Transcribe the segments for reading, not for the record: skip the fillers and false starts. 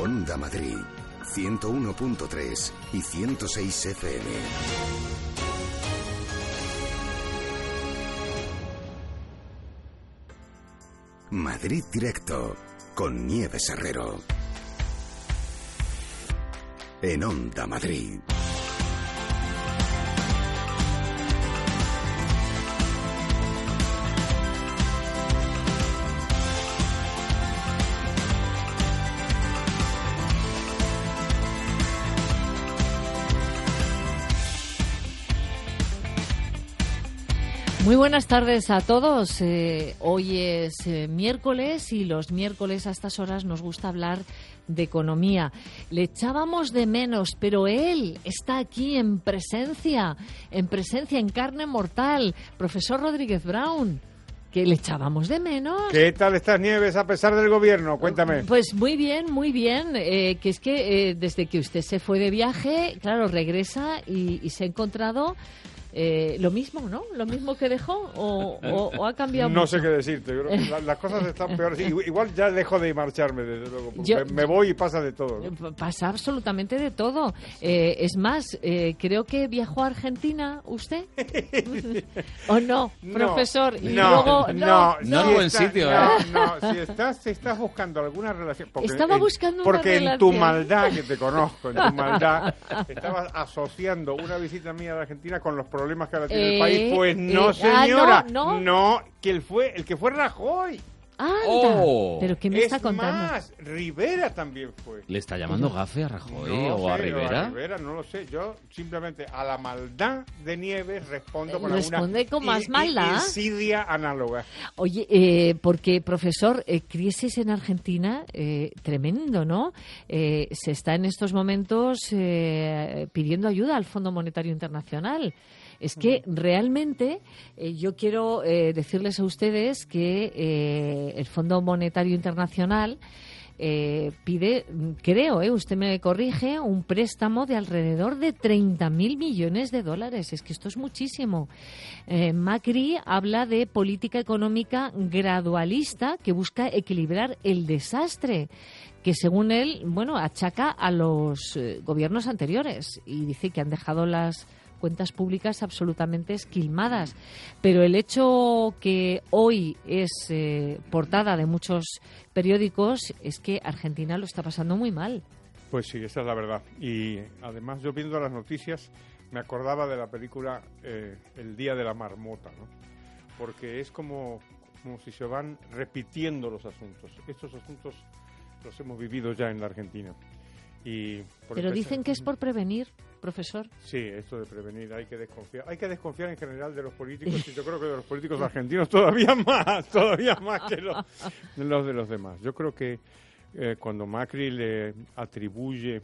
Onda Madrid, 101.3 y 106 FM. Madrid Directo, con Nieves Herrero. En Onda Madrid. Muy buenas tardes a todos. Hoy es miércoles y los miércoles a estas horas nos gusta hablar de economía. Le echábamos de menos, pero él está aquí en presencia, en carne mortal. Profesor Rodríguez Brown, que le echábamos de menos. ¿Qué tal estás, Nieves, a pesar del gobierno? Cuéntame. Pues muy bien. Que es que desde que usted se fue de viaje, claro, regresa y se ha encontrado... lo mismo, ¿no? Lo mismo que dejó o ha cambiado No mucho. sé qué decirte. Yo creo que las cosas están peores. Igual ya dejo de marcharme, desde luego. Porque me voy y pasa de todo, ¿no? Pasa absolutamente de todo. Es más, creo que viajó a Argentina usted. ¿O no, profesor? Y luego, no buen sitio. Si estás buscando alguna relación... Estaba buscando una porque relación. en tu maldad, que te conozco, en tu maldad, estabas asociando una visita mía a Argentina con los problemas que ahora tiene el país. Pues no, señora. No, que el que fue Rajoy. ¡Anda! ¿Pero qué me está contando? Es más, Rivera también fue. ¿Le está llamando gafe a Rajoy o a sé, Rivera? A Rivera no lo sé. Yo simplemente a la maldad de Nieves respondo con Responde con más maldad. Insidia análoga. Oye, porque, profesor, crisis en Argentina, tremendo, ¿no? Se está en estos momentos pidiendo ayuda al Fondo Monetario Internacional. Es que realmente yo quiero decirles a ustedes que el Fondo Monetario Internacional pide, creo, usted me corrige, un préstamo de alrededor de 30.000 millones de dólares. Es que esto es muchísimo. Macri habla de política económica gradualista que busca equilibrar el desastre que, según él, achaca a los gobiernos anteriores y dice que han dejado las cuentas públicas absolutamente esquilmadas. Pero el hecho que hoy es portada de muchos periódicos es que Argentina lo está pasando muy mal. Pues sí, esa es la verdad. Y además, yo viendo las noticias me acordaba de la película El Día de la Marmota, ¿no? Porque es como si se van repitiendo los asuntos. Estos asuntos los hemos vivido ya en la Argentina. Pero dicen que es por prevenir, profesor. Sí, esto de prevenir, hay que desconfiar. Hay que desconfiar en general de los políticos y yo creo que de los políticos argentinos todavía más que los de los demás. Yo creo que cuando Macri le atribuye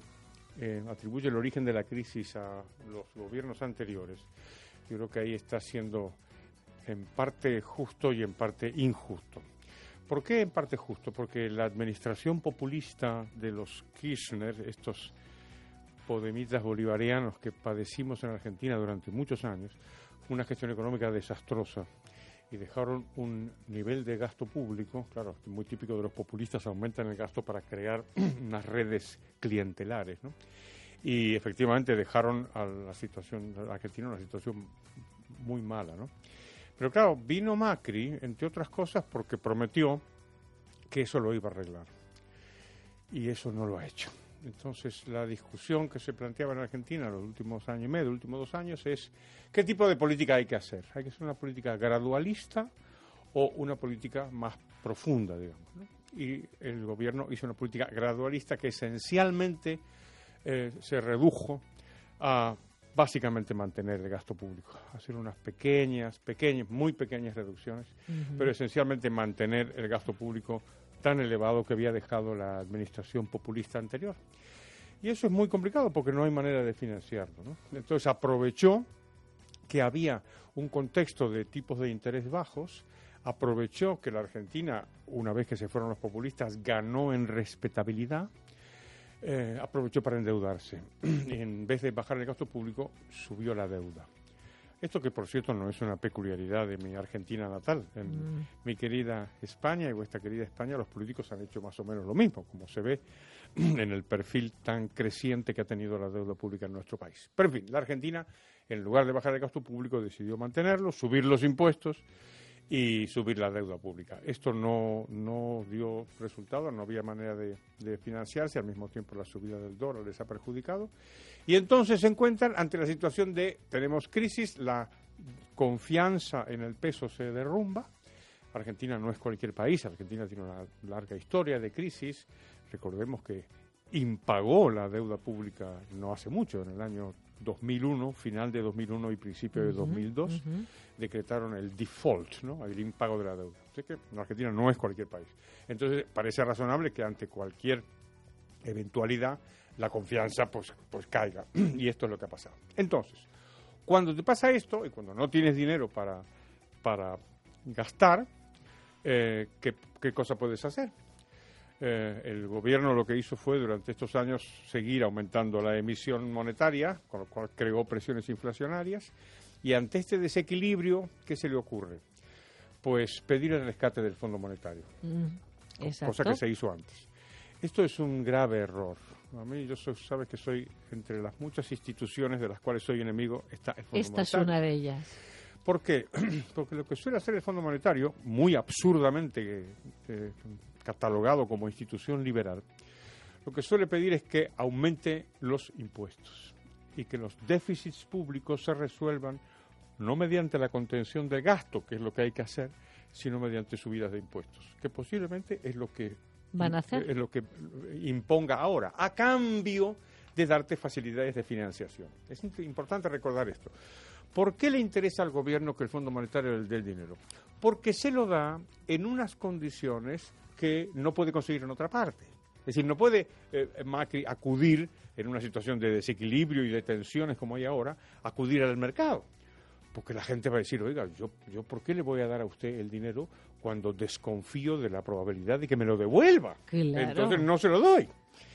el origen de la crisis a los gobiernos anteriores, yo creo que ahí está siendo en parte justo y en parte injusto. ¿Por qué en parte justo? Porque la administración populista de los Kirchner, estos podemitas bolivarianos que padecimos en Argentina durante muchos años, fue una gestión económica desastrosa y dejaron un nivel de gasto público, claro, muy típico de los populistas, aumentan el gasto para crear unas redes clientelares, ¿no? Y efectivamente dejaron a la situación a Argentina una situación muy mala, ¿no? Pero claro, vino Macri, entre otras cosas, porque prometió que eso lo iba a arreglar. Y eso no lo ha hecho. Entonces, la discusión que se planteaba en Argentina los últimos años y medio, los últimos 2 años, es ¿qué tipo de política hay que hacer? ¿Hay que hacer una política gradualista o una política más profunda, digamos, ¿no? Y el gobierno hizo una política gradualista que esencialmente se redujo a básicamente mantener el gasto público, hacer unas muy pequeñas reducciones, pero esencialmente mantener el gasto público tan elevado que había dejado la administración populista anterior. Y eso es muy complicado porque no hay manera de financiarlo, ¿no? Entonces aprovechó que había un contexto de tipos de interés bajos, aprovechó que la Argentina, una vez que se fueron los populistas, ganó en respetabilidad, aprovechó para endeudarse. En vez de bajar el gasto público, subió la deuda. Esto que, por cierto, no es una peculiaridad de mi Argentina natal. En mi querida España y vuestra querida España, los políticos han hecho más o menos lo mismo, como se ve en el perfil tan creciente que ha tenido la deuda pública en nuestro país. Pero, en fin, la Argentina, en lugar de bajar el gasto público, decidió mantenerlo, subir los impuestos y subir la deuda pública. Esto no dio resultado, no había manera de financiarse, al mismo tiempo la subida del dólar les ha perjudicado, y entonces se encuentran ante la situación de, tenemos crisis, la confianza en el peso se derrumba. Argentina no es cualquier país, Argentina tiene una larga historia de crisis, recordemos que impagó la deuda pública no hace mucho, en el año 2001, final de 2001 y principio de 2002, decretaron el default, ¿no? El impago de la deuda. Así que Argentina no es cualquier país. Entonces, parece razonable que ante cualquier eventualidad la confianza pues caiga. Y esto es lo que ha pasado. Entonces, cuando te pasa esto y cuando no tienes dinero para gastar, ¿qué cosa puedes hacer? El gobierno lo que hizo fue durante estos años seguir aumentando la emisión monetaria, con lo cual creó presiones inflacionarias, y ante este desequilibrio, ¿qué se le ocurre? Pues pedir el rescate del Fondo Monetario, cosa que se hizo antes. Esto es un grave error. A mí, sabes que soy, entre las muchas instituciones de las cuales soy enemigo, está el Fondo Monetario. Esta es una de ellas. ¿Por qué? Porque lo que suele hacer el Fondo Monetario, muy absurdamente catalogado como institución liberal, lo que suele pedir es que aumente los impuestos y que los déficits públicos se resuelvan no mediante la contención del gasto, que es lo que hay que hacer, sino mediante subidas de impuestos, que posiblemente es lo que van a hacer, es lo que imponga ahora, a cambio de darte facilidades de financiación. Es importante recordar esto. ¿Por qué le interesa al gobierno que el Fondo Monetario dé el dinero? Porque se lo da en unas condiciones que no puede conseguir en otra parte. Es decir, no puede Macri acudir en una situación de desequilibrio y de tensiones como hay ahora, acudir al mercado. Porque la gente va a decir, oiga, yo ¿por qué le voy a dar a usted el dinero cuando desconfío de la probabilidad de que me lo devuelva? Claro. Entonces no se lo doy.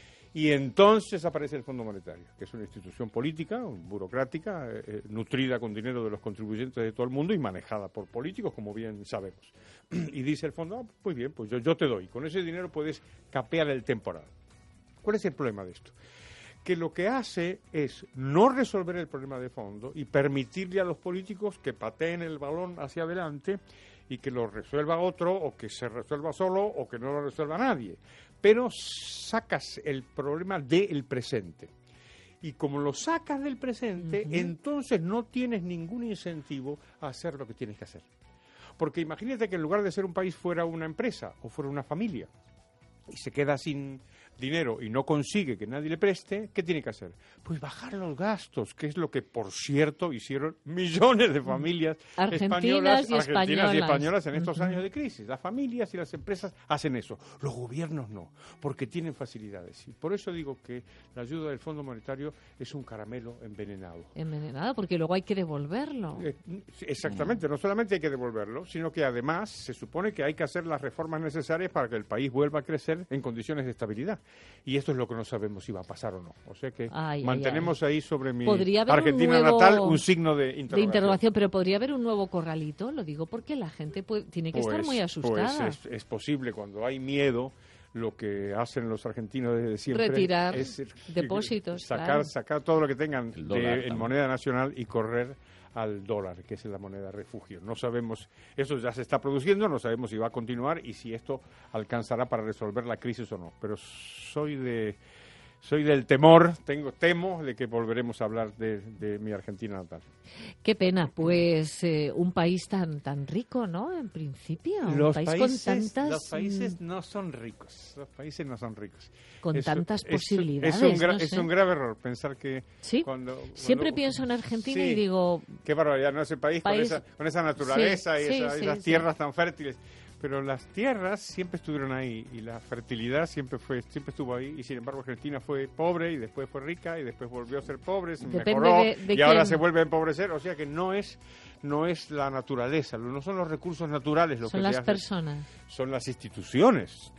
Y entonces aparece el Fondo Monetario, que es una institución política, burocrática, nutrida con dinero de los contribuyentes de todo el mundo y manejada por políticos, como bien sabemos. Y dice el fondo, pues bien, pues yo te doy. Con ese dinero puedes capear el temporal. ¿Cuál es el problema de esto? Que lo que hace es no resolver el problema de fondo y permitirle a los políticos que pateen el balón hacia adelante y que lo resuelva otro, o que se resuelva solo, o que no lo resuelva nadie. Pero sacas el problema del presente. Y como lo sacas del presente, entonces no tienes ningún incentivo a hacer lo que tienes que hacer. Porque imagínate que en lugar de ser un país fuera una empresa o fuera una familia y se queda sin dinero y no consigue que nadie le preste, ¿qué tiene que hacer? Pues bajar los gastos, que es lo que, por cierto, hicieron millones de familias argentinas y españolas en estos años de crisis. Las familias y las empresas hacen eso, los gobiernos no, porque tienen facilidades. Y por eso digo que la ayuda del Fondo Monetario es un caramelo envenenado. Envenenado, porque luego hay que devolverlo. Exactamente, no solamente hay que devolverlo, sino que además se supone que hay que hacer las reformas necesarias para que el país vuelva a crecer en condiciones de estabilidad. Y esto es lo que no sabemos si va a pasar o no. O sea que mantenemos ahí sobre mi Argentina natal un signo de interrogación. Pero podría haber un nuevo corralito, lo digo porque la gente tiene que estar muy asustada. Pues es posible, cuando hay miedo, lo que hacen los argentinos desde siempre retirar es depósitos, sacar todo lo que tengan en moneda nacional y correr al dólar, que es la moneda refugio. No sabemos, eso ya se está produciendo, no sabemos si va a continuar y si esto alcanzará para resolver la crisis o no. Pero soy del temor, temo de que volveremos a hablar de mi Argentina natal. Qué pena, pues un país tan rico, ¿no? En principio, los países no son ricos. Los países no son ricos. Con tantas posibilidades. Es un grave error pensar que... ¿Sí? Siempre pienso en Argentina y digo... Qué barbaridad, ¿no? Ese país con esa naturaleza y esas tierras tan fértiles. Pero las tierras siempre estuvieron ahí y la fertilidad siempre estuvo ahí, y sin embargo Argentina fue pobre y después fue rica y después volvió a ser pobre, se mejoró y ahora se vuelve a empobrecer. O sea que no es la naturaleza, no son los recursos naturales lo que te hacen. Son las personas. Son las instituciones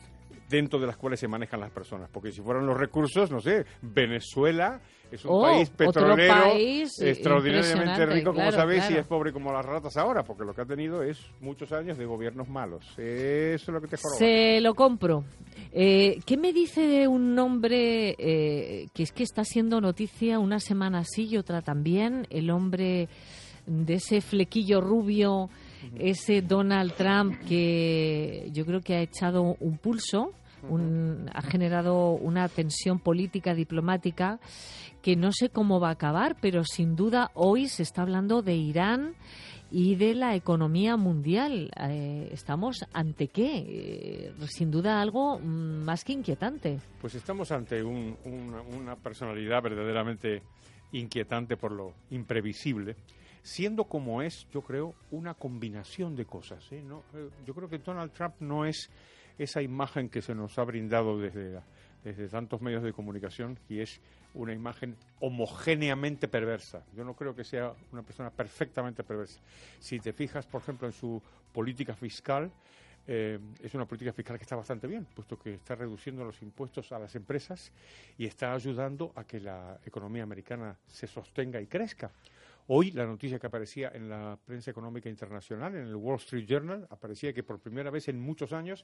dentro de las cuales se manejan las personas. Porque si fueran los recursos, no sé, Venezuela es un Oh, país otro petrolero país extraordinariamente impresionante, rico, como claro, sabéis, claro. y es pobre como las ratas ahora, porque lo que ha tenido es muchos años de gobiernos malos. Eso es lo que te joroba. Se lo compro. ¿Qué me dice de un hombre que es que está siendo noticia una semana sí y otra también? El hombre de ese flequillo rubio, ese Donald Trump, que yo creo que ha echado un pulso, ha generado una tensión política, diplomática, que no sé cómo va a acabar, pero sin duda hoy se está hablando de Irán y de la economía mundial. ¿Estamos ante qué? Sin duda algo más que inquietante. Pues estamos ante una personalidad verdaderamente inquietante por lo imprevisible, siendo como es, yo creo, una combinación de cosas, ¿eh? Yo creo que Donald Trump no es esa imagen que se nos ha brindado desde tantos medios de comunicación, y es una imagen homogéneamente perversa. Yo no creo que sea una persona perfectamente perversa. Si te fijas, por ejemplo, en su política fiscal, es una política fiscal que está bastante bien, puesto que está reduciendo los impuestos a las empresas y está ayudando a que la economía americana se sostenga y crezca. Hoy la noticia que aparecía en la prensa económica internacional, en el Wall Street Journal, aparecía que por primera vez en muchos años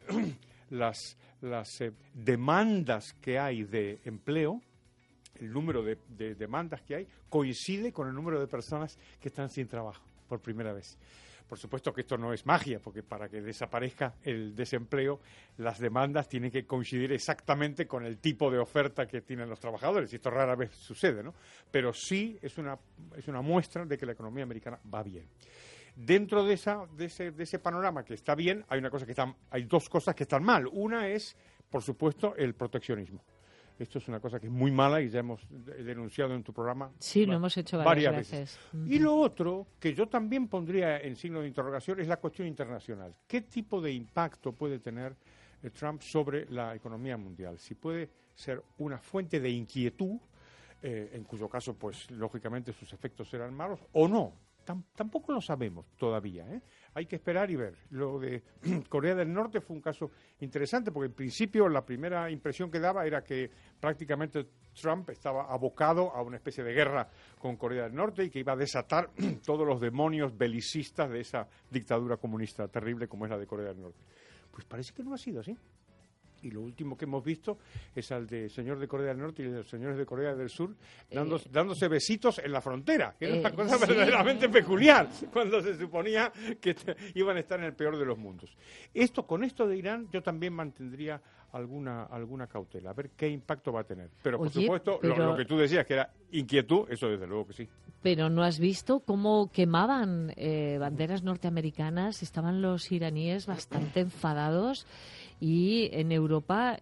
las demandas que hay de empleo, el número de demandas que hay, coincide con el número de personas que están sin trabajo, por primera vez. Por supuesto que esto no es magia, porque para que desaparezca el desempleo, las demandas tienen que coincidir exactamente con el tipo de oferta que tienen los trabajadores, y esto rara vez sucede, ¿no? Pero sí es una muestra de que la economía americana va bien. Dentro de ese panorama que está bien, hay dos cosas que están mal. Una es, por supuesto, el proteccionismo. Esto es una cosa que es muy mala y ya hemos denunciado en tu programa. Sí, lo hemos hecho varias veces. Y lo otro, que yo también pondría en signo de interrogación, es la cuestión internacional. ¿Qué tipo de impacto puede tener Trump sobre la economía mundial? Si puede ser una fuente de inquietud, en cuyo caso, pues, lógicamente sus efectos serán malos, o no. Tampoco lo sabemos todavía, ¿eh? Hay que esperar y ver. Lo de Corea del Norte fue un caso interesante, porque en principio la primera impresión que daba era que prácticamente Trump estaba abocado a una especie de guerra con Corea del Norte y que iba a desatar todos los demonios belicistas de esa dictadura comunista terrible como es la de Corea del Norte. Pues parece que no ha sido así. Y lo último que hemos visto es al de señor de Corea del Norte y de los señores de Corea del Sur dándose besitos en la frontera, que era una cosa verdaderamente peculiar, cuando se suponía que iban a estar en el peor de los mundos. Con esto de Irán, yo también mantendría alguna cautela, a ver qué impacto va a tener. Pero, por supuesto, lo que tú decías, que era inquietud, eso desde luego que sí. Pero ¿no has visto cómo quemaban banderas norteamericanas? Estaban los iraníes bastante enfadados. Y en Europa,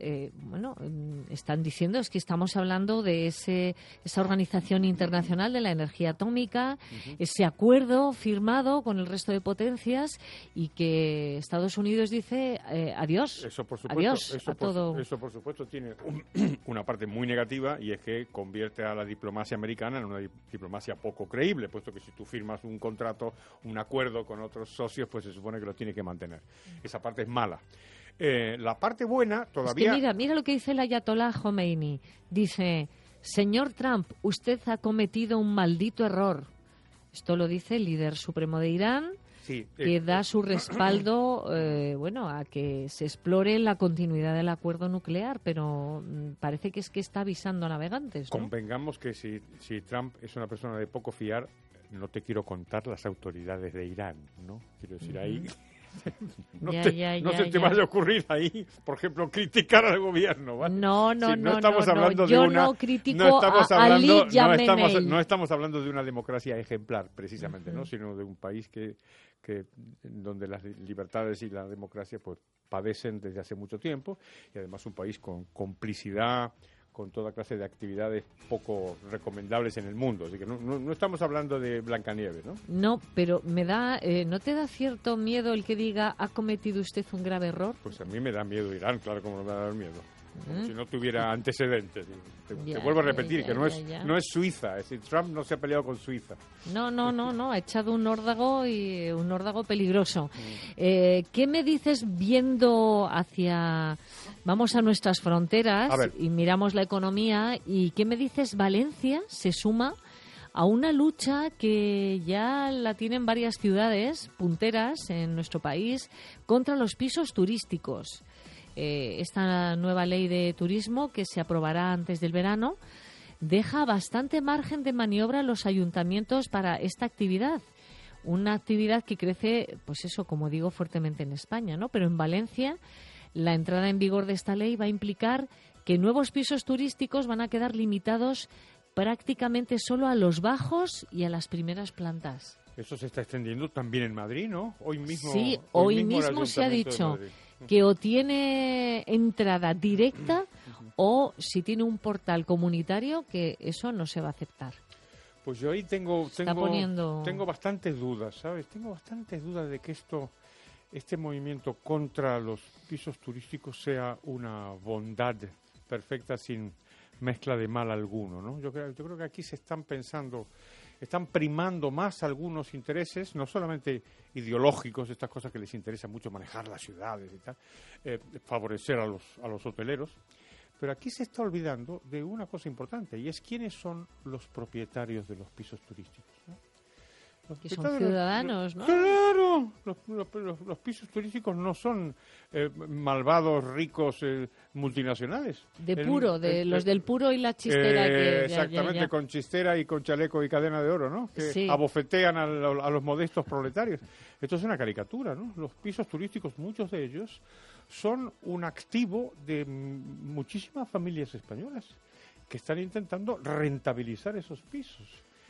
están diciendo, es que estamos hablando de esa Organización Internacional de la Energía Atómica, ese acuerdo firmado con el resto de potencias, y que Estados Unidos dice adiós, eso por supuesto, adiós a todo. Eso por supuesto tiene una parte muy negativa, y es que convierte a la diplomacia americana en una diplomacia poco creíble, puesto que si tú firmas un contrato, un acuerdo con otros socios, pues se supone que lo tiene que mantener. Esa parte es mala. La parte buena todavía... Es que mira lo que dice el ayatolá Khomeini. Dice, señor Trump, usted ha cometido un maldito error. Esto lo dice el líder supremo de Irán, sí, que da su respaldo a que se explore la continuidad del acuerdo nuclear, pero parece que está avisando a navegantes, ¿no? Convengamos que si Trump es una persona de poco fiar, no te quiero contar las autoridades de Irán, ¿no? Quiero decir, ahí... No se te vaya a ocurrir ahí, por ejemplo, criticar al gobierno, ¿vale? No critico a Ali Yamenei. No estamos hablando de una democracia ejemplar, precisamente, ¿no? Sino de un país que donde las libertades y la democracia pues padecen desde hace mucho tiempo, y además un país con complicidad con toda clase de actividades poco recomendables en el mundo. Así que no estamos hablando de Blancanieves, ¿no? No, pero ¿no te da cierto miedo el que diga, ha cometido usted un grave error? Pues a mí me da miedo Irán, claro, como no me va a dar miedo. como si no tuviera antecedentes. Te Ya, vuelvo a ya, repetir ya, que no es ya. no es Suiza, es decir, Trump no se ha peleado con Suiza. No, ha echado un órdago peligroso. ¿Qué me dices viendo vamos a nuestras fronteras A ver. y miramos la economía, y qué me dices Valencia se suma a una lucha que ya la tienen varias ciudades punteras en nuestro país contra los pisos turísticos? Esta nueva ley de turismo que se aprobará antes del verano deja bastante margen de maniobra a los ayuntamientos para esta actividad. Una actividad que crece, pues eso, como digo, fuertemente en España, ¿no? Pero en Valencia, la entrada en vigor de esta ley va a implicar que nuevos pisos turísticos van a quedar limitados prácticamente solo a los bajos y a las primeras plantas. Eso se está extendiendo también en Madrid, ¿no? Hoy mismo. Sí, hoy el mismo se ha Ayuntamiento de dicho Madrid. que o tiene entrada directa o si tiene un portal comunitario, que eso no se va a aceptar. Pues yo ahí tengo bastantes dudas, ¿sabes? Tengo bastantes dudas de que este movimiento contra los pisos turísticos sea una bondad perfecta sin mezcla de mal alguno, ¿no? Yo creo que aquí se están primando más algunos intereses, no solamente ideológicos, estas cosas que les interesa mucho manejar las ciudades y tal, favorecer a los hoteleros, pero aquí se está olvidando de una cosa importante, y es quiénes son los propietarios de los pisos turísticos, ¿no? Que son ciudadanos, ¿no? ¡Claro! Los pisos turísticos no son malvados, ricos, multinacionales. Los del puro y la chistera. Exactamente, con chistera y con chaleco y cadena de oro, ¿no? Que sí. abofetean a los modestos proletarios. Esto es una caricatura, ¿no? Los pisos turísticos, muchos de ellos, son un activo de muchísimas familias españolas que están intentando rentabilizar esos pisos.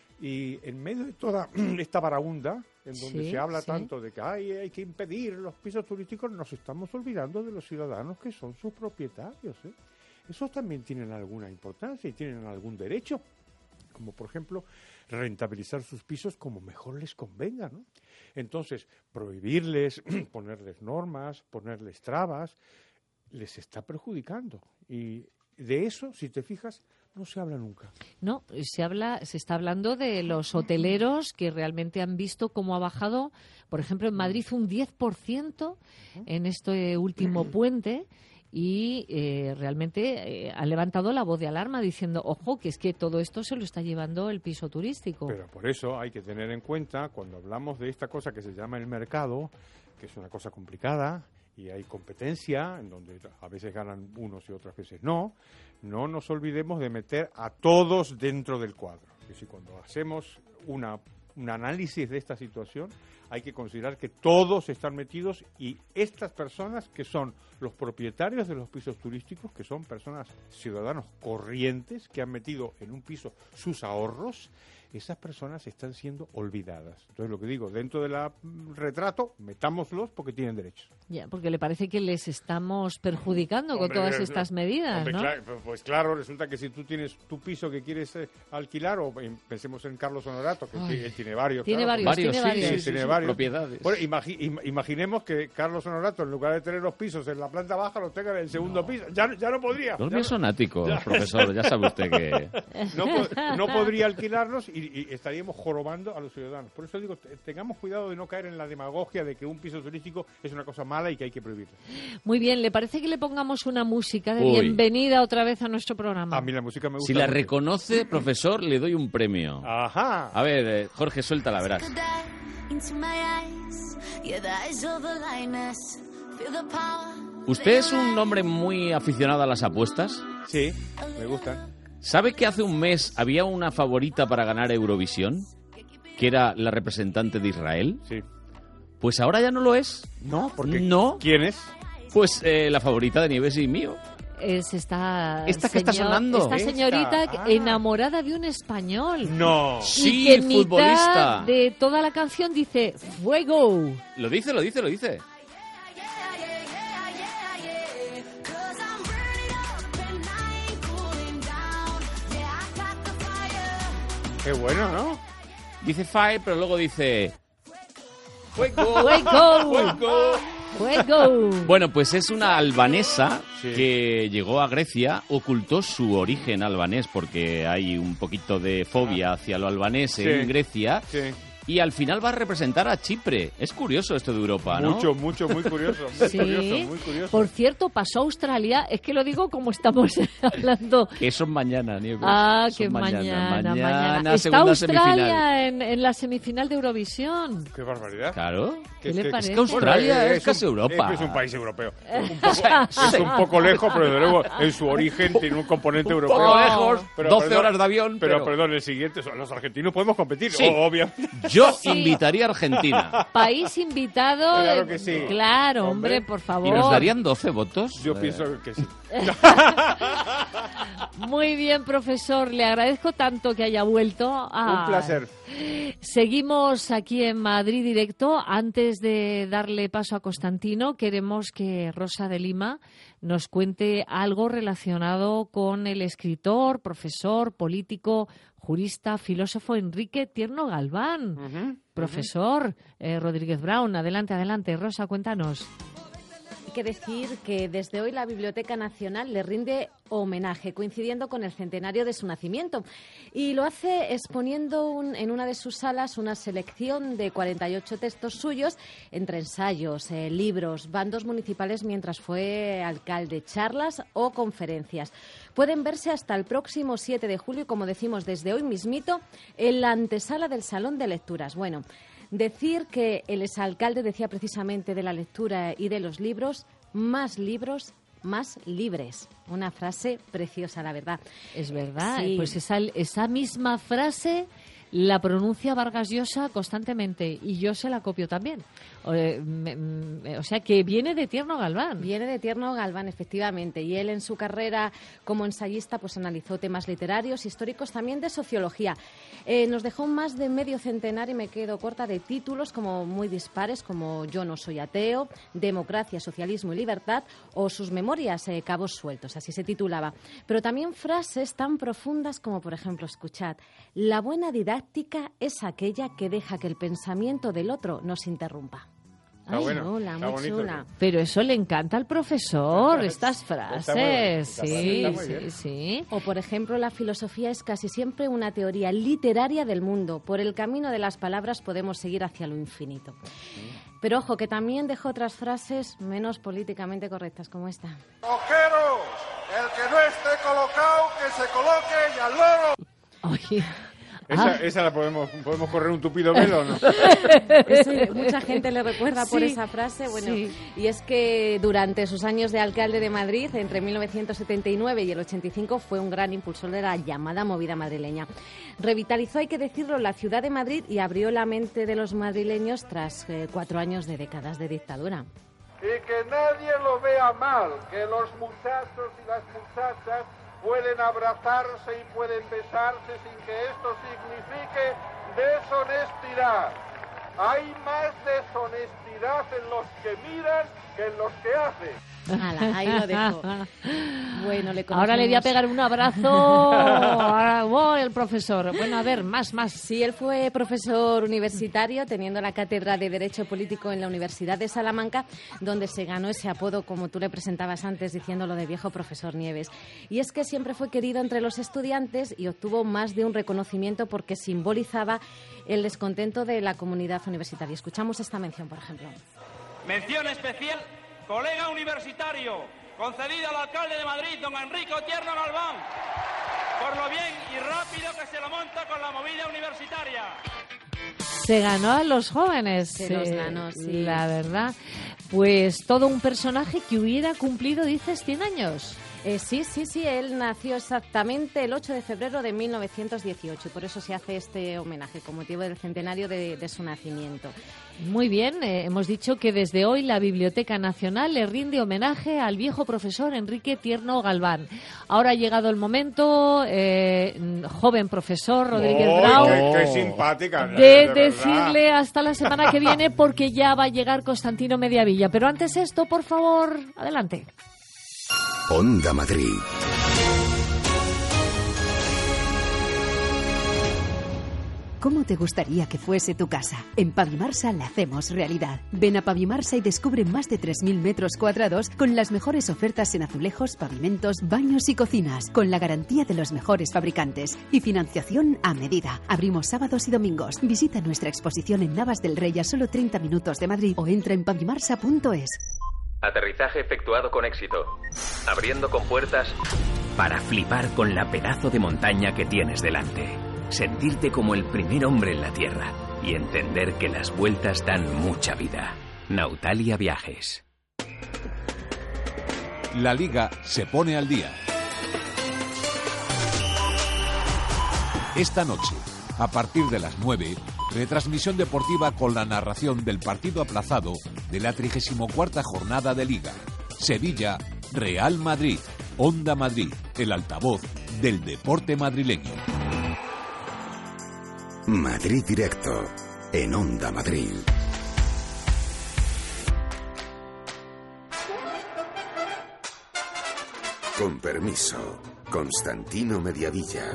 Y en medio de toda esta varaunda, en donde se habla tanto de que hay que impedir los pisos turísticos, nos estamos olvidando de los ciudadanos que son sus propietarios, ¿eh? Esos también tienen alguna importancia y tienen algún derecho, como por ejemplo rentabilizar sus pisos como mejor les convenga, ¿no? Entonces, prohibirles, ponerles normas, ponerles trabas, les está perjudicando. Y de eso, si te fijas, no se habla nunca. No, se está hablando de los hoteleros que realmente han visto cómo ha bajado, por ejemplo, en Madrid un 10% en este último puente, y realmente ha levantado la voz de alarma diciendo, ojo, que es que todo esto se lo está llevando el piso turístico. Pero por eso hay que tener en cuenta, cuando hablamos de esta cosa que se llama el mercado, que es una cosa complicada, y hay competencia, en donde a veces ganan unos y otras veces no nos olvidemos de meter a todos dentro del cuadro. Es decir, cuando hacemos un análisis de esta situación, hay que considerar que todos están metidos, y estas personas que son los propietarios de los pisos turísticos, que son personas, ciudadanos corrientes, que han metido en un piso sus ahorros, esas personas están siendo olvidadas. Entonces, lo que digo, dentro del retrato, metámoslos porque tienen derechos. Ya, porque le parece que les estamos perjudicando con todas estas medidas, ¿no? Pues claro, resulta que si tú tienes tu piso que quieres alquilar, o pensemos en Carlos Honorato, que él tiene varios. Tiene claro, varios. Tiene varios propiedades. Bueno, imaginemos que Carlos Honorato, en lugar de tener los pisos en la planta baja, los tenga en el segundo piso. Ya no podría. Los míos son áticos, profesor, ya sabe usted que... No podría alquilarlos y estaríamos jorobando a los ciudadanos. Por eso digo, tengamos cuidado de no caer en la demagogia de que un piso turístico es una cosa mala y que hay que prohibirlo. Muy bien, ¿le parece que le pongamos una música de bienvenida otra vez a nuestro programa? A mí la música me gusta. Si la mucho. reconoce, profesor, le doy un premio. Ajá. A ver, Jorge, suéltala, verás. ¿Usted es un hombre muy aficionado a las apuestas? Sí, me gustan. ¿Sabe que hace un mes había una favorita para ganar Eurovisión? Que era la representante de Israel. Sí. Pues ahora ya no lo es. No, porque No. ¿Quién es? Pues la favorita de Nieves y mío. Es esta que está sonando. Esta señorita enamorada de un español. No. Y Sí, que en futbolista. mitad de toda la canción dice ¡Fuego! Lo dice. Qué bueno, ¿no? Dice fire, pero luego dice... ¡Fuego! ¡Fuego! ¡Fuego! ¡Fuego! Bueno, pues es una albanesa Sí. que llegó a Grecia, ocultó su origen albanés porque hay un poquito de fobia hacia lo albanés Sí. en Grecia. Sí. Y al final va a representar a Chipre. Es curioso esto de Europa, ¿no? Mucho, muy curioso. Muy Sí. curioso, muy curioso. Por cierto, pasó a Australia. Es que lo digo como estamos hablando. Que son mañana, Nieves. Ah, Son que mañana. Está segunda Australia en la semifinal de Eurovisión. Qué barbaridad. Claro. ¿Qué le parece? Es que Australia Bueno, es casi Europa. Es un país europeo. Es un poco lejos, pero desde luego en su origen tiene un componente europeo. Poco lejos, Pero, 12 perdón, horas de avión. Pero perdón, el siguiente, los argentinos podemos competir, Sí. obviamente. Yo Sí. invitaría a Argentina. País invitado. Claro que sí. Claro, hombre, Hombre. por favor. ¿Y nos darían 12 votos? Yo pienso que sí. Muy bien, profesor. Le agradezco tanto que haya vuelto. Un placer. Seguimos aquí en Madrid Directo. Antes de darle paso a Constantino, queremos que Rosa de Lima nos cuente algo relacionado con el escritor, profesor, político, jurista, filósofo Enrique Tierno Galván. Profesor Rodríguez Brown, adelante, Rosa, cuéntanos. Hay que decir que desde hoy la Biblioteca Nacional le rinde homenaje, coincidiendo con el centenario de su nacimiento. Y lo hace exponiendo en una de sus salas una selección de 48 textos suyos, entre ensayos, libros, bandos municipales mientras fue alcalde, charlas o conferencias. Pueden verse hasta el próximo 7 de julio, como decimos desde hoy mismito, en la antesala del Salón de Lecturas. Bueno, decir que el exalcalde decía precisamente de la lectura y de los libros, más libres. Una frase preciosa, la verdad. Es verdad, Sí. pues esa misma frase la pronuncia Vargas Llosa constantemente y yo se la copio también. O sea, que viene de Tierno Galván. Viene de Tierno Galván, efectivamente, y él en su carrera como ensayista pues analizó temas literarios, históricos, también de sociología. Nos dejó más de medio centenar, y me quedo corta, de títulos como muy dispares, como Yo no soy ateo, Democracia, Socialismo y Libertad, o sus memorias, Cabos sueltos, así se titulaba. Pero también frases tan profundas como, por ejemplo, escuchad, la buena didáctica es aquella que deja que el pensamiento del otro nos interrumpa. Está Ay, bueno, chula, está muy bonito. chula. Pero eso le encanta al profesor, estas Está frases. muy bien, Sí, está muy bien. sí. O, por ejemplo, la filosofía es casi siempre una teoría literaria del mundo. Por el camino de las palabras podemos seguir hacia lo infinito. Pero ojo, que también dejó otras frases menos políticamente correctas, como esta. Ojero, el que no esté colocado, que se coloque y al loro. Oye, Esa la podemos correr un tupido velo, ¿no? Eso, mucha gente le recuerda por Sí, esa frase. Bueno, sí. y es que durante sus años de alcalde de Madrid, entre 1979 y el 85, fue un gran impulsor de la llamada movida madrileña. Revitalizó, hay que decirlo, la ciudad de Madrid y abrió la mente de los madrileños tras 4 años de décadas de dictadura. Y que nadie lo vea mal, que los muchachos y las muchachas pueden abrazarse y pueden besarse sin que esto signifique deshonestidad. Hay más deshonestidad en los que miran que en los que hacen. Ala, ahí lo dejo. Bueno, le ahora le voy a conocemos. pegar un abrazo. Ahora, oh, el profesor. Bueno, a ver, más. Sí, él fue profesor universitario, teniendo la cátedra de Derecho Político en la Universidad de Salamanca, donde se ganó ese apodo, como tú le presentabas antes, diciéndolo de viejo profesor Nieves. Y es que siempre fue querido entre los estudiantes y obtuvo más de un reconocimiento porque simbolizaba el descontento de la comunidad universitaria. Escuchamos esta mención, por ejemplo. Mención especial, colega universitario, concedida al alcalde de Madrid, don Enrique Tierno Galván, por lo bien y rápido que se lo monta con la movida universitaria. Se ganó a los jóvenes. Se los ganó, sí. La verdad. Pues todo un personaje que hubiera cumplido, dices, 100 años. Sí, él nació exactamente el 8 de febrero de 1918 y por eso se hace este homenaje con motivo del centenario de su nacimiento. Muy bien, hemos dicho que desde hoy la Biblioteca Nacional le rinde homenaje al viejo profesor Enrique Tierno Galván. Ahora ha llegado el momento, joven profesor Rodríguez Brown, Qué simpática. de verdad. decirle hasta la semana que viene porque ya va a llegar Constantino Mediavilla. Pero antes esto, por favor, adelante. Onda Madrid. ¿Cómo te gustaría que fuese tu casa? En Pavimarsa la hacemos realidad. Ven a Pavimarsa y descubre más de 3.000 metros cuadrados con las mejores ofertas en azulejos, pavimentos, baños y cocinas, con la garantía de los mejores fabricantes y financiación a medida. Abrimos sábados y domingos. Visita nuestra exposición en Navas del Rey a solo 30 minutos de Madrid o entra en pavimarsa.es. Aterrizaje efectuado con éxito. Abriendo compuertas para flipar con la pedazo de montaña que tienes delante. Sentirte como el primer hombre en la Tierra y entender que las vueltas dan mucha vida. Nautalia Viajes. La Liga se pone al día. Esta noche, a partir de las 9, retransmisión deportiva con la narración del partido aplazado de la 34ª jornada de Liga. Sevilla, Real Madrid, Onda Madrid, el altavoz del deporte madrileño. Madrid Directo, en Onda Madrid. Con permiso, Constantino Mediavilla.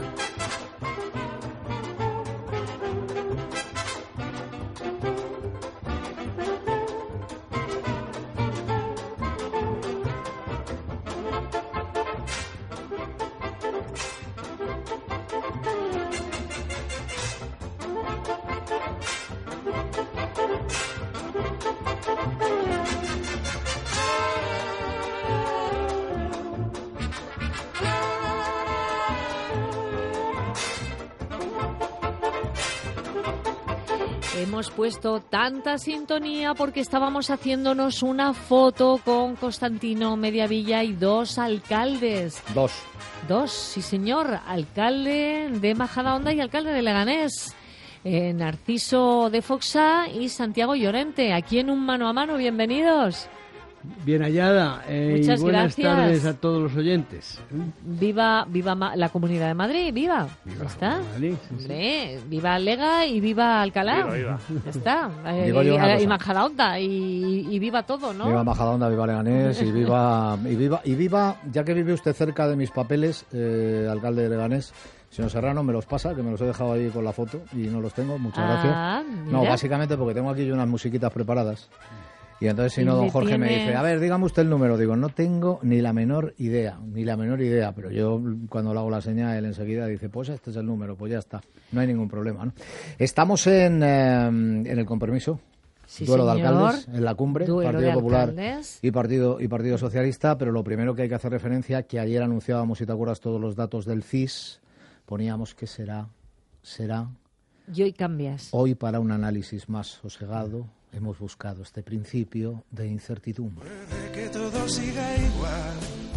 Hemos puesto tanta sintonía porque estábamos haciéndonos una foto con Constantino Mediavilla y dos alcaldes. Dos, sí señor, alcalde de Majadahonda y alcalde de Leganés. Narciso de Foxá y Santiago Llorente, aquí en un mano a mano. Bienvenidos. Bien hallada Muchas y buenas gracias. tardes a todos los oyentes. Viva la Comunidad de Madrid, viva. Viva Ya está. Madrid, sí, sí. Hombre, viva Lega y viva Alcalá. Viva. Ya está. Digo yo una Y cosa. Majadahonda y viva todo, ¿no? Viva Majadahonda, viva Leganés y viva, ya que vive usted cerca de mis papeles, alcalde de Leganés. Señor Serrano, me los pasa, que me los he dejado ahí con la foto y no los tengo, muchas gracias. No, mira. básicamente porque tengo aquí yo unas musiquitas preparadas. Y entonces si no, Y don le Jorge me tiene- dice, a ver, dígame usted el número. Digo, no tengo ni la menor idea, pero yo cuando le hago la señal, él enseguida dice, pues este es el número, pues ya está, no hay ningún problema, ¿no? Estamos en el compromiso. Sí, Duelo de señor. alcaldes en la cumbre, Duelo Partido de Popular alcaldes. y Partido Socialista, pero lo primero que hay que hacer referencia, que ayer anunciábamos, si te acuerdas, todos los datos del CIS, poníamos que será Y hoy cambias. hoy para un análisis más sosegado. Hemos buscado este principio de incertidumbre. Puede que todo siga igual,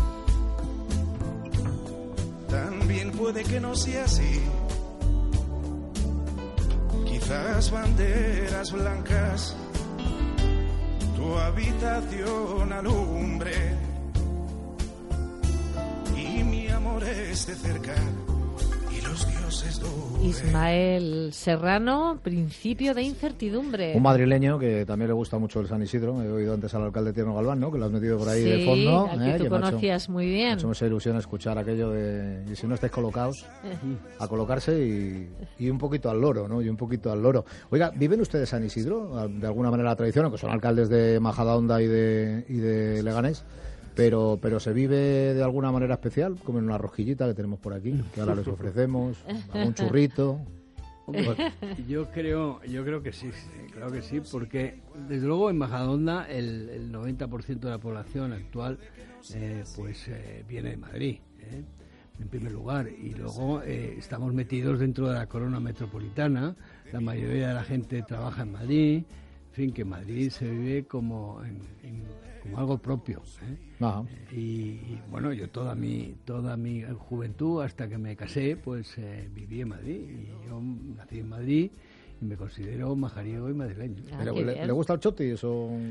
también puede que no sea así. Quizás banderas blancas, tu habitación alumbre y mi amor esté cerca y los dioses duren. Ismael Serrano, principio de incertidumbre. Un madrileño que también le gusta mucho el San Isidro. He oído antes al alcalde Tierno Galván, ¿no? Que lo has metido por ahí de fondo. al que tú me ha conocías muy bien. Me ha hecho mucha ilusión escuchar aquello de... Y si no estáis colocados, a colocarse y un poquito al loro, ¿no? Y un poquito al loro. Oiga, ¿viven ustedes San Isidro? De alguna manera la tradición, aunque son alcaldes de Majadahonda y de Leganés. Pero se vive de alguna manera especial, como en una rosquillita que tenemos por aquí, que ahora les ofrecemos, un churrito. Yo creo que sí, claro que sí, porque desde luego en Majadahonda el 90% de la población actual viene de Madrid, en primer lugar, y luego estamos metidos dentro de la corona metropolitana, la mayoría de la gente trabaja en Madrid, en fin, que Madrid se vive como como algo propio, Ajá. Y bueno, yo toda mi juventud hasta que me casé pues viví en Madrid, y yo nací en Madrid y me considero majariego y madrileño. ¿Le gusta el choti? Eso... No,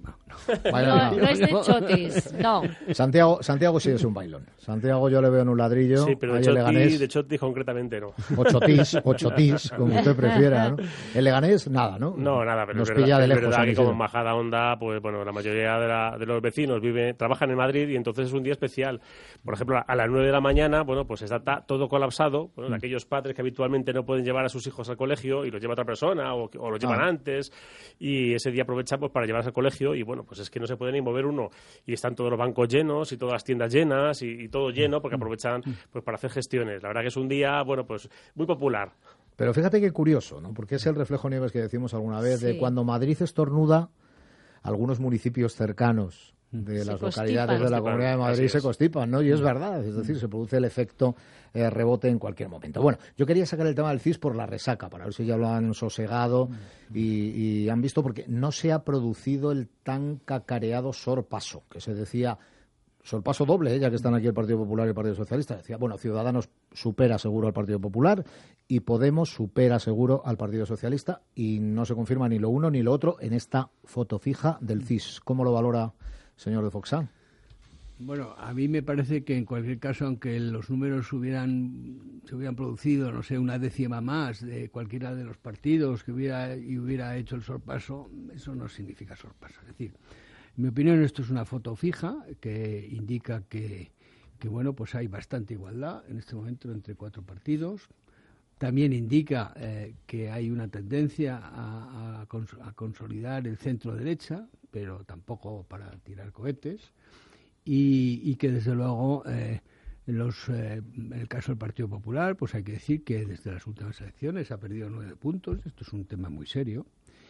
décima. No es de chotis, no. Santiago sí es un bailón. Santiago yo le veo en un ladrillo. Sí, pero de chotis concretamente no. O chotis, como usted prefiera, ¿no? El Leganés, nada, ¿no? No, nada, pero nos es pilla de lejos. Es verdad que como en Majadahonda, pues bueno, la mayoría de los vecinos trabajan en Madrid y entonces es un día especial. Por ejemplo, a las 9 de la mañana, bueno, pues está todo colapsado, bueno, de aquellos padres que habitualmente no pueden llevar a sus hijos al colegio y los lleva otra persona o los llevan antes, y ese día aprovechan pues para llevarse al colegio y bueno, pues es que no se puede ni mover uno y están todos los bancos llenos y todas las tiendas llenas y todo lleno porque aprovechan pues para hacer gestiones. La verdad que es un día, bueno, pues muy popular. Pero fíjate qué curioso, ¿no? Porque es el reflejo, Nieves, que decimos alguna vez, de cuando Madrid estornuda, algunos municipios cercanos de las localidades de la Comunidad de Madrid se constipan, ¿no? Y es verdad, es decir, se produce el efecto rebote en cualquier momento. Bueno, yo quería sacar el tema del CIS por la resaca, para ver si ya lo han sosegado y han visto, porque no se ha producido el tan cacareado sorpaso, que se decía, sorpaso doble, ya que están aquí el Partido Popular y el Partido Socialista. Decía, bueno, Ciudadanos supera seguro al Partido Popular y Podemos supera seguro al Partido Socialista, y no se confirma ni lo uno ni lo otro en esta foto fija del CIS. ¿Cómo lo valora, señor de Foxá? Bueno, a mí me parece que en cualquier caso, aunque los números se hubieran producido, no sé, una décima más de cualquiera de los partidos que hubiera hecho el sorpaso, eso no significa sorpaso. Es decir, en mi opinión, esto es una foto fija que indica que bueno, pues hay bastante igualdad en este momento entre 4 partidos. También indica que hay una tendencia a consolidar el centro-derecha, pero tampoco para tirar cohetes. Y que desde luego en el caso del Partido Popular, pues hay que decir que desde las últimas elecciones ha perdido 9 puntos. Esto es un tema muy serio.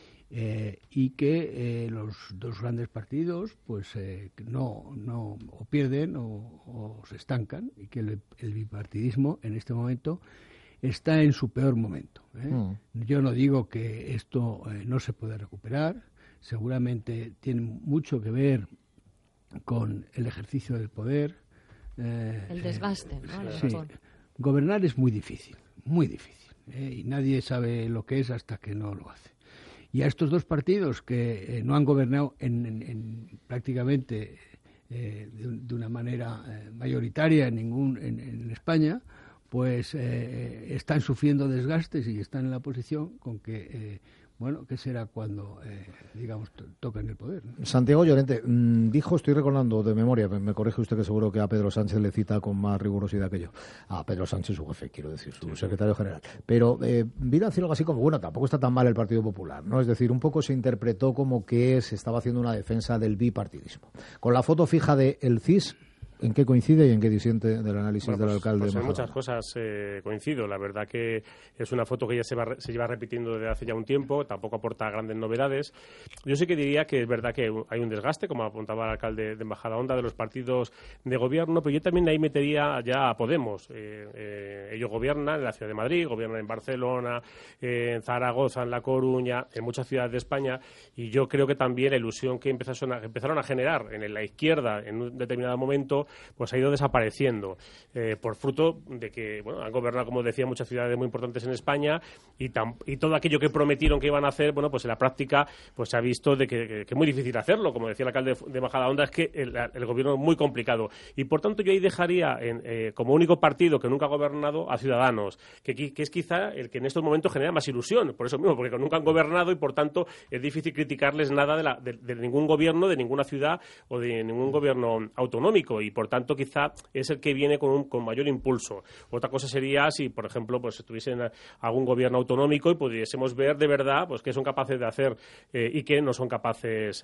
Y que los dos grandes partidos pues no o pierden o se estancan, y que el bipartidismo en este momento está en su peor momento. Yo no digo que esto no se pueda recuperar. Seguramente tiene mucho que ver con el ejercicio del poder. El desgaste, ¿no? Sí. Gobernar es muy difícil, y nadie sabe lo que es hasta que no lo hace. Y a estos dos partidos que no han gobernado prácticamente de una manera mayoritaria en España, pues están sufriendo desgastes y están en la posición con que bueno, ¿qué será cuando, toquen el poder, ¿no? Santiago Llorente dijo, estoy recordando de memoria, me corrige usted que seguro que a Pedro Sánchez le cita con más rigurosidad que yo. A Pedro Sánchez, su jefe, quiero decir, su secretario general. Pero vino a decir algo así como, bueno, tampoco está tan mal el Partido Popular, ¿no? Es decir, un poco se interpretó como que se estaba haciendo una defensa del bipartidismo. Con la foto fija de el CIS, ¿en qué coincide y en qué disiente del análisis del alcalde? Pues en muchas cosas coincido. La verdad que es una foto que ya se lleva repitiendo desde hace ya un tiempo, tampoco aporta grandes novedades. Yo sí que diría que es verdad que hay un desgaste, como apuntaba el alcalde de Majadahonda, de los partidos de gobierno, pero yo también ahí metería ya a Podemos. Ellos gobiernan en la ciudad de Madrid, gobiernan en Barcelona, en Zaragoza, en La Coruña, en muchas ciudades de España, y yo creo que también la ilusión que empezaron a generar en la izquierda en un determinado momento pues ha ido desapareciendo por fruto de que han gobernado, como decía, muchas ciudades muy importantes en España, y todo aquello que prometieron que iban a hacer, pues en la práctica pues se ha visto de que es muy difícil hacerlo. Como decía el alcalde de Majadahonda, es que el gobierno es muy complicado, y por tanto yo ahí dejaría como único partido que nunca ha gobernado a Ciudadanos, que es quizá el que en estos momentos genera más ilusión, por eso mismo, porque nunca han gobernado y por tanto es difícil criticarles nada de ningún gobierno, de ninguna ciudad o de ningún gobierno autonómico, y por tanto quizá es el que viene con mayor impulso. Otra cosa sería si, por ejemplo, pues estuviesen algún gobierno autonómico y pudiésemos ver de verdad pues qué son capaces de hacer y qué no son capaces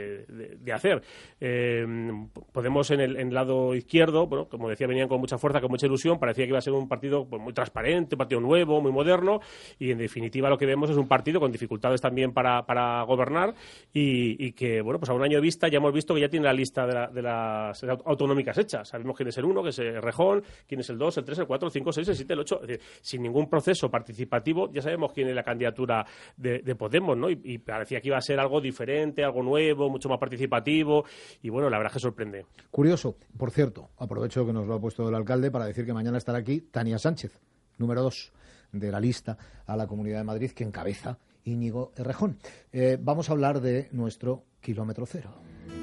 de hacer. Podemos en el lado izquierdo, como decía, venían con mucha fuerza, con mucha ilusión, parecía que iba a ser un partido pues muy transparente, un partido nuevo, muy moderno, y en definitiva lo que vemos es un partido con dificultades también para gobernar, y que, pues a un año de vista ya hemos visto que ya tiene la lista de las autonómicas hechas. Sabemos quién es el 1, que es Rejón, quién es el 2, el 3, el 4, el 5, el 6, el 7, el 8. Es decir, sin ningún proceso participativo ya sabemos quién es la candidatura de Podemos, ¿no? Y parecía que iba a ser algo diferente, algo nuevo, mucho más participativo, y bueno, la verdad es que sorprende. Curioso, por cierto, aprovecho que nos lo ha puesto el alcalde para decir que mañana estará aquí Tania Sánchez, número 2 de la lista a la Comunidad de Madrid, que encabeza Íñigo Errejón. Vamos a hablar de nuestro kilómetro cero.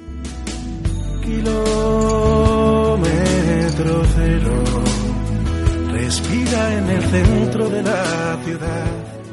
Kilómetro cero, respira en el centro de la ciudad,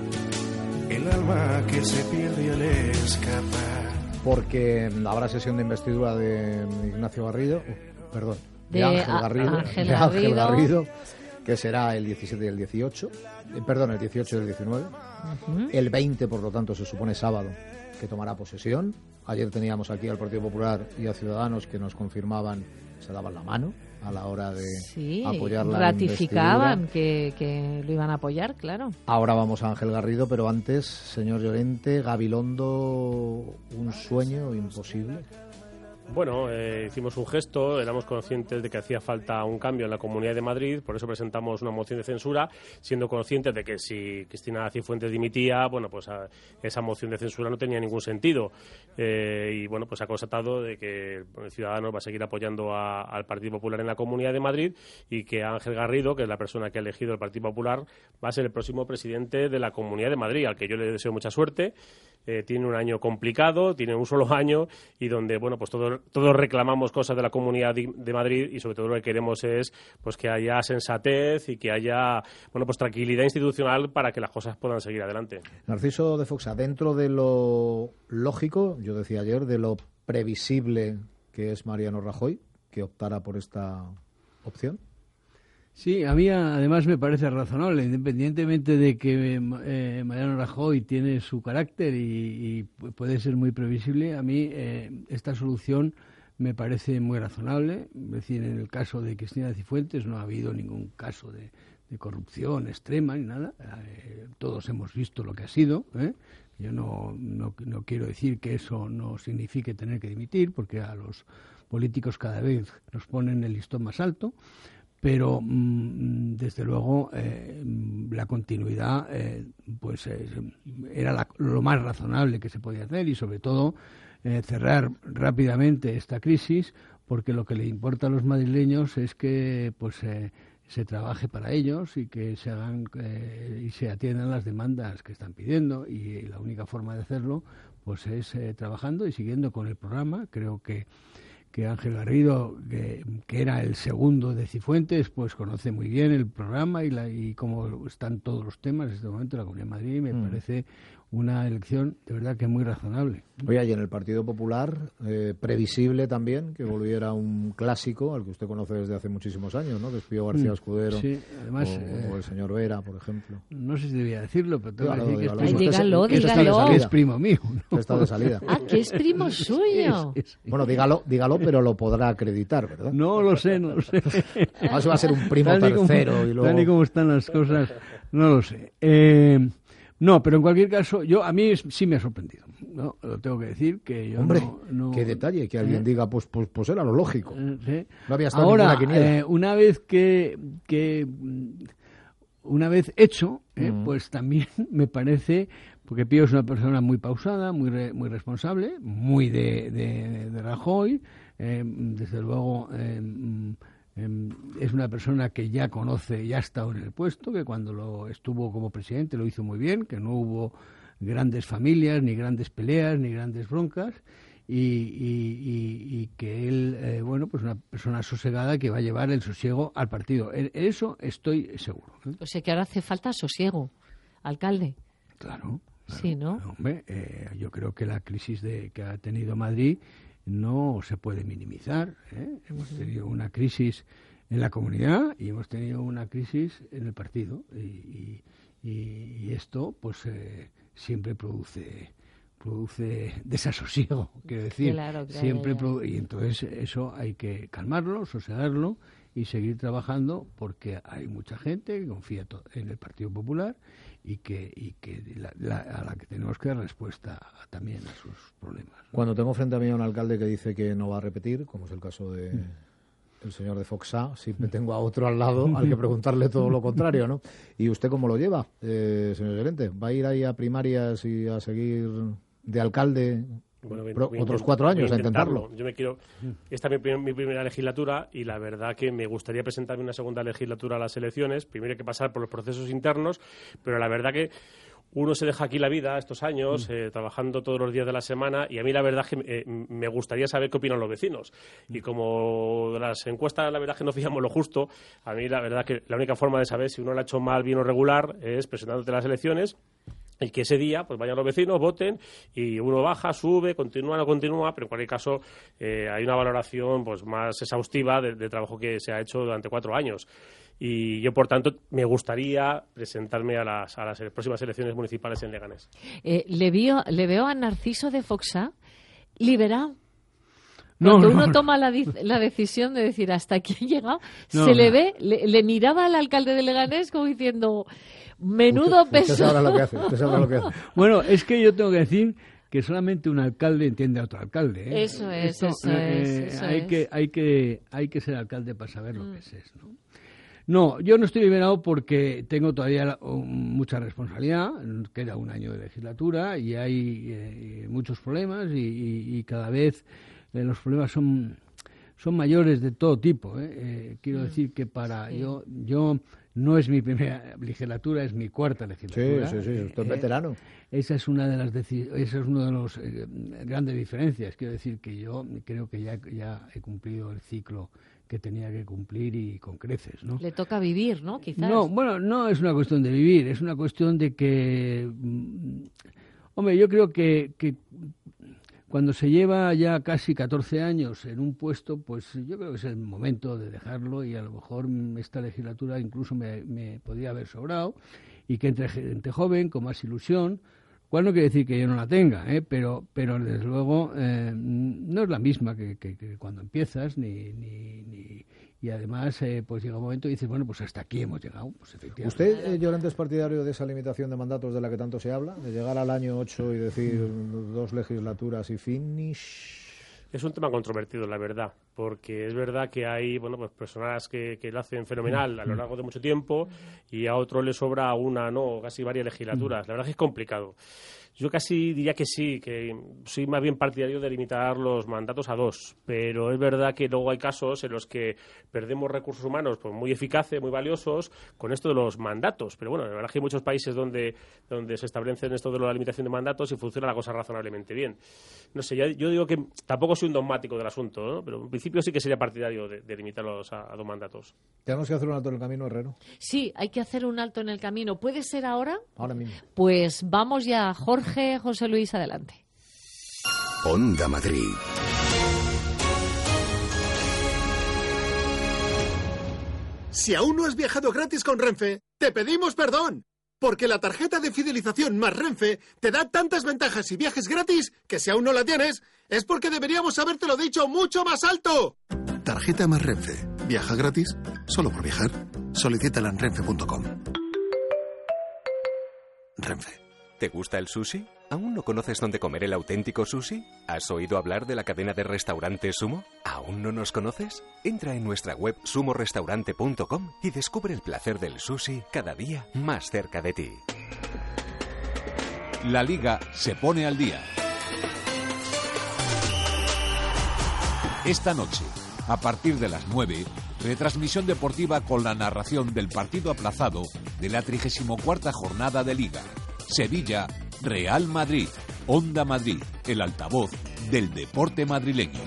el alma que se pierde al escapar. Porque habrá sesión de investidura de Ignacio Garrido, de Ángel Garrido, que será el 17 y el 18, el 18 y el 19. El 20, por lo tanto, se supone sábado, que tomará posesión. Ayer teníamos aquí al Partido Popular y a Ciudadanos que nos confirmaban, se daban la mano a la hora de apoyar la ratificaban que lo iban a apoyar, claro. Ahora vamos a Ángel Garrido, pero antes, señor Llorente, Gabilondo, un sueño imposible. Bueno, hicimos un gesto, éramos conscientes de que hacía falta un cambio en la Comunidad de Madrid, por eso presentamos una moción de censura, siendo conscientes de que si Cristina Cifuentes dimitía, bueno, pues esa moción de censura no tenía ningún sentido. Y bueno, pues ha constatado de que Ciudadanos va a seguir apoyando al Partido Popular en la Comunidad de Madrid y que Ángel Garrido, que es la persona que ha elegido el Partido Popular, va a ser el próximo presidente de la Comunidad de Madrid, al que yo le deseo mucha suerte. Tiene un año complicado, tiene un solo año y donde, bueno, pues todos reclamamos cosas de la Comunidad de Madrid y sobre todo lo que queremos es pues que haya sensatez y que haya, bueno, pues tranquilidad institucional para que las cosas puedan seguir adelante. Narciso de Foxa, dentro de lo lógico, yo decía ayer, de lo previsible que es Mariano Rajoy, que optara por esta opción. Sí, a mí además me parece razonable, independientemente de que Mariano Rajoy tiene su carácter y puede ser muy previsible, a mí esta solución me parece muy razonable. Es decir, en el caso de Cristina Cifuentes no ha habido ningún caso de corrupción extrema ni nada. Todos hemos visto lo que ha sido. Yo no quiero decir que eso no signifique tener que dimitir, porque a los políticos cada vez nos ponen el listón más alto. Pero, desde luego, la continuidad era lo más razonable que se podía hacer y, sobre todo, cerrar rápidamente esta crisis, porque lo que le importa a los madrileños es que se trabaje para ellos y que se hagan y se atiendan las demandas que están pidiendo. Y la única forma de hacerlo pues es trabajando y siguiendo con el programa. Creo que Ángel Garrido, que era el segundo de Cifuentes, pues conoce muy bien el programa y cómo están todos los temas en este momento en la Comunidad de Madrid. Me parece una elección de verdad que muy razonable. Oye, y en el Partido Popular, previsible también que volviera un clásico al que usted conoce desde hace muchísimos años, ¿no? Que es Pío García Escudero, sí, además, o el señor Vera, por ejemplo. No sé si debía decirlo, pero tengo que decir dígalo. Que es primo mío, ¿no? Está de salida. Ah, que es primo suyo. Bueno, dígalo, pero lo podrá acreditar, ¿verdad? No lo sé. Además va a ser un primo tercero. Y luego... Tal y como están las cosas, no lo sé. No, pero en cualquier caso, a mí sí me ha sorprendido, ¿no? Lo tengo que decir, que yo Hombre, no qué detalle, que alguien diga, pues era lo lógico. Sí. No había estado ahora, ninguna quiniela. Una vez hecho, pues también me parece, porque Pío es una persona muy pausada, muy responsable, muy de Rajoy, desde luego... es una persona que ya conoce, ya ha estado en el puesto, que cuando estuvo como presidente lo hizo muy bien, que no hubo grandes familias, ni grandes peleas, ni grandes broncas, y que él, pues una persona sosegada que va a llevar el sosiego al partido. En eso estoy seguro. O sea que ahora hace falta sosiego, alcalde. Claro. Sí, ¿no? Hombre, yo creo que la crisis que ha tenido Madrid no se puede minimizar. Hemos tenido una crisis en la comunidad y hemos tenido una crisis en el partido y esto pues siempre produce desasosiego, quiero decir. Claro, siempre y entonces eso hay que calmarlo, sosegarlo y seguir trabajando, porque hay mucha gente que confía en el Partido Popular y que a la que tenemos que dar respuesta también a sus problemas, ¿no? Cuando tengo frente a mí a un alcalde que dice que no va a repetir, como es el caso de el señor de Foxa, siempre tengo a otro al lado al que preguntarle todo lo contrario, ¿no? ¿Y usted cómo lo lleva, señor gerente? ¿Va a ir ahí a primarias y a seguir de alcalde? Bueno, otros 4 años a intentarlo. Esta es mi primera legislatura y la verdad que me gustaría presentarme una segunda legislatura a las elecciones. Primero hay que pasar por los procesos internos, pero la verdad que uno se deja aquí la vida estos años, trabajando todos los días de la semana, y a mí la verdad es que me gustaría saber qué opinan los vecinos. Y como las encuestas, la verdad es que no fijamos lo justo, a mí la verdad que la única forma de saber si uno lo ha hecho mal, bien o regular es presentándote las elecciones, y que ese día pues vayan los vecinos, voten, y uno baja, sube, continúa, no continúa, pero en cualquier caso hay una valoración pues más exhaustiva del trabajo que se ha hecho durante 4 años. Y yo, por tanto, me gustaría presentarme a las próximas elecciones municipales en Leganés. Le veo a Narciso de Foxá liberado. Cuando uno toma la decisión de decir hasta aquí he llegado, le ve, le miraba al alcalde de Leganés como diciendo, menudo peso. Usted sabrá lo que hace, Bueno, es que yo tengo que decir que solamente un alcalde entiende a otro alcalde, ¿eh? Eso es. Hay que ser alcalde para saber lo que es, ¿no? No, yo no estoy liberado porque tengo todavía mucha responsabilidad, queda 1 año de legislatura y hay muchos problemas y cada vez los problemas son mayores de todo tipo. Quiero decir que yo no es mi primera legislatura, es mi 4ª legislatura. Sí, usted es veterano. Esa es una de las grandes diferencias. Quiero decir que yo creo que ya he cumplido el ciclo que tenía que cumplir y con creces, ¿no? Le toca vivir, ¿no? Quizás. No, bueno, no es una cuestión de vivir, es una cuestión de que... Hombre, yo creo que cuando se lleva ya casi 14 años en un puesto, pues yo creo que es el momento de dejarlo y a lo mejor esta legislatura incluso me podría haber sobrado y que entre gente joven, con más ilusión, cual no quiere decir que yo no la tenga, pero desde luego no es la misma que cuando empiezas y además pues llega un momento y dices, bueno, pues hasta aquí hemos llegado. Pues efectivamente. ¿Usted, Llorente, es partidario de esa limitación de mandatos de la que tanto se habla? ¿De llegar al año 8 y decir 2 legislaturas y finish? Es un tema controvertido, la verdad, porque es verdad que hay pues personas que lo hacen fenomenal a lo largo de mucho tiempo y a otro le sobra casi varias legislaturas. La verdad es que es complicado. Yo casi diría que sí, que soy más bien partidario de limitar los mandatos a 2, pero es verdad que luego hay casos en los que perdemos recursos humanos pues muy eficaces, muy valiosos, con esto de los mandatos. Pero bueno, la verdad es que hay muchos países donde se establecen esto de la limitación de mandatos y funciona la cosa razonablemente bien. No sé, yo digo que tampoco soy un dogmático del asunto, ¿no? Pero en principio sí que sería partidario de limitarlos a 2 mandatos. ¿Tenemos que hacer un alto en el camino, Herrero? Sí, hay que hacer un alto en el camino. ¿Puede ser ahora? Ahora mismo. Pues vamos ya, José Luis, adelante. Onda Madrid. Si aún no has viajado gratis con Renfe, te pedimos perdón. Porque la tarjeta de fidelización más Renfe te da tantas ventajas y viajes gratis que si aún no la tienes, es porque deberíamos habértelo dicho mucho más alto. Tarjeta más Renfe. Viaja gratis solo por viajar. Solicítala en renfe.com. Renfe. ¿Te gusta el sushi? ¿Aún no conoces dónde comer el auténtico sushi? ¿Has oído hablar de la cadena de restaurantes Sumo? ¿Aún no nos conoces? Entra en nuestra web sumorestaurante.com y descubre el placer del sushi cada día más cerca de ti. La Liga se pone al día. Esta noche, a partir de las 9, retransmisión deportiva con la narración del partido aplazado de la 34ª jornada de Liga. Sevilla, Real Madrid, Onda Madrid, el altavoz del deporte madrileño.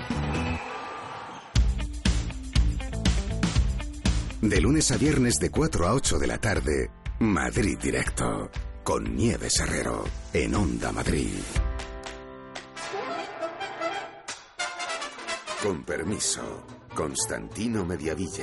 De lunes a viernes de 4 a 8 de la tarde, Madrid Directo, con Nieves Herrero, en Onda Madrid. Con permiso, Constantino Mediavilla.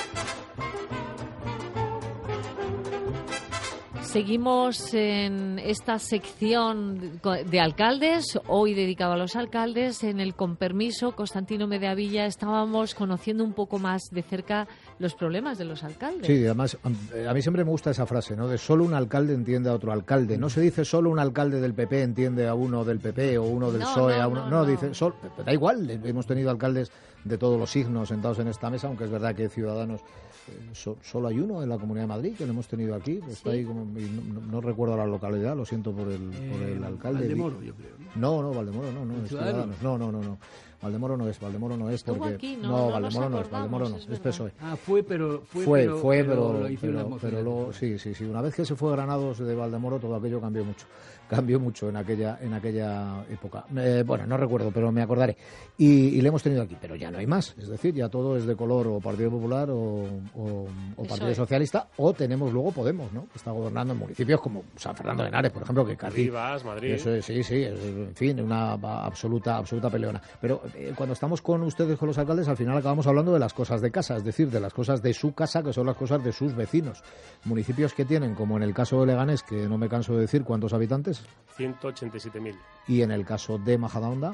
Seguimos en esta sección de alcaldes, hoy dedicado a los alcaldes. En el Con Permiso, Constantino Mediavilla, estábamos conociendo un poco más de cerca los problemas de los alcaldes. Sí, además, a mí siempre me gusta esa frase, ¿no? De solo un alcalde entiende a otro alcalde. No se dice solo un alcalde del PP entiende a uno del PP o uno del PSOE. Dice, da igual, hemos tenido alcaldes de todos los signos sentados en esta mesa, aunque es verdad que Ciudadanos solo hay uno en la Comunidad de Madrid, que lo hemos tenido aquí. ¿Sí? Está ahí no recuerdo la localidad, lo siento por el alcalde. Valdemoro, yo creo. No, Valdemoro, no, es Ciudadanos. No. Valdemoro no es Estuvo porque aquí, no, nos Valdemoro no acordamos, es PSOE. Fue, pero pero luego sí, una vez que se fue Granados de Valdemoro todo aquello cambió mucho en aquella época. Bueno, no recuerdo, pero me acordaré. Y le hemos tenido aquí, pero ya no hay más, es decir, ya todo es de color o Partido Popular o Partido Socialista, o tenemos luego Podemos, ¿no? Que está gobernando en municipios como San Fernando de Henares, por ejemplo, que casi Rivas, Madrid. Eso es, sí, en fin, una absoluta peleona. Pero cuando estamos con ustedes, con los alcaldes, al final acabamos hablando de las cosas de casa, es decir, de las cosas de su casa, que son las cosas de sus vecinos. Municipios que tienen, como en el caso de Leganés, que no me canso de decir, ¿cuántos habitantes? 187.000. Y en el caso de Majadahonda,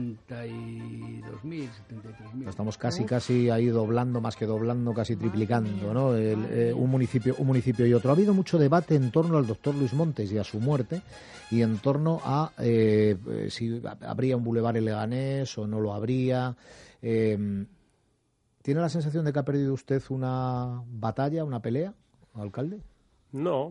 72.000, 73.000. Estamos casi ahí doblando, más que doblando, casi triplicando, ¿no? Un municipio y otro. Ha habido mucho debate en torno al doctor Luis Montes y a su muerte, y en torno a si habría un bulevar en Leganés o no lo habría. ¿Tiene la sensación de que ha perdido usted una batalla, una pelea, alcalde? No,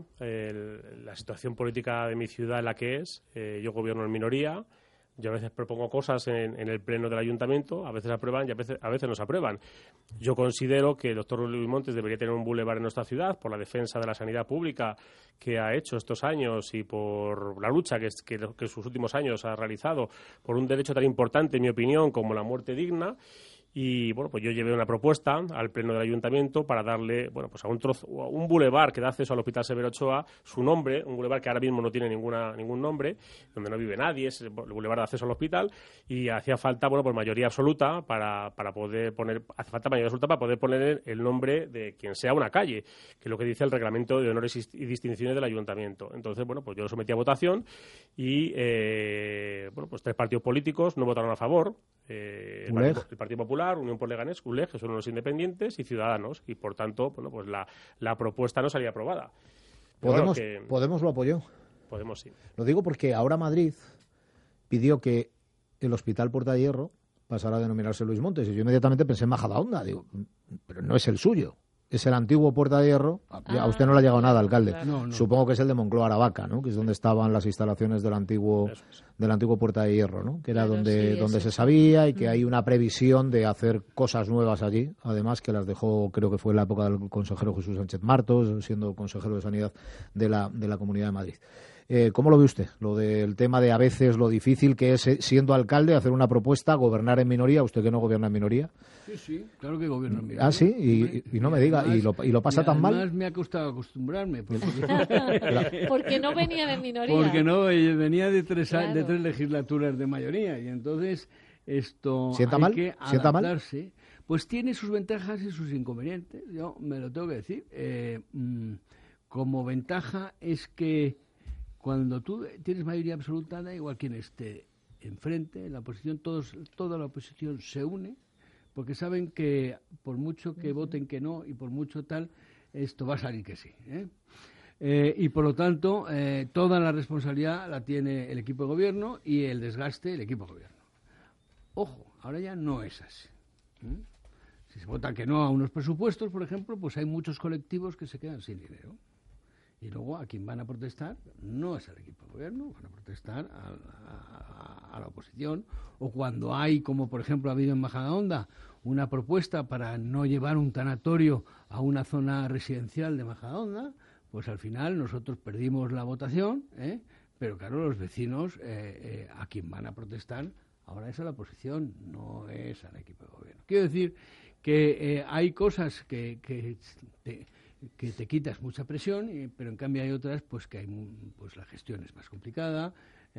la situación política de mi ciudad es la que es. Yo gobierno en minoría. Yo a veces propongo cosas en el pleno del ayuntamiento, a veces aprueban y a veces no se aprueban. Yo considero que el doctor Luis Montes debería tener un bulevar en nuestra ciudad por la defensa de la sanidad pública que ha hecho estos años y por la lucha que en sus últimos años ha realizado por un derecho tan importante, en mi opinión, como la muerte digna. Y bueno, pues yo llevé una propuesta al pleno del ayuntamiento para darle, bueno, pues a un bulevar que da acceso al Hospital Severo Ochoa su nombre, un bulevar que ahora mismo no tiene ningún nombre, donde no vive nadie, es el bulevar de acceso al hospital, y hacía falta, bueno, pues mayoría absoluta para poder poner, hace falta mayoría absoluta para poder poner el nombre de quien sea una calle, que es lo que dice el reglamento de honores y distinciones del ayuntamiento. Entonces, bueno, pues yo lo sometí a votación y, bueno, pues 3 partidos políticos no votaron a favor, el Partido Popular, Unión por Leganés, ULEG, que son los independientes, y Ciudadanos, y por tanto, bueno, pues la propuesta no salía aprobada. Podemos lo apoyó. Podemos sí. Lo digo porque ahora Madrid pidió que el Hospital Puerta de Hierro pasara a denominarse Luis Montes, y yo inmediatamente pensé en Majadahonda, digo, pero no es el suyo. Es el antiguo Puerta de Hierro. A usted no le ha llegado nada, alcalde. Claro. No. Supongo que es el de Moncloa Aravaca, ¿no? Que es donde estaban las instalaciones del antiguo Puerta de Hierro, ¿no? Que era donde se sabía, y que hay una previsión de hacer cosas nuevas allí. Además, que las dejó, creo que fue en la época del consejero Jesús Sánchez Martos, siendo consejero de Sanidad de la Comunidad de Madrid. ¿Cómo lo ve usted? Lo del tema de a veces lo difícil que es, siendo alcalde, hacer una propuesta, gobernar en minoría, usted que no gobierna en minoría. Sí, claro que gobierno en minoría. Ah, sí, y no me diga, además, ¿y lo pasa tan mal? Además me ha costado acostumbrarme. Porque no venía de minoría. Porque no, venía de tres legislaturas de mayoría, y entonces esto ¿Sienta hay mal? que ¿Sienta adaptarse. Mal? Pues tiene sus ventajas y sus inconvenientes, yo me lo tengo que decir. Como ventaja es que cuando tú tienes mayoría absoluta, da igual quién esté enfrente, en la oposición, toda la oposición se une, porque saben que por mucho que voten que no y por mucho tal, esto va a salir que sí, y por lo tanto, toda la responsabilidad la tiene el equipo de gobierno y el desgaste el equipo de gobierno. Ojo, ahora ya no es así. Si se vota que no a unos presupuestos, por ejemplo, pues hay muchos colectivos que se quedan sin dinero. Y luego a quien van a protestar no es al equipo de gobierno, van a protestar a la oposición. O cuando hay, como por ejemplo ha habido en Majadahonda, una propuesta para no llevar un tanatorio a una zona residencial de Majadahonda, pues al final nosotros perdimos la votación, pero claro, los vecinos a quien van a protestar ahora es a la oposición, no es al equipo de gobierno. Quiero decir que hay cosas que te quitas mucha presión, pero en cambio hay otras pues que pues la gestión es más complicada,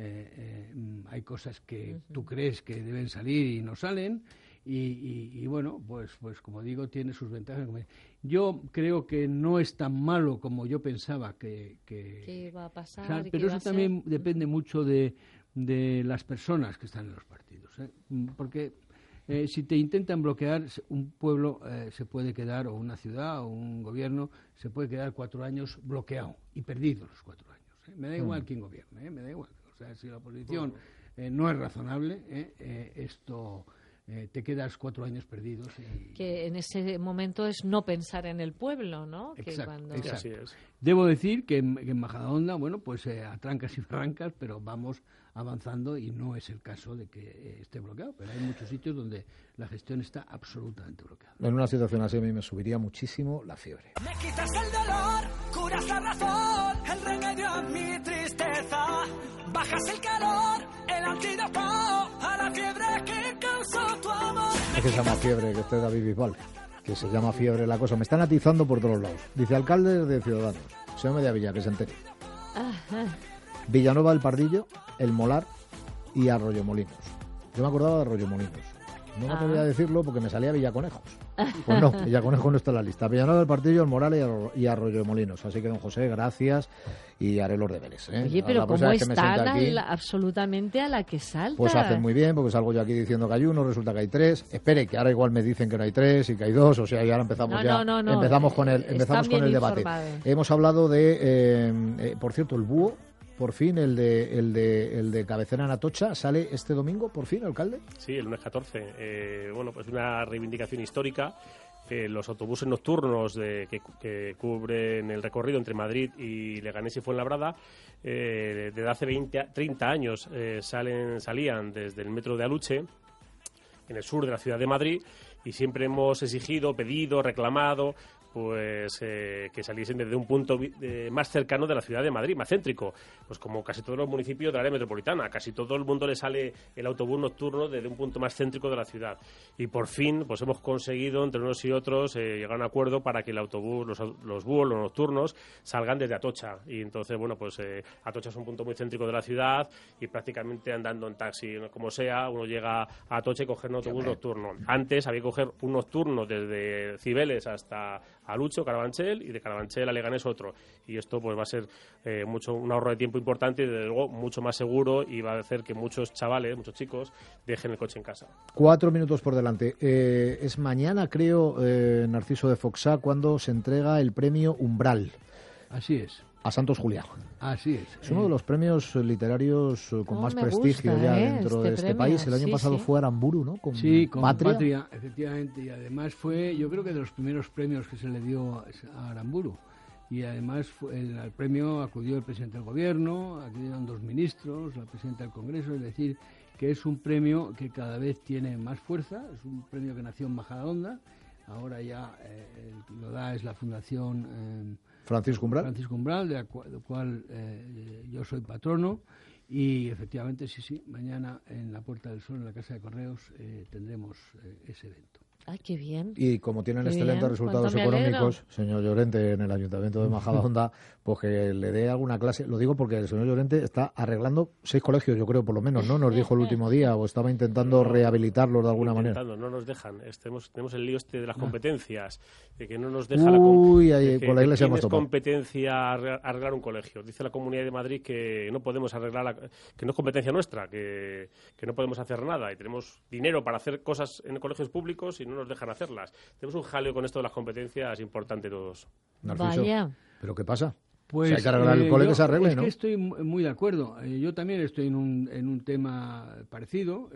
hay cosas que tú crees que deben salir y no salen, y bueno, pues como digo, tiene sus ventajas. Yo creo que no es tan malo como yo pensaba que iba a pasar, o sea, pero eso también depende mucho de las personas que están en los partidos, porque si te intentan bloquear, un pueblo se puede quedar, o una ciudad, o un gobierno, se puede quedar 4 años bloqueado y perdido los 4 años. Me da igual quién gobierne, me da igual. O sea, si la oposición no es razonable, esto te quedas 4 años perdidos. Que en ese momento es no pensar en el pueblo, ¿no? Exacto. Así es. Debo decir que en Majadahonda, bueno, pues a trancas y barrancas, pero vamos avanzando y no es el caso de que esté bloqueado. Pero hay muchos sitios donde la gestión está absolutamente bloqueada. En una situación así a mí me subiría muchísimo la fiebre. Me quitas el dolor, curas la razón, el remedio a mi tristeza. Bajas el calor, el antídoto a la fiebre que causó tu amor. Es que se llama fiebre, que esté David Bisbal, que se llama fiebre la cosa. Me están atizando por todos lados. Dice alcalde de Ciudadanos, señor Mediavilla, que se entere. Villanueva del Pardillo, El Molar y Arroyomolinos. Yo me acordaba de Arroyomolinos. No me atrevería a decirlo porque me salía Villaconejos. Pues no, Villaconejo no está en la lista. Villanueva del Pardillo, El Moral y Arroyomolinos. Así que, don José, gracias y haré los deberes. Oye, pero ¿cómo están absolutamente a la que salta? Pues hacen muy bien, porque salgo yo aquí diciendo que hay 1, resulta que hay 3. Espere, que ahora igual me dicen que no hay 3 y que hay 2, o sea, y ahora empezamos empezamos con el debate. Hemos hablado de, por cierto, el búho. Por fin, el de cabecera en Atocha, ¿sale este domingo, por fin, alcalde? Sí, el lunes 14. Bueno, pues una reivindicación histórica. Los autobuses nocturnos que cubren el recorrido entre Madrid y Leganés y Fuenlabrada, desde hace 30 años salían desde el metro de Aluche, en el sur de la ciudad de Madrid, y siempre hemos exigido, pedido, reclamado pues que saliesen desde un punto más cercano de la ciudad de Madrid, más céntrico, pues como casi todos los municipios del área metropolitana. Casi todo el mundo le sale el autobús nocturno desde un punto más céntrico de la ciudad. Y por fin pues hemos conseguido entre unos y otros llegar a un acuerdo para que el autobús, los búhos, los nocturnos, salgan desde Atocha. Y entonces, bueno, pues Atocha es un punto muy céntrico de la ciudad y prácticamente andando en taxi, como sea, uno llega a Atocha y coger un autobús nocturno. Antes había que coger un nocturno desde Cibeles hasta Aluche o Carabanchel, y de Carabanchel a Leganés otro. Y esto pues va a ser un ahorro de tiempo importante y desde luego mucho más seguro, y va a hacer que muchos chavales, muchos chicos, dejen el coche en casa. 4 minutos por delante. Es mañana, creo, Narciso de Foxá, cuando se entrega el premio Umbral. Así es. A Santos Juliá. Así es. Es uno de los premios literarios con más prestigio ya dentro de este país. El año pasado fue Aramburu, ¿no? Con Patria, efectivamente. Y además fue, yo creo que de los primeros premios que se le dio a Aramburu. Y además al premio acudió el presidente del gobierno, acudieron 2 ministros, la presidenta del Congreso. Es decir, que es un premio que cada vez tiene más fuerza. Es un premio que nació en Majadahonda. Ahora ya lo da es la Fundación Francisco Umbral, de la cual yo soy patrono, y efectivamente, sí, mañana en la Puerta del Sol, en la Casa de Correos, tendremos ese evento. ¡Ay, qué bien! Y como tienen excelentes resultados económicos, señor Llorente, en el Ayuntamiento de Majadahonda, pues que le dé alguna clase. Lo digo porque el señor Llorente está arreglando 6 colegios, yo creo, por lo menos, ¿no? Nos dijo el último día, o estaba intentando rehabilitarlos de alguna manera. No nos dejan. Tenemos el lío de las competencias, de que no nos deja con la Iglesia hemos topado. Competencia arreglar un colegio. Dice la Comunidad de Madrid que no podemos arreglar, que no es competencia nuestra, que no podemos hacer nada, y tenemos dinero para hacer cosas en colegios públicos y no nos dejan hacerlas. Tenemos un jaleo con esto de las competencias importante todos. Narciso, ¿pero qué pasa? Pues, si hay que arreglar el cole, que se arregle, ¿no? Es que estoy muy de acuerdo. Yo también estoy en un tema parecido.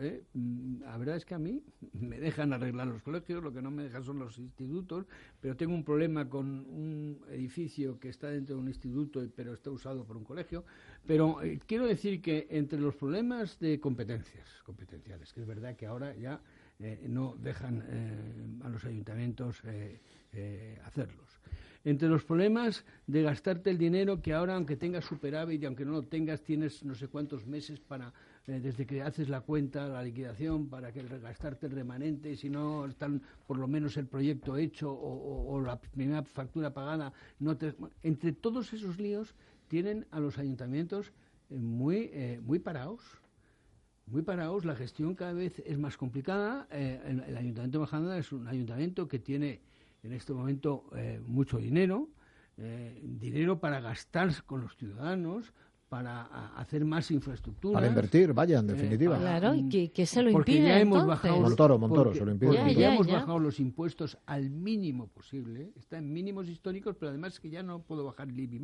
La verdad es que a mí me dejan arreglar los colegios, lo que no me dejan son los institutos, pero tengo un problema con un edificio que está dentro de un instituto, pero está usado por un colegio. Pero quiero decir que entre los problemas de competenciales, que es verdad que ahora ya no dejan a los ayuntamientos hacerlos. Entre los problemas de gastarte el dinero, que ahora, aunque tengas superávit y aunque no lo tengas, tienes no sé cuántos meses para, desde que haces la cuenta, la liquidación, para que gastarte el remanente, y si no están por lo menos el proyecto hecho o la primera factura pagada. Entre todos esos líos tienen a los ayuntamientos muy parados. Muy parados, la gestión cada vez es más complicada. El Ayuntamiento de Majadahonda es un ayuntamiento que tiene en este momento mucho dinero para gastar con los ciudadanos, para hacer más infraestructuras. Para invertir, vaya, en definitiva. Claro, y que se lo impide, porque ya hemos entonces. bajado Montoro se lo impide. Ya hemos bajado los impuestos al mínimo posible. Está en mínimos históricos, pero además es que ya no puedo bajar el IBI más,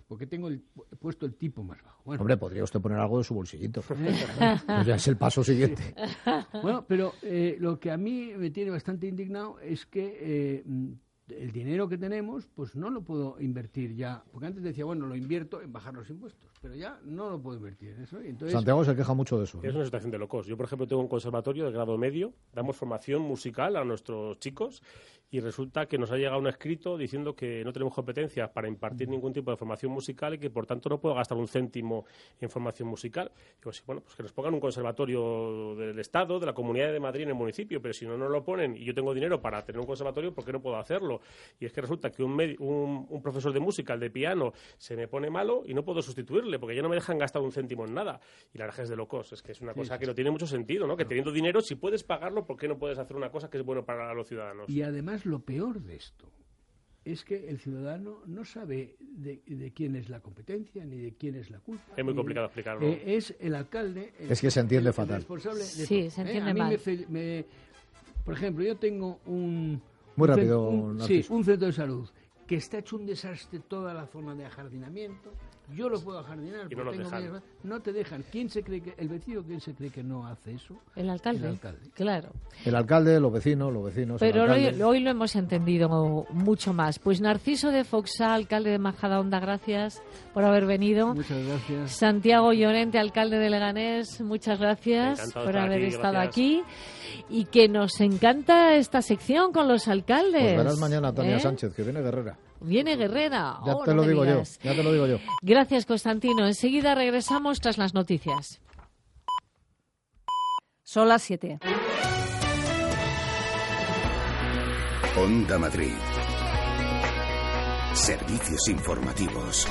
porque tengo puesto el tipo más bajo. Bueno. Hombre, podría usted poner algo de su bolsillito. Pues ya es el paso siguiente. Bueno, pero lo que a mí me tiene bastante indignado es que el dinero que tenemos, pues no lo puedo invertir ya. Porque antes decía, bueno, lo invierto en bajar los impuestos, pero ya no lo puedo invertir en eso. Entonces, Santiago se queja mucho de eso. Es una situación de locos. Yo, por ejemplo, tengo un conservatorio de grado medio, damos formación musical a nuestros chicos y resulta que nos ha llegado un escrito diciendo que no tenemos competencias para impartir ningún tipo de formación musical y que, por tanto, no puedo gastar un céntimo en formación musical. Digo, sí, bueno, pues que nos pongan un conservatorio del Estado, de la Comunidad de Madrid en el municipio, pero si no nos lo ponen y yo tengo dinero para tener un conservatorio, ¿por qué no puedo hacerlo? Y es que resulta que un profesor de música, el de piano, se me pone malo y no puedo sustituirle porque ya no me dejan gastar un céntimo en nada. Y la verdad es de locos. Es que es una cosa que no tiene mucho sentido, ¿no? Que teniendo dinero, si puedes pagarlo, ¿por qué no puedes hacer una cosa que es bueno para los ciudadanos? Y además lo peor de esto es que el ciudadano no sabe de quién es la competencia ni de quién es la culpa. Es muy complicado explicarlo. Es el alcalde. Es que se entiende fatal. Responsable de sí, todo. Se entiende a mí mal. por ejemplo, yo tengo un centro de salud que está hecho un desastre, toda la zona de ajardinamiento. Yo lo puedo ajardinar, y no te dejan. ¿Quién se cree que el vecino quién se cree que no hace eso? El alcalde. Claro. El alcalde, los vecinos. Pero hoy lo hemos entendido mucho más. Pues Narciso de Foxá, alcalde de Majadahonda, gracias por haber venido. Muchas gracias. Santiago Llorente, alcalde de Leganés, muchas gracias por haber estado aquí. Y que nos encanta esta sección con los alcaldes. Pues verás mañana a Tania Sánchez, que viene guerrera. Viene guerrera. Ya te lo digo yo. Gracias, Constantino. Enseguida regresamos tras las noticias. Son las 7. Onda Madrid. Servicios informativos.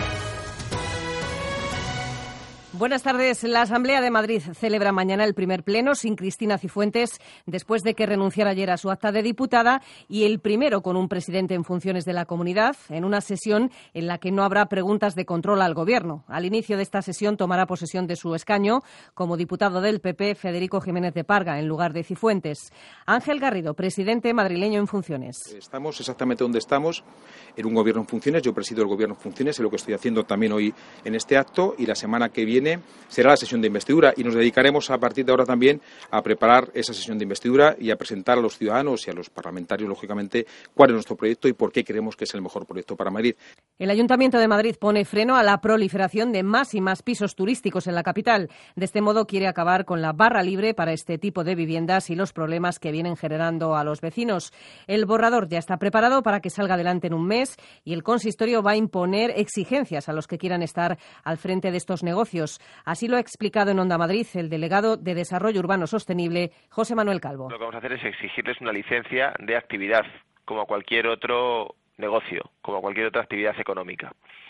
Buenas tardes. La Asamblea de Madrid celebra mañana el primer pleno sin Cristina Cifuentes, después de que renunciara ayer a su acta de diputada, y el primero con un presidente en funciones de la comunidad, en una sesión en la que no habrá preguntas de control al Gobierno. Al inicio de esta sesión tomará posesión de su escaño como diputado del PP Federico Jiménez de Parga, en lugar de Cifuentes. Ángel Garrido, presidente madrileño en funciones. Estamos exactamente donde estamos, en un Gobierno en funciones. Yo presido el Gobierno en funciones, es lo que estoy haciendo también hoy en este acto, y la semana que viene será la sesión de investidura, y nos dedicaremos a partir de ahora también a preparar esa sesión de investidura y a presentar a los ciudadanos y a los parlamentarios, lógicamente, cuál es nuestro proyecto y por qué creemos que es el mejor proyecto para Madrid. El Ayuntamiento de Madrid pone freno a la proliferación de más y más pisos turísticos en la capital. De este modo quiere acabar con la barra libre para este tipo de viviendas y los problemas que vienen generando a los vecinos. El borrador ya está preparado para que salga adelante en un mes, y el consistorio va a imponer exigencias a los que quieran estar al frente de estos negocios. Así lo ha explicado en Onda Madrid el delegado de Desarrollo Urbano Sostenible, José Manuel Calvo. Lo que vamos a hacer es exigirles una licencia de actividad, como a cualquier otro negocio, como a cualquier otra actividad económica.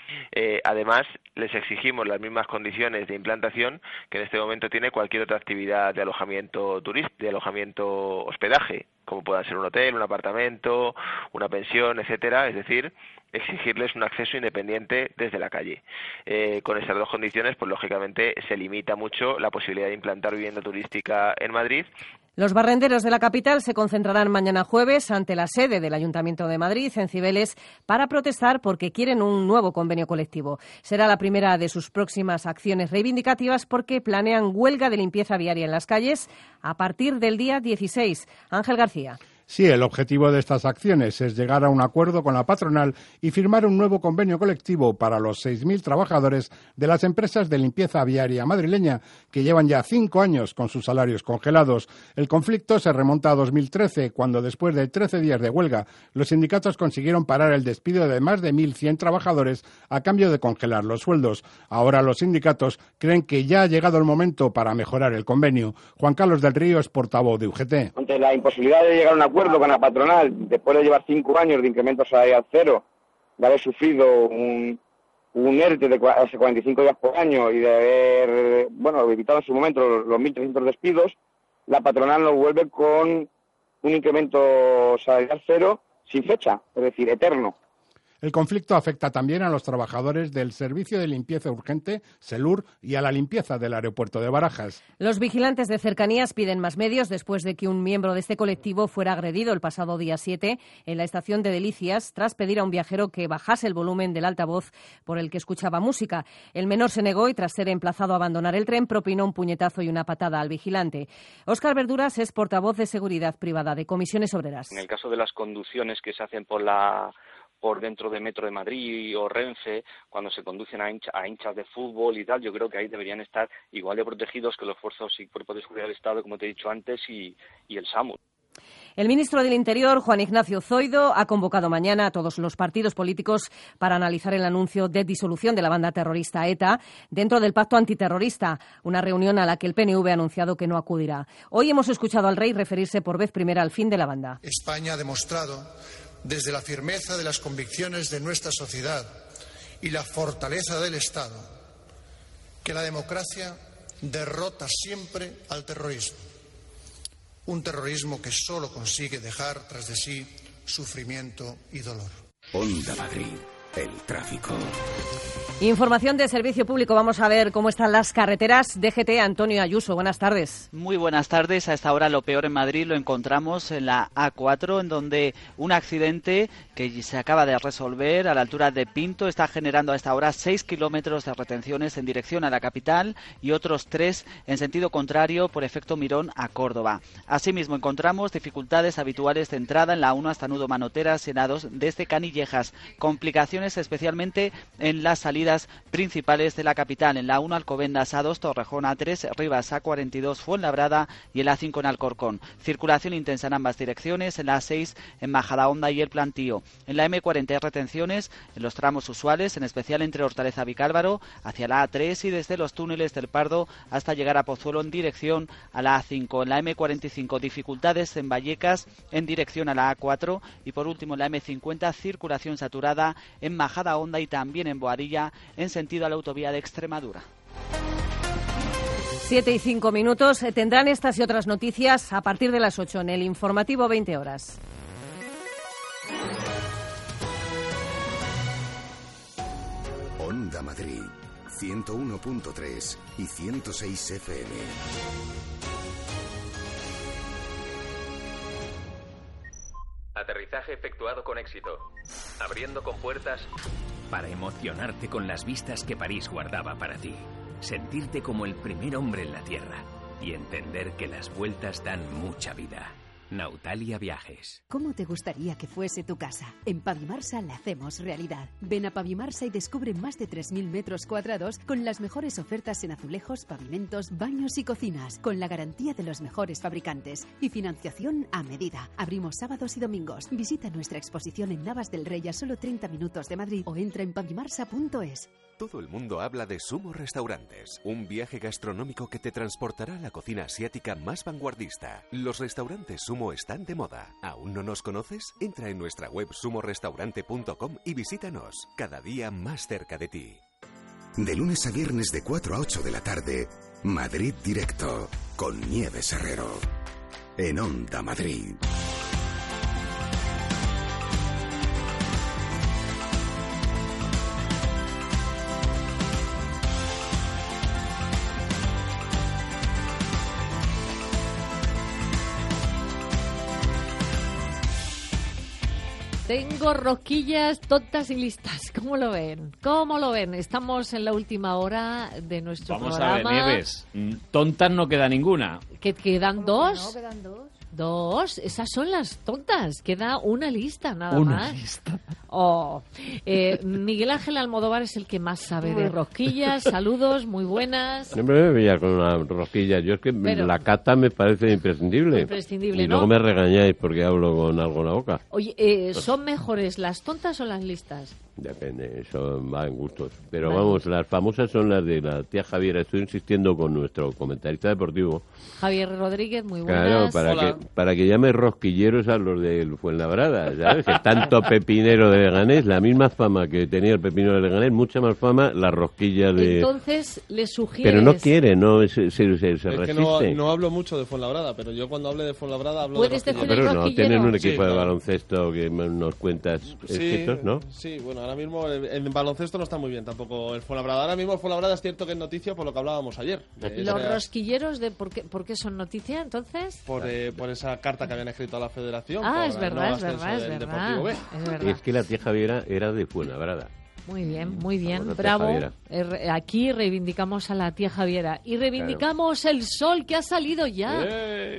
Además, les exigimos las mismas condiciones de implantación que en este momento tiene cualquier otra actividad de alojamiento turístico, de alojamiento hospedaje, como pueda ser un hotel, un apartamento, una pensión, etcétera. Es decir, exigirles un acceso independiente desde la calle. Con estas dos condiciones, pues lógicamente se limita mucho la posibilidad de implantar vivienda turística en Madrid. Los barrenderos de la capital se concentrarán mañana jueves ante la sede del Ayuntamiento de Madrid, en Cibeles, para protestar porque quieren un nuevo convenio colectivo. Será la primera de sus próximas acciones reivindicativas porque planean huelga de limpieza viaria en las calles a partir del día 16. Ángel García. Sí, el objetivo de estas acciones es llegar a un acuerdo con la patronal y firmar un nuevo convenio colectivo para los 6.000 trabajadores de las empresas de limpieza viaria madrileña, que llevan ya 5 años con sus salarios congelados. El conflicto se remonta a 2013, cuando después de 13 días de huelga, los sindicatos consiguieron parar el despido de más de 1.100 trabajadores a cambio de congelar los sueldos. Ahora los sindicatos creen que ya ha llegado el momento para mejorar el convenio. Juan Carlos del Río es portavoz de UGT. Ante la imposibilidad de llegar a un acuerdo con la patronal, después de llevar 5 años de incremento salarial cero, de haber sufrido un ERTE de hace 45 días por año y de haber, evitado en su momento los 1.300 despidos, la patronal nos vuelve con un incremento salarial cero sin fecha, es decir, eterno. El conflicto afecta también a los trabajadores del Servicio de Limpieza Urgente, SELUR, y a la limpieza del aeropuerto de Barajas. Los vigilantes de cercanías piden más medios después de que un miembro de este colectivo fuera agredido el pasado día 7 en la estación de Delicias tras pedir a un viajero que bajase el volumen del altavoz por el que escuchaba música. El menor se negó y tras ser emplazado a abandonar el tren propinó un puñetazo y una patada al vigilante. Óscar Verduras es portavoz de Seguridad Privada de Comisiones Obreras. En el caso de las conducciones que se hacen por dentro de Metro de Madrid o Renfe, cuando se conducen a hinchas de fútbol y tal, yo creo que ahí deberían estar igual de protegidos que los fuerzas y cuerpos de seguridad del Estado, como te he dicho antes, y el SAMU. El ministro del Interior, Juan Ignacio Zoido, ha convocado mañana a todos los partidos políticos para analizar el anuncio de disolución de la banda terrorista ETA dentro del pacto antiterrorista, una reunión a la que el PNV ha anunciado que no acudirá. Hoy hemos escuchado al rey referirse por vez primera al fin de la banda. España ha demostrado, desde la firmeza de las convicciones de nuestra sociedad y la fortaleza del Estado, que la democracia derrota siempre al terrorismo. Un terrorismo que solo consigue dejar tras de sí sufrimiento y dolor. Onda Madrid, el tráfico. Información de servicio público. Vamos a ver cómo están las carreteras. DGT, Antonio Ayuso, buenas tardes. Muy buenas tardes. A esta hora lo peor en Madrid lo encontramos en la A4, en donde un accidente que se acaba de resolver a la altura de Pinto está generando a esta hora 6 kilómetros de retenciones en dirección a la capital y otros 3 en sentido contrario por efecto Mirón a Córdoba. Asimismo encontramos dificultades habituales de entrada en la 1 hasta Nudo Manoteras en A2 desde Canillejas. Complicaciones especialmente en las salidas principales de la capital, en la 1 Alcobendas, A2 Torrejón, A3 Rivas, A42 Fuenlabrada y el A5 en Alcorcón. Circulación intensa en ambas direcciones, en la A6 en Majadahonda y el Plantío. En la M40 hay retenciones en los tramos usuales, en especial entre Hortaleza Vicálvaro hacia la A3 y desde los túneles del Pardo hasta llegar a Pozuelo en dirección a la A5. En la M45 dificultades en Vallecas en dirección a la A4 y por último en la M50 circulación saturada en Majadahonda y también en Boadilla en sentido a la autovía de Extremadura. 7:05. Tendrán estas y otras noticias a partir de las 8 en el informativo 20 horas. Onda Madrid, 101.3 y 106 FM. Aterrizaje efectuado con éxito. Abriendo compuertas para emocionarte con las vistas que París guardaba para ti. Sentirte como el primer hombre en la Tierra y entender que las vueltas dan mucha vida. Nautalia Viajes. ¿Cómo te gustaría que fuese tu casa? En Pavimarsa la hacemos realidad. Ven a Pavimarsa y descubre más de 3.000 metros cuadrados con las mejores ofertas en azulejos, pavimentos, baños y cocinas, con la garantía de los mejores fabricantes y financiación a medida. Abrimos sábados y domingos. Visita nuestra exposición en Navas del Rey a solo 30 minutos de Madrid o entra en pavimarsa.es. Todo el mundo habla de Sumo Restaurantes, un viaje gastronómico que te transportará a la cocina asiática más vanguardista. Los restaurantes Sumo están de moda. ¿Aún no nos conoces? Entra en nuestra web sumorestaurante.com y visítanos, cada día más cerca de ti. De lunes a viernes de 4 a 8 de la tarde, Madrid Directo, con Nieves Herrero, en Onda Madrid. Tengo rosquillas tontas y listas. ¿Cómo lo ven? ¿Cómo lo ven? Estamos en la última hora de nuestro programa. Vamos a ver, Nieves. Tontas no queda ninguna. ¿Que quedan dos? No, quedan dos. Dos, esas son las tontas. Queda una lista nada Una más. lista. Oh. Miguel Ángel Almodóvar es el que más sabe de rosquillas. Saludos, muy buenas. Siempre me veía con una rosquilla. Yo es que Pero, la cata me parece imprescindible. Imprescindible, y ¿no? luego me regañáis porque hablo con algo en la boca. Oye, ¿son mejores las tontas o las listas? Depende, eso va en gustos. Pero vamos, las famosas son las de la tía Javiera. Estoy insistiendo con nuestro comentarista deportivo. Javier Rodríguez, muy buenas. Claro, para que llame rosquilleros a los del Fuenlabrada, ¿sabes? Que tanto pepinero de Leganés, la misma fama que tenía el pepino de Leganés, mucha más fama la rosquilla de... Entonces le sugieres... Pero no quiere, no se resiste. Es que no hablo mucho de Fuenlabrada, pero yo cuando hable de Fuenlabrada hablo de rosquilleros. Pero no, tienen un equipo de baloncesto que nos cuentas estos, ¿no? Sí, bueno, ahora mismo en baloncesto no está muy bien tampoco el Fuenlabrada. Ahora mismo el Fuenlabrada es cierto que es noticia por lo que hablábamos ayer. ¿Los rosquilleros por qué son noticia entonces? Por esa carta que habían escrito a la Federación. Es verdad. Es que la tía Javiera era de Fuenlabrada. Muy bien, bravo. Aquí reivindicamos a la tía Javiera y reivindicamos el sol que ha salido ya.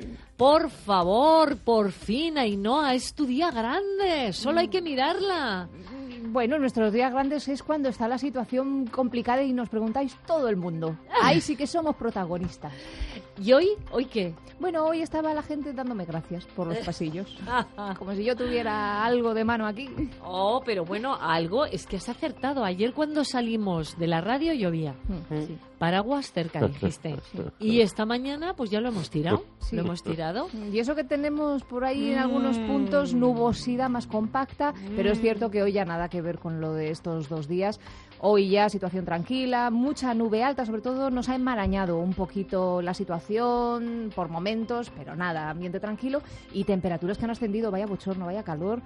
Por favor, por fin, Ainhoa, es tu día grande, solo hay que mirarla. Bueno, nuestros días grandes es cuando está la situación complicada y nos preguntáis todo el mundo. Ahí sí que somos protagonistas. ¿Y hoy? ¿Hoy qué? Bueno, hoy estaba la gente dándome gracias por los pasillos. Como si yo tuviera algo de mano aquí. Oh, pero bueno, algo es que has acertado. Ayer cuando salimos de la radio llovía. Sí. Paraguas cerca, dijiste. Y esta mañana pues ya lo hemos tirado. Sí. Lo hemos tirado. Y eso que tenemos por ahí en algunos puntos nubosidad más compacta, pero es cierto que hoy ya nada que ver con lo de estos 2 días. Hoy ya situación tranquila, mucha nube alta, sobre todo nos ha enmarañado un poquito la situación por momentos, pero nada, ambiente tranquilo y temperaturas que han ascendido, vaya bochorno, vaya calor.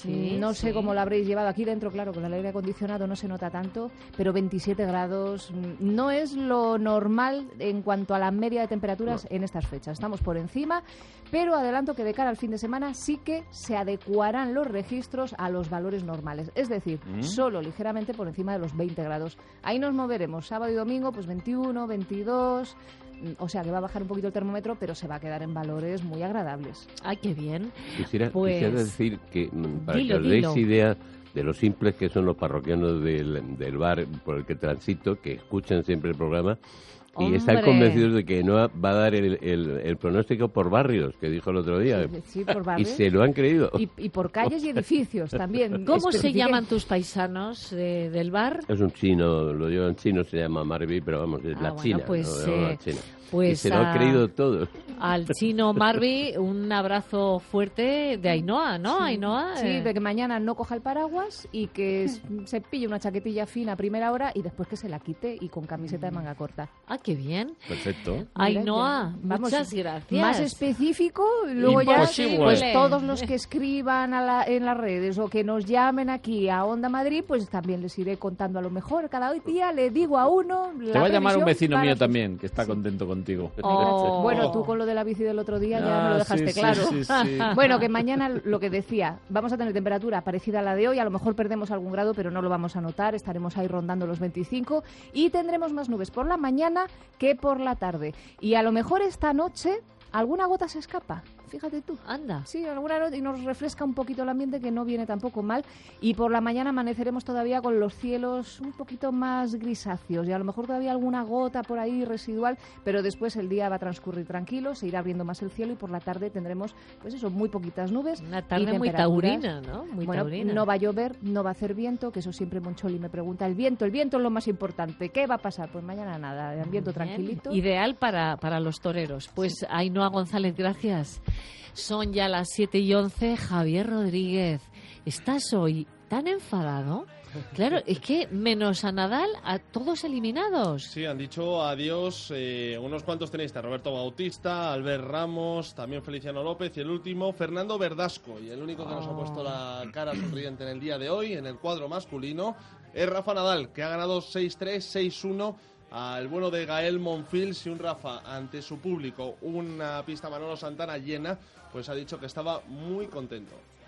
No sé cómo lo habréis llevado aquí dentro, claro, con el aire acondicionado no se nota tanto, pero 27 grados no es lo normal en cuanto a la media de temperaturas en estas fechas. Estamos por encima, pero adelanto que de cara al fin de semana sí que se adecuarán los registros a los valores normales, es decir, solo ligeramente por encima de los 20 grados. Ahí nos moveremos, sábado y domingo, pues 21, 22, o sea que va a bajar un poquito el termómetro, pero se va a quedar en valores muy agradables. ¡Ay, qué bien! Quisiera decir que, para que os deis idea de lo simples que son los parroquianos del bar por el que transito, que escuchan siempre el programa, y están convencidos de que no va a dar el pronóstico por barrios, que dijo el otro día. Sí, por barrios. Y se lo han creído. Y por calles y edificios también. ¿Cómo se llaman tus paisanos del bar? Es un chino, lo llevan chino, se llama Marvi, pero vamos, es la China. Pues, la China. Pues y se lo han creído todos. Al chino Marvi, un abrazo fuerte de Ainhoa, ¿no? Sí, Ainhoa. Sí, de que mañana no coja el paraguas y que se pille una chaquetilla fina a primera hora y después que se la quite y con camiseta de manga corta. Ah, qué bien. Perfecto. Ainhoa, muchas gracias. Más específico, luego imposible. Ya pues todos los que escriban en las redes o que nos llamen aquí a Onda Madrid, pues también les iré contando a lo mejor. Cada día le digo a uno Te va a llamar un vecino mío también, que está contento contigo. Bueno, tú con lo de la bici del otro día ya me lo dejaste claro. Sí. Bueno, que mañana, lo que decía, vamos a tener temperatura parecida a la de hoy, a lo mejor perdemos algún grado, pero no lo vamos a notar, estaremos ahí rondando los 25 y tendremos más nubes por la mañana que por la tarde. Y a lo mejor esta noche alguna gota se escapa. Fíjate tú. Anda. Sí, alguna noche y nos refresca un poquito el ambiente, que no viene tampoco mal. Y por la mañana amaneceremos todavía con los cielos un poquito más grisáceos y a lo mejor todavía alguna gota por ahí residual, pero después el día va a transcurrir tranquilo, se irá abriendo más el cielo y por la tarde tendremos, pues eso, muy poquitas nubes. Una tarde muy taurina, ¿no? Muy taurina. No va a llover, no va a hacer viento, que eso siempre Moncholi me pregunta. El viento es lo más importante. ¿Qué va a pasar? Pues mañana nada, el viento tranquilito. Ideal para los toreros. Pues Ainhoa González, gracias. Son ya las 7:11. Javier Rodríguez, ¿estás hoy tan enfadado? Claro, es que menos a Nadal, a todos eliminados. Sí, han dicho adiós unos cuantos tenistas. Roberto Bautista, Albert Ramos, también Feliciano López y el último, Fernando Verdasco. Y el único que nos ha puesto la cara sonriente en el día de hoy, en el cuadro masculino, es Rafa Nadal, que ha ganado 6-3, 6-1 al bueno de Gael Monfils, y un Rafa ante su público, una pista Manolo Santana llena, pues ha dicho que estaba muy contento.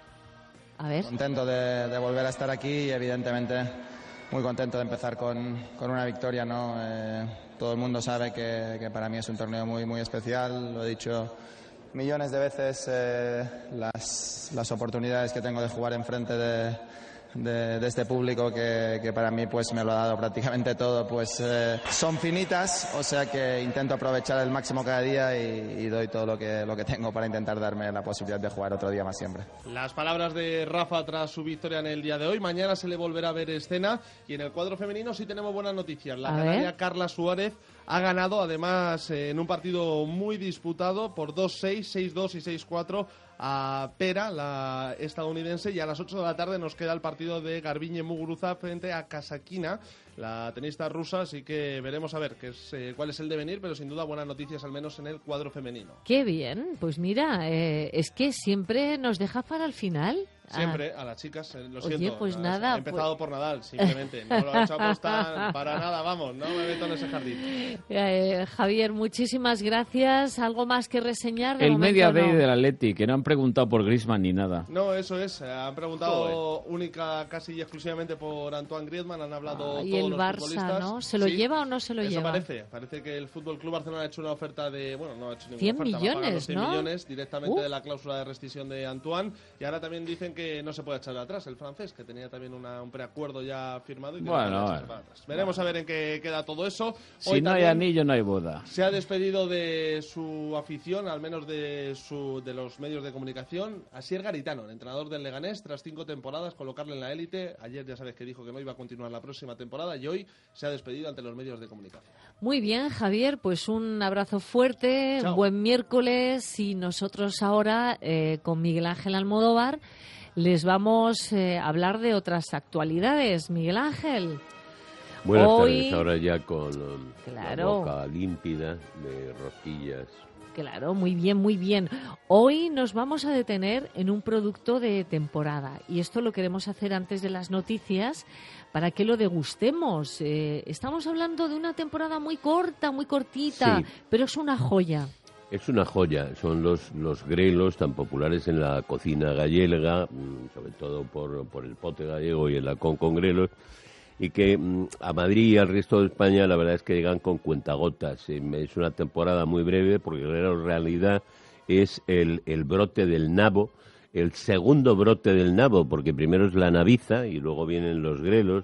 A ver. Contento de volver a estar aquí y evidentemente muy contento de empezar con una victoria, ¿no? Todo el mundo sabe que para mí es un torneo muy, muy especial, lo he dicho millones de veces, las oportunidades que tengo de jugar enfrente de de este público que para mí pues me lo ha dado prácticamente todo, pues son finitas, o sea que intento aprovechar el máximo cada día y doy todo lo que tengo para intentar darme la posibilidad de jugar otro día más siempre. Las palabras de Rafa tras su victoria en el día de hoy. Mañana se le volverá a ver escena, y en el cuadro femenino sí tenemos buenas noticias. La canaria Carla Suárez ha ganado, además, en un partido muy disputado por 2-6, 6-2 y 6-4 a Pera, la estadounidense, y a las 8 de la tarde nos queda el partido de Garbiñe Muguruza frente a Kasatkina, la tenista rusa, así que veremos a ver cuál es el devenir, pero sin duda buenas noticias al menos en el cuadro femenino. Qué bien, pues mira, es que siempre nos deja para el final. Siempre, a las chicas, lo siento. Oye, pues nada. He empezado por Nadal, simplemente. No lo he hecho apostar para nada, vamos, no me meto en ese jardín. Javier, muchísimas gracias. ¿Algo más que reseñar? El Media Day del Atleti, que no han preguntado por Griezmann ni nada. No, eso es. Han preguntado única, casi y exclusivamente por Antoine Griezmann. Han hablado y todos el los Barça, futbolistas. ¿no? ¿Se lo lleva o no se lo lleva? Eso parece que el FC Barcelona ha hecho una oferta de... Bueno, no ha hecho ninguna 100 oferta. millones, 100 ¿no? millones directamente de la cláusula de rescisión de Antoine. Y ahora también dicen que no se puede echar atrás el francés, que tenía también un preacuerdo ya firmado. Y veremos a ver en qué queda todo eso. Si no hay anillo, no hay boda. Se ha despedido de su afición, al menos de los medios de comunicación, Asier Garitano, el entrenador del Leganés, tras 5 temporadas, colocarle en la élite. Ayer ya sabes que dijo que no iba a continuar la próxima temporada y hoy se ha despedido ante los medios de comunicación. Muy bien, Javier, pues un abrazo fuerte, buen miércoles, y nosotros ahora con Miguel Ángel Almodóvar les vamos a hablar de otras actualidades. Miguel Ángel. Buenas tardes, ahora ya con la boca límpida de rosquillas. Claro, muy bien, muy bien. Hoy nos vamos a detener en un producto de temporada, y esto lo queremos hacer antes de las noticias para que lo degustemos. Estamos hablando de una temporada muy corta, muy cortita, pero es una joya. Es una joya, son los grelos tan populares en la cocina gallega, sobre todo por el pote gallego y el lacón con grelos, y que a Madrid y al resto de España la verdad es que llegan con cuentagotas. Es una temporada muy breve porque en realidad es el brote del nabo, el segundo brote del nabo, porque primero es la naviza y luego vienen los grelos.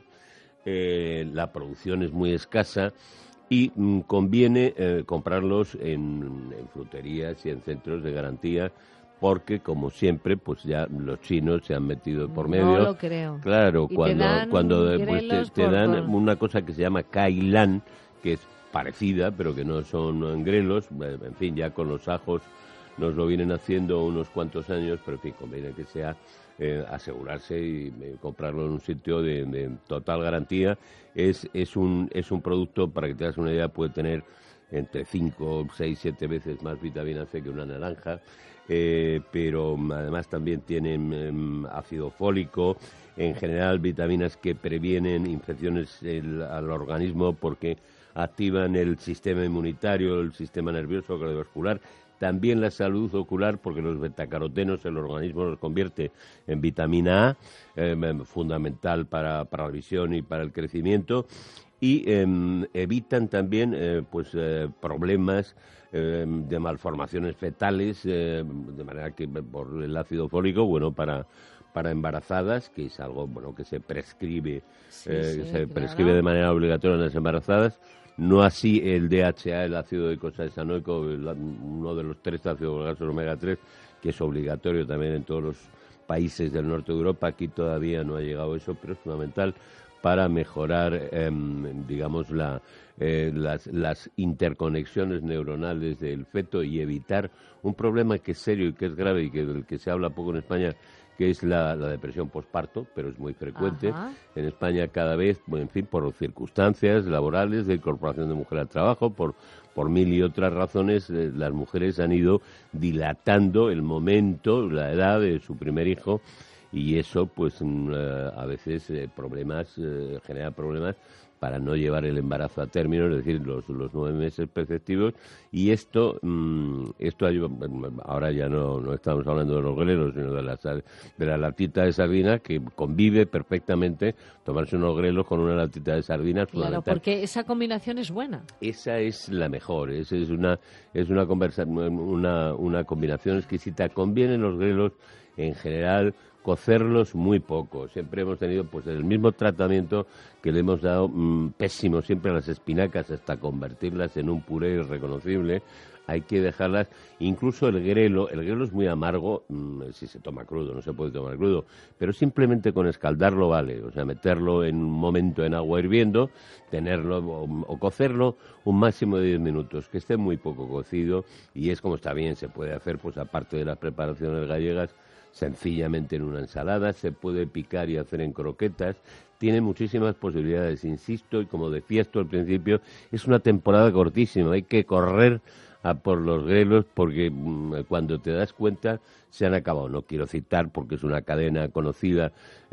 La producción es muy escasa y conviene comprarlos en fruterías y en centros de garantía, porque como siempre pues ya los chinos se han metido por medio. No lo creo. Claro, y cuando te dan una cosa que se llama Kailan, que es parecida pero que no son grelos. En fin, ya con los ajos nos lo vienen haciendo unos cuantos años, pero en fin, conviene que sea asegurarse y comprarlo en un sitio de total garantía. Es un producto, para que te hagas una idea, puede tener entre 5, 6, 7 veces más vitamina C que una naranja, pero además también tienen ácido fólico, en general vitaminas que previenen infecciones al organismo porque activan el sistema inmunitario, el sistema nervioso, cardiovascular. También la salud ocular, porque los betacarotenos el organismo los convierte en vitamina A, fundamental para la visión y para el crecimiento, y evitan también problemas de malformaciones fetales, de manera que por el ácido fólico, bueno, para embarazadas, que es algo que se prescribe, prescribe de manera obligatoria en las embarazadas. No así el DHA, el ácido docosahexaenoico, uno de los 3 ácidos grasos omega 3, que es obligatorio también en todos los países del norte de Europa. Aquí todavía no ha llegado eso, pero es fundamental para mejorar, digamos, las interconexiones neuronales del feto y evitar un problema que es serio y que es grave y del que se habla poco en España, que es la depresión posparto, pero es muy frecuente. Ajá. En España cada vez, en fin, por circunstancias laborales, de incorporación de mujer al trabajo, por 1000 y otras razones, las mujeres han ido dilatando el momento, la edad de su primer hijo, y eso pues a veces genera problemas para no llevar el embarazo a término, es decir, los 9 meses preceptivos. Y esto ayuda. Ahora ya no estamos hablando de los grelos, sino de la latita de sardina, que convive perfectamente tomarse unos grelos con una latita de sardinas. Claro, porque esa combinación es buena. Esa es la mejor, es una combinación exquisita. Convienen los grelos en general cocerlos muy poco. Siempre hemos tenido pues el mismo tratamiento que le hemos dado pésimo siempre a las espinacas hasta convertirlas en un puré irreconocible. Hay que dejarlas, incluso el grelo es muy amargo si se toma crudo, no se puede tomar crudo, pero simplemente con escaldarlo vale, o sea, meterlo en un momento en agua hirviendo, tenerlo o cocerlo un máximo de 10 minutos, que esté muy poco cocido, y es como está bien, se puede hacer pues aparte de las preparaciones gallegas, sencillamente en una ensalada, se puede picar y hacer en croquetas, tiene muchísimas posibilidades, insisto, y como decías tú al principio, es una temporada cortísima, hay que correr a por los grelos porque cuando te das cuenta se han acabado. No quiero citar porque es una cadena conocida,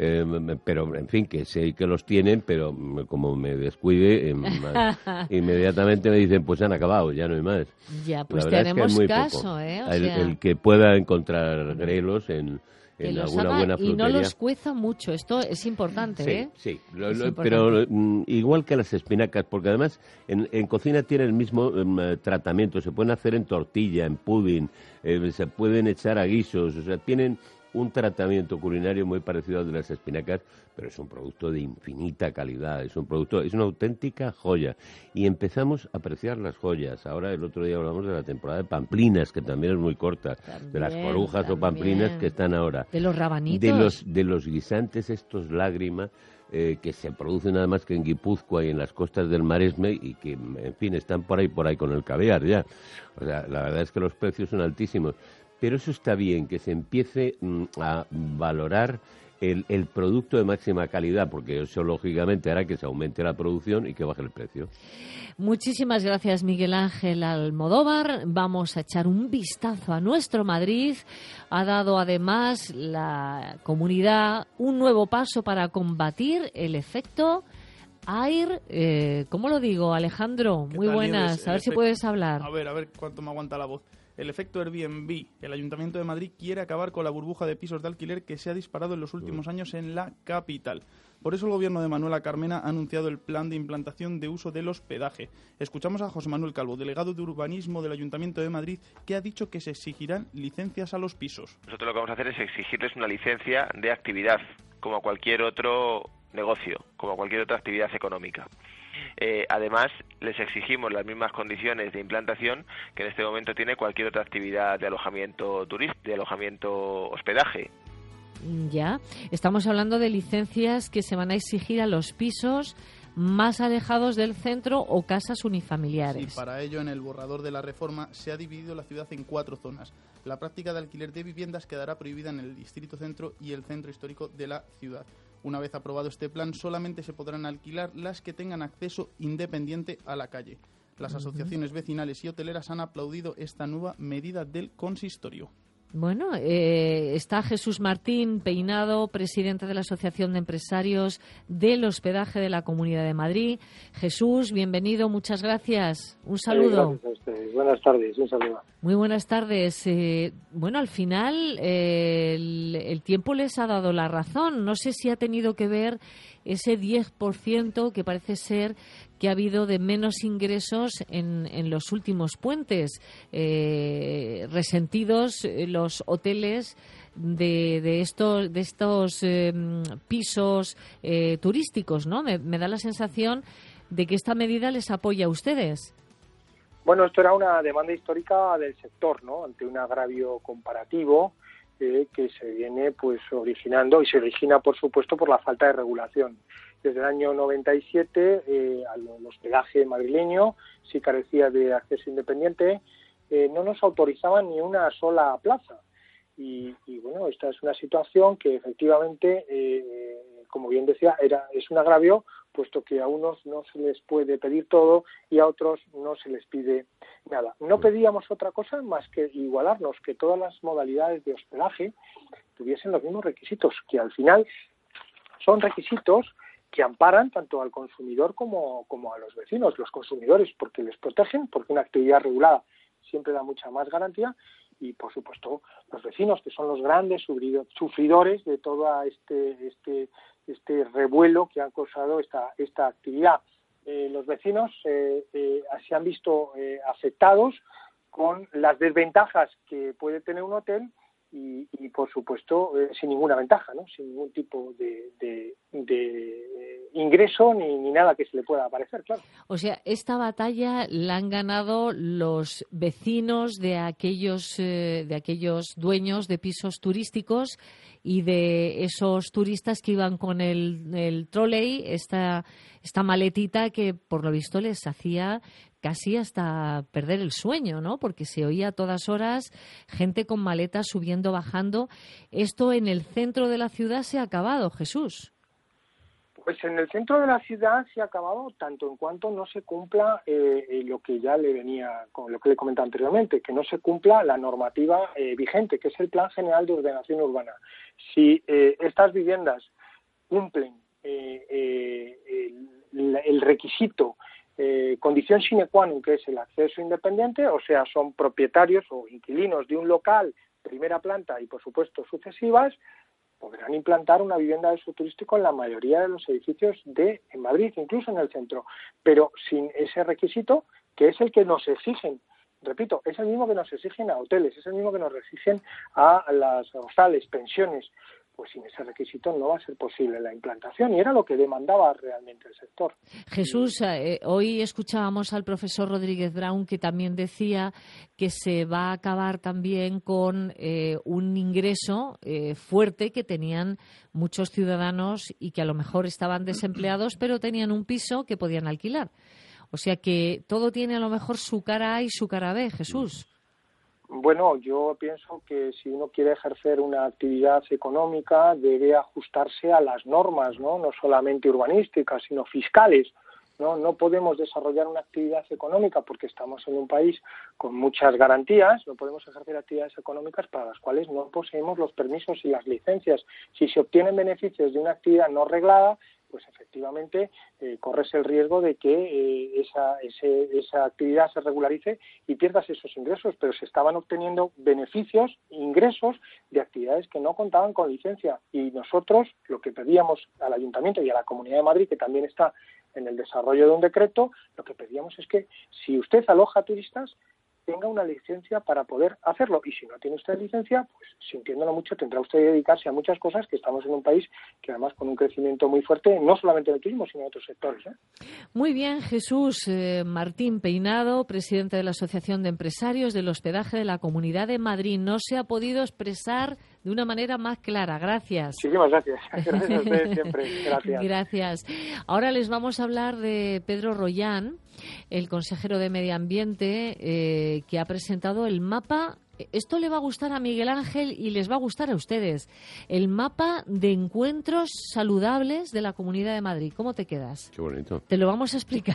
pero en fin, que sé que los tienen, pero como me descuide, inmediatamente me dicen, pues se han acabado, ya no hay más. Ya, pues la verdad tenemos es que caso, o sea... el que pueda encontrar grelos en alguna buena frutería. Y no los cueza mucho, esto es importante, Sí, importante. Pero igual que las espinacas, porque además en cocina tiene el mismo tratamiento, se pueden hacer en tortilla, en pudding, se pueden echar a guisos, o sea, tienen un tratamiento culinario muy parecido al de las espinacas, pero es un producto de infinita calidad, es una auténtica joya. Y empezamos a apreciar las joyas. Ahora, el otro día hablamos de la temporada de pamplinas, que también es muy corta, de las corujas o pamplinas que están ahora. De los rabanitos. De los guisantes estos lágrima, que se producen nada más que en Guipúzcoa y en las costas del Maresme y que, en fin, están por ahí con el caviar ya. O sea, la verdad es que los precios son altísimos. Pero eso está bien, que se empiece a valorar el producto de máxima calidad, porque eso lógicamente hará que se aumente la producción y que baje el precio. Muchísimas gracias, Miguel Ángel Almodóvar. Vamos a echar un vistazo a nuestro Madrid. Ha dado además la comunidad un nuevo paso para combatir el efecto AIR. ¿Cómo lo digo, Alejandro? Muy buenas. Nieves? A ver si puedes hablar. A ver cuánto me aguanta la voz. El efecto Airbnb. El Ayuntamiento de Madrid quiere acabar con la burbuja de pisos de alquiler que se ha disparado en los últimos años en la capital. Por eso el gobierno de Manuela Carmena ha anunciado el plan de implantación de uso del hospedaje. Escuchamos a José Manuel Calvo, delegado de urbanismo del Ayuntamiento de Madrid, que ha dicho que se exigirán licencias a los pisos. Nosotros lo que vamos a hacer es exigirles una licencia de actividad, como a cualquier otro negocio, como a cualquier otra actividad económica. Además, les exigimos las mismas condiciones de implantación que en este momento tiene cualquier otra actividad de alojamiento turístico, de alojamiento hospedaje. Ya, estamos hablando de licencias que se van a exigir a los pisos más alejados del centro o casas unifamiliares. Y para ello, en el borrador de la reforma se ha dividido la ciudad en 4 zonas. La práctica de alquiler de viviendas quedará prohibida en el distrito centro y el centro histórico de la ciudad. Una vez aprobado este plan, solamente se podrán alquilar las que tengan acceso independiente a la calle. Las asociaciones vecinales y hoteleras han aplaudido esta nueva medida del consistorio. Bueno, está Jesús Martín Peinado, presidente de la Asociación de Empresarios del Hospedaje de la Comunidad de Madrid. Jesús, bienvenido, muchas gracias. Un saludo. Gracias a ustedes. Buenas tardes, un saludo. Muy buenas tardes. Bueno, al final el tiempo les ha dado la razón. No sé si ha tenido que ver ese 10% que parece ser que ha habido de menos ingresos en los últimos puentes, resentidos los hoteles de estos pisos turísticos, ¿no? Me da la sensación de que esta medida les apoya a ustedes. Bueno, esto era una demanda histórica del sector, ¿no? Ante un agravio comparativo que se viene pues originando y se origina, por supuesto, por la falta de regulación. Desde el año 97, el hospedaje madrileño sí carecía de acceso independiente, no nos autorizaban ni una sola plaza. Y bueno, esta es una situación que efectivamente, como bien decía, es un agravio, puesto que a unos no se les puede pedir todo y a otros no se les pide nada. No pedíamos otra cosa más que igualarnos, que todas las modalidades de hospedaje tuviesen los mismos requisitos, que al final son requisitos que amparan tanto al consumidor como a los vecinos. Los consumidores porque les protegen, porque una actividad regulada siempre da mucha más garantía, y por supuesto los vecinos, que son los grandes sufridores de todo este revuelo que ha causado esta actividad. Los vecinos se han visto afectados con las desventajas que puede tener un hotel y por supuesto sin ninguna ventaja, ¿no? Sin ningún tipo de ingreso ni nada que se le pueda parecer, claro. O sea, esta batalla la han ganado los vecinos de aquellos dueños de pisos turísticos y de esos turistas que iban con el trolley, esta maletita que por lo visto les hacía casi hasta perder el sueño, ¿no? Porque se oía a todas horas gente con maletas subiendo, bajando. Esto en el centro de la ciudad se ha acabado, Jesús. Pues en el centro de la ciudad se ha acabado tanto en cuanto no se cumpla lo que ya le venía, con lo que le comentaba anteriormente, que no se cumpla la normativa vigente, que es el Plan General de Ordenación Urbana. Si estas viviendas cumplen el requisito, condición sine qua non, que es el acceso independiente, o sea, son propietarios o inquilinos de un local, primera planta y, por supuesto, sucesivas, podrán implantar una vivienda de uso turístico en la mayoría de los edificios en Madrid, incluso en el centro, pero sin ese requisito, que es el que nos exigen. Repito, es el mismo que nos exigen a hoteles, es el mismo que nos exigen a las hostales, pensiones. Pues sin ese requisito no va a ser posible la implantación, y era lo que demandaba realmente el sector. Jesús, hoy escuchábamos al profesor Rodríguez Brown, que también decía que se va a acabar también con un ingreso fuerte que tenían muchos ciudadanos y que a lo mejor estaban desempleados, pero tenían un piso que podían alquilar. O sea que todo tiene a lo mejor su cara A y su cara B, Jesús. Bueno, yo pienso que si uno quiere ejercer una actividad económica debe ajustarse a las normas, ¿no? No solamente urbanísticas, sino fiscales. No podemos desarrollar una actividad económica porque estamos en un país con muchas garantías, no podemos ejercer actividades económicas para las cuales no poseemos los permisos y las licencias. Si se obtienen beneficios de una actividad no reglada, pues efectivamente corres el riesgo de que esa actividad se regularice y pierdas esos ingresos, pero se estaban obteniendo beneficios, ingresos de actividades que no contaban con licencia, y nosotros lo que pedíamos al Ayuntamiento y a la Comunidad de Madrid, que también está en el desarrollo de un decreto, lo que pedíamos es que si usted aloja turistas, tenga una licencia para poder hacerlo, y si no tiene usted licencia, pues sintiéndolo mucho tendrá usted que dedicarse a muchas cosas, que estamos en un país que además con un crecimiento muy fuerte, no solamente en el turismo, sino en otros sectores. Muy bien, Jesús. Martín Peinado, presidente de la Asociación de Empresarios del Hospedaje de la Comunidad de Madrid, no se ha podido expresar de una manera más clara. Gracias. Muchísimas gracias. Gracias a ustedes siempre. Gracias. Gracias. Ahora les vamos a hablar de Pedro Rollán, el consejero de Medio Ambiente, que ha presentado el mapa. Esto le va a gustar a Miguel Ángel y les va a gustar a ustedes. El mapa de encuentros saludables de la Comunidad de Madrid. ¿Cómo te quedas? Qué bonito. Te lo vamos a explicar.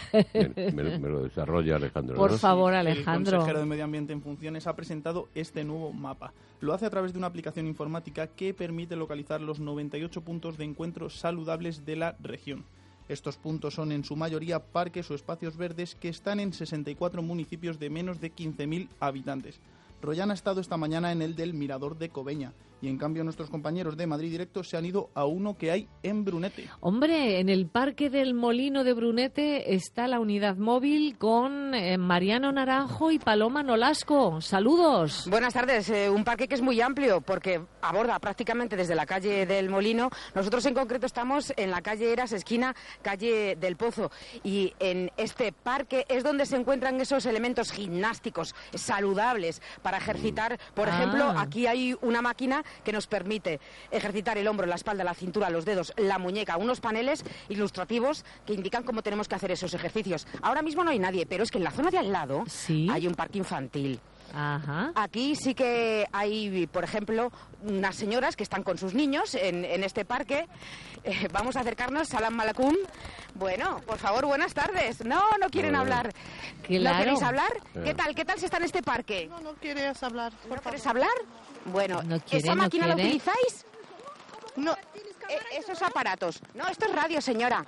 Me lo desarrolla Alejandro. Por favor, Alejandro. El consejero de Medio Ambiente en funciones ha presentado este nuevo mapa. Lo hace a través de una aplicación informática que permite localizar los 98 puntos de encuentros saludables de la región. Estos puntos son en su mayoría parques o espacios verdes que están en 64 municipios de menos de 15.000 habitantes. Rollán ha estado esta mañana en el del Mirador de Cobeña, y en cambio nuestros compañeros de Madrid Directo se han ido a uno que hay en Brunete. Hombre, en el Parque del Molino de Brunete está la unidad móvil con Mariano Naranjo y Paloma Nolasco. ¡Saludos! Buenas tardes. Un parque que es muy amplio porque aborda prácticamente desde la calle del Molino. Nosotros en concreto estamos en la calle Eras, esquina calle del Pozo. Y en este parque es donde se encuentran esos elementos gimnásticos saludables para ejercitar. Por ejemplo, aquí hay una máquina que nos permite ejercitar el hombro, la espalda, la cintura, los dedos, la muñeca, unos paneles ilustrativos que indican cómo tenemos que hacer esos ejercicios. Ahora mismo no hay nadie, pero es que en la zona de al lado hay un parque infantil. Ajá. Aquí sí que hay, por ejemplo, unas señoras que están con sus niños en este parque. Vamos a acercarnos. Salam Malakum. Bueno, por favor, buenas tardes. No quieren hablar. Claro. ¿No queréis hablar? ¿Qué tal se está en este parque? No quieres hablar. ¿No quieres hablar? Bueno, no quiere, ¿esa máquina la quiere. utilizáis? No. Esos aparatos. No, esto es radio, señora.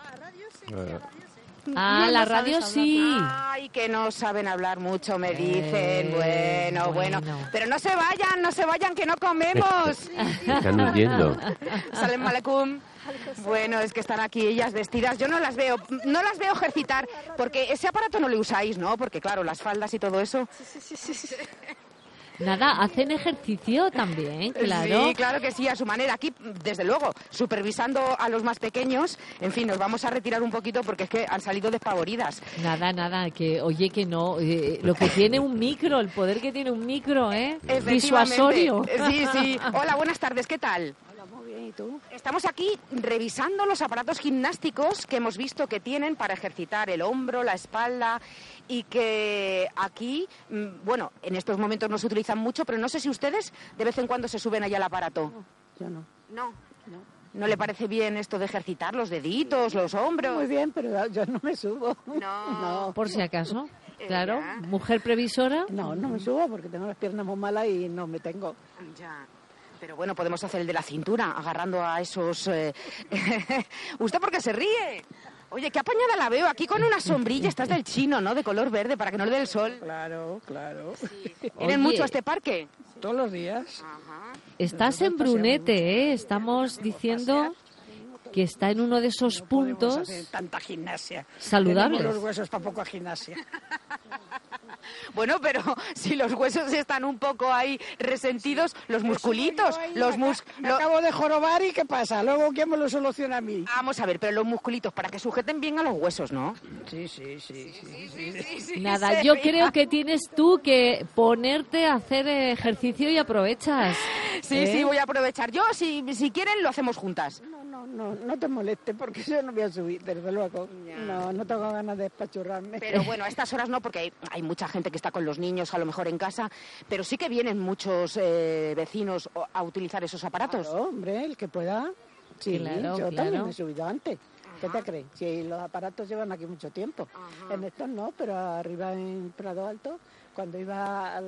La radio sí. Ay, que no saben hablar mucho, me dicen. Bueno. Pero no se vayan, que no comemos. Están huyendo. Salen Malekum. Bueno, es que están aquí ellas vestidas. Yo no las veo ejercitar, porque ese aparato no lo usáis, ¿no? Porque claro, las faldas y todo eso. Sí. Nada, hacen ejercicio también, claro. Sí, claro que sí, a su manera. Aquí, desde luego, supervisando a los más pequeños. En fin, nos vamos a retirar un poquito porque es que han salido despavoridas. Nada, que oye que no, lo que tiene un micro, el poder que tiene un micro, disuasorio. Sí. Hola, buenas tardes, ¿qué tal? Muy bien, ¿y tú? Estamos aquí revisando los aparatos gimnásticos que hemos visto que tienen para ejercitar el hombro, la espalda y que aquí, bueno, en estos momentos no se utilizan mucho, pero no sé si ustedes de vez en cuando se suben allá al aparato. Yo no. ¿No le parece bien esto de ejercitar los deditos, los hombros? Muy bien, pero yo no me subo. No. Por si acaso, claro. ¿Mujer previsora? No me subo porque tengo las piernas muy malas y no me tengo. Ya. Pero bueno, podemos hacer el de la cintura, agarrando a esos... ¿Usted por qué se ríe? Oye, qué apañada la veo, aquí con una sombrilla, estás del chino, ¿no? De color verde, para que no le dé el sol. Claro. Sí. ¿Vienen mucho a este parque? Todos los días. Ajá. Estás en Brunete, Estamos diciendo que está en uno de esos puntos hacer tanta gimnasia. saludables. Tenemos los huesos para poco gimnasia. Bueno, pero si los huesos están un poco ahí resentidos, los musculitos, Me acabo de jorobar y ¿qué pasa? Luego, ¿quién me lo soluciona a mí? Vamos a ver, pero los musculitos, para que sujeten bien a los huesos, ¿no? Sí. Nada, yo creo que tienes tú que ponerte a hacer ejercicio y aprovechas. Sí, voy a aprovechar. Yo, si quieren, lo hacemos juntas. No te molestes porque yo no voy a subir, desde luego. No tengo ganas de despachurrarme. Pero bueno, a estas horas no, porque hay mucha gente que está con los niños, a lo mejor en casa, pero sí que vienen muchos vecinos a utilizar esos aparatos. Claro, hombre, el que pueda. Sí, yo también me he subido antes. ¿Qué te crees? Si los aparatos llevan aquí mucho tiempo. En estos no, pero arriba en Prado Alto, cuando iba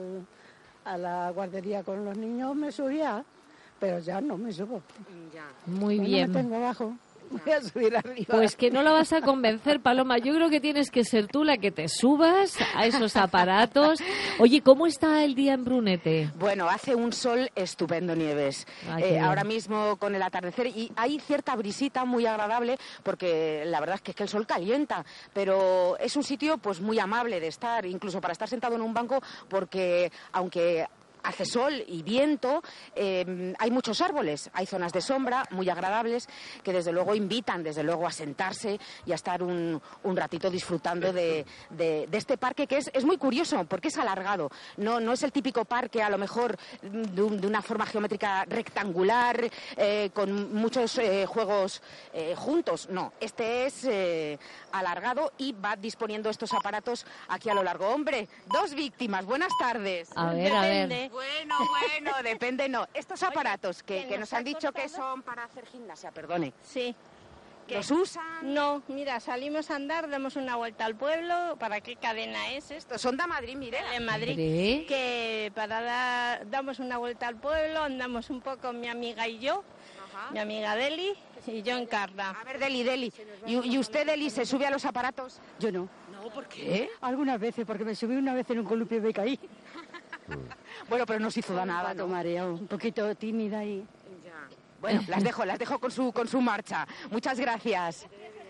a la guardería con los niños me subía. Pero ya no me subo. Muy bien. Me tengo abajo. Voy a subir arriba. Pues que no la vas a convencer, Paloma. Yo creo que tienes que ser tú la que te subas a esos aparatos. Oye, ¿cómo está el día en Brunete? Bueno, hace un sol estupendo, Nieves. Ahora mismo con el atardecer y hay cierta brisita muy agradable porque la verdad es que el sol calienta, pero es un sitio pues muy amable de estar, incluso para estar sentado en un banco, porque aunque hace sol y viento, hay muchos árboles, hay zonas de sombra muy agradables que desde luego invitan a sentarse y a estar un ratito disfrutando de este parque que es muy curioso porque es alargado, no es el típico parque a lo mejor de una forma geométrica rectangular con muchos juegos juntos, no, este es alargado y va disponiendo estos aparatos aquí a lo largo. Hombre, 2 víctimas, buenas tardes. A ver. Bueno, depende, no. Estos aparatos que nos han dicho que son para hacer gimnasia, perdone. Sí. ¿Los usan? No, mira, salimos a andar, damos una vuelta al pueblo. ¿Para qué cadena es esto? Son de Madrid, mire. En Madrid. ¿Sí? Que damos una vuelta al pueblo, andamos un poco mi amiga y yo, mi amiga Deli y yo en Carla. A ver, Deli. ¿Y usted, Deli, se sube a los aparatos? Yo no. No, ¿por qué? Algunas veces, porque me subí una vez en un columpio y me caí. Bueno, pero no se hizo nada, ¿no? Mareo, un poquito tímida y... Bueno, las dejo con su marcha. Muchas gracias.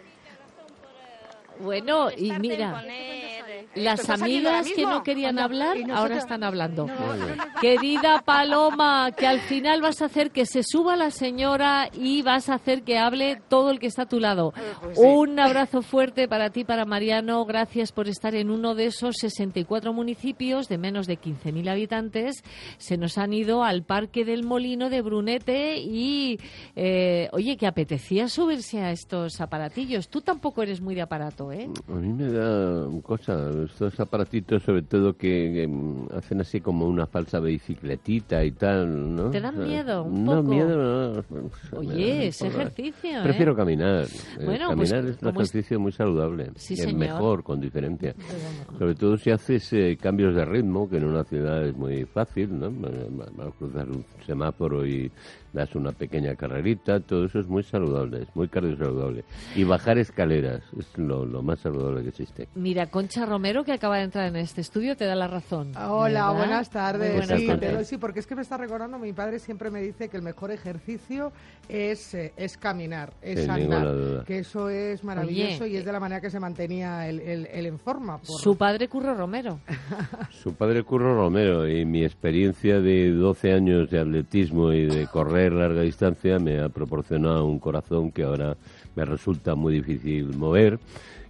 Bueno, y mira, las amigas que no querían hablar ahora están hablando. Querida Paloma, que al final vas a hacer que se suba la señora y vas a hacer que hable todo el que está a tu lado. Un abrazo fuerte para ti, para Mariano. Gracias por estar en uno de esos 64 municipios de menos de 15.000 habitantes. Se nos han ido al Parque del Molino de Brunete y, oye, que apetecía subirse a estos aparatillos. Tú tampoco eres muy de aparato, ¿eh? A mí me da cosa, estos aparatitos sobre todo que hacen así como una falsa bicicletita y tal, ¿no? ¿Te dan miedo un poco? No, miedo no. Oye, es ejercicio, Prefiero caminar. Bueno, caminar pues, es un ejercicio muy saludable. Sí, es señor. mejor, con diferencia. Sobre todo si haces cambios de ritmo, que en una ciudad es muy fácil, ¿no? Cruzar un semáforo y das una pequeña carrerita, todo eso es muy saludable, es muy cardiosaludable. Y bajar escaleras es lo más saludable que existe. Mira, Concha Romero, que acaba de entrar en este estudio, te da la razón. Hola, ¿verdad? buenas tardes. Buenas tardes. Sí, porque es que me está recordando, mi padre siempre me dice que el mejor ejercicio es caminar, es Sin andar, ninguna duda. que eso es maravilloso. Oye, y es de la manera que se mantenía él en forma. Su padre Curro Romero. Su padre Curro Romero, y mi experiencia de 12 años de atletismo y de correr larga distancia me ha proporcionado un corazón que ahora me resulta muy difícil mover,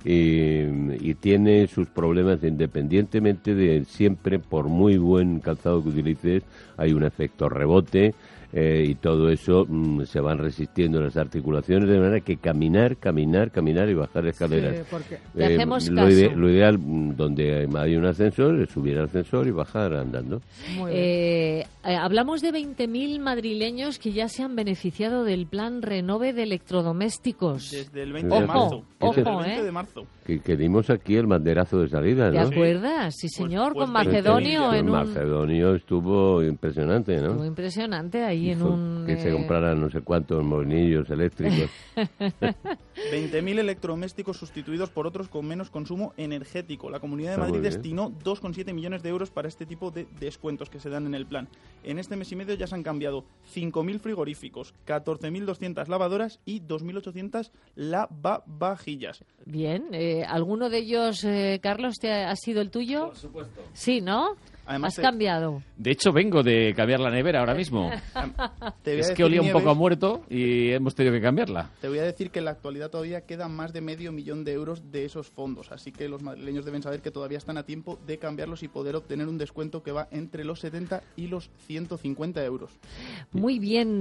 y tiene sus problemas independientemente de siempre, por muy buen calzado que utilices, hay un efecto rebote. Y todo eso se van resistiendo las articulaciones, de manera que caminar y bajar escaleras. Sí, porque te hacemos caso. Lo ideal, donde hay un ascensor, es subir al ascensor y bajar andando. Hablamos de 20.000 madrileños que ya se han beneficiado del plan Renove de electrodomésticos. Desde el 20 de marzo. Ojo, Desde el 20 de marzo. Que dimos aquí el banderazo de salida, ¿Te ¿no? acuerdas? Sí, señor, Pues con Macedonio. Macedonio estuvo impresionante, ¿no? Estuvo impresionante ahí en un... Que se compraran no sé cuántos molinillos eléctricos. 20.000 electrodomésticos sustituidos por otros con menos consumo energético. La Comunidad de Madrid destinó 2,7 millones de euros para este tipo de descuentos que se dan en el plan. En este mes y medio ya se han cambiado 5.000 frigoríficos, 14.200 lavadoras y 2.800 lavavajillas. Bien, ¿alguno de ellos, Carlos, ha sido el tuyo? Por supuesto. Sí, ¿no? Además, ¿Has cambiado? De hecho, vengo de cambiar la nevera ahora mismo. Es que olía un poco a muerto y hemos tenido que cambiarla. Te voy a decir que en la actualidad todavía quedan más de $500.000 de euros de esos fondos, así que los madrileños deben saber que todavía están a tiempo de cambiarlos y poder obtener un descuento que va entre los 70 y los 150 euros. Muy bien,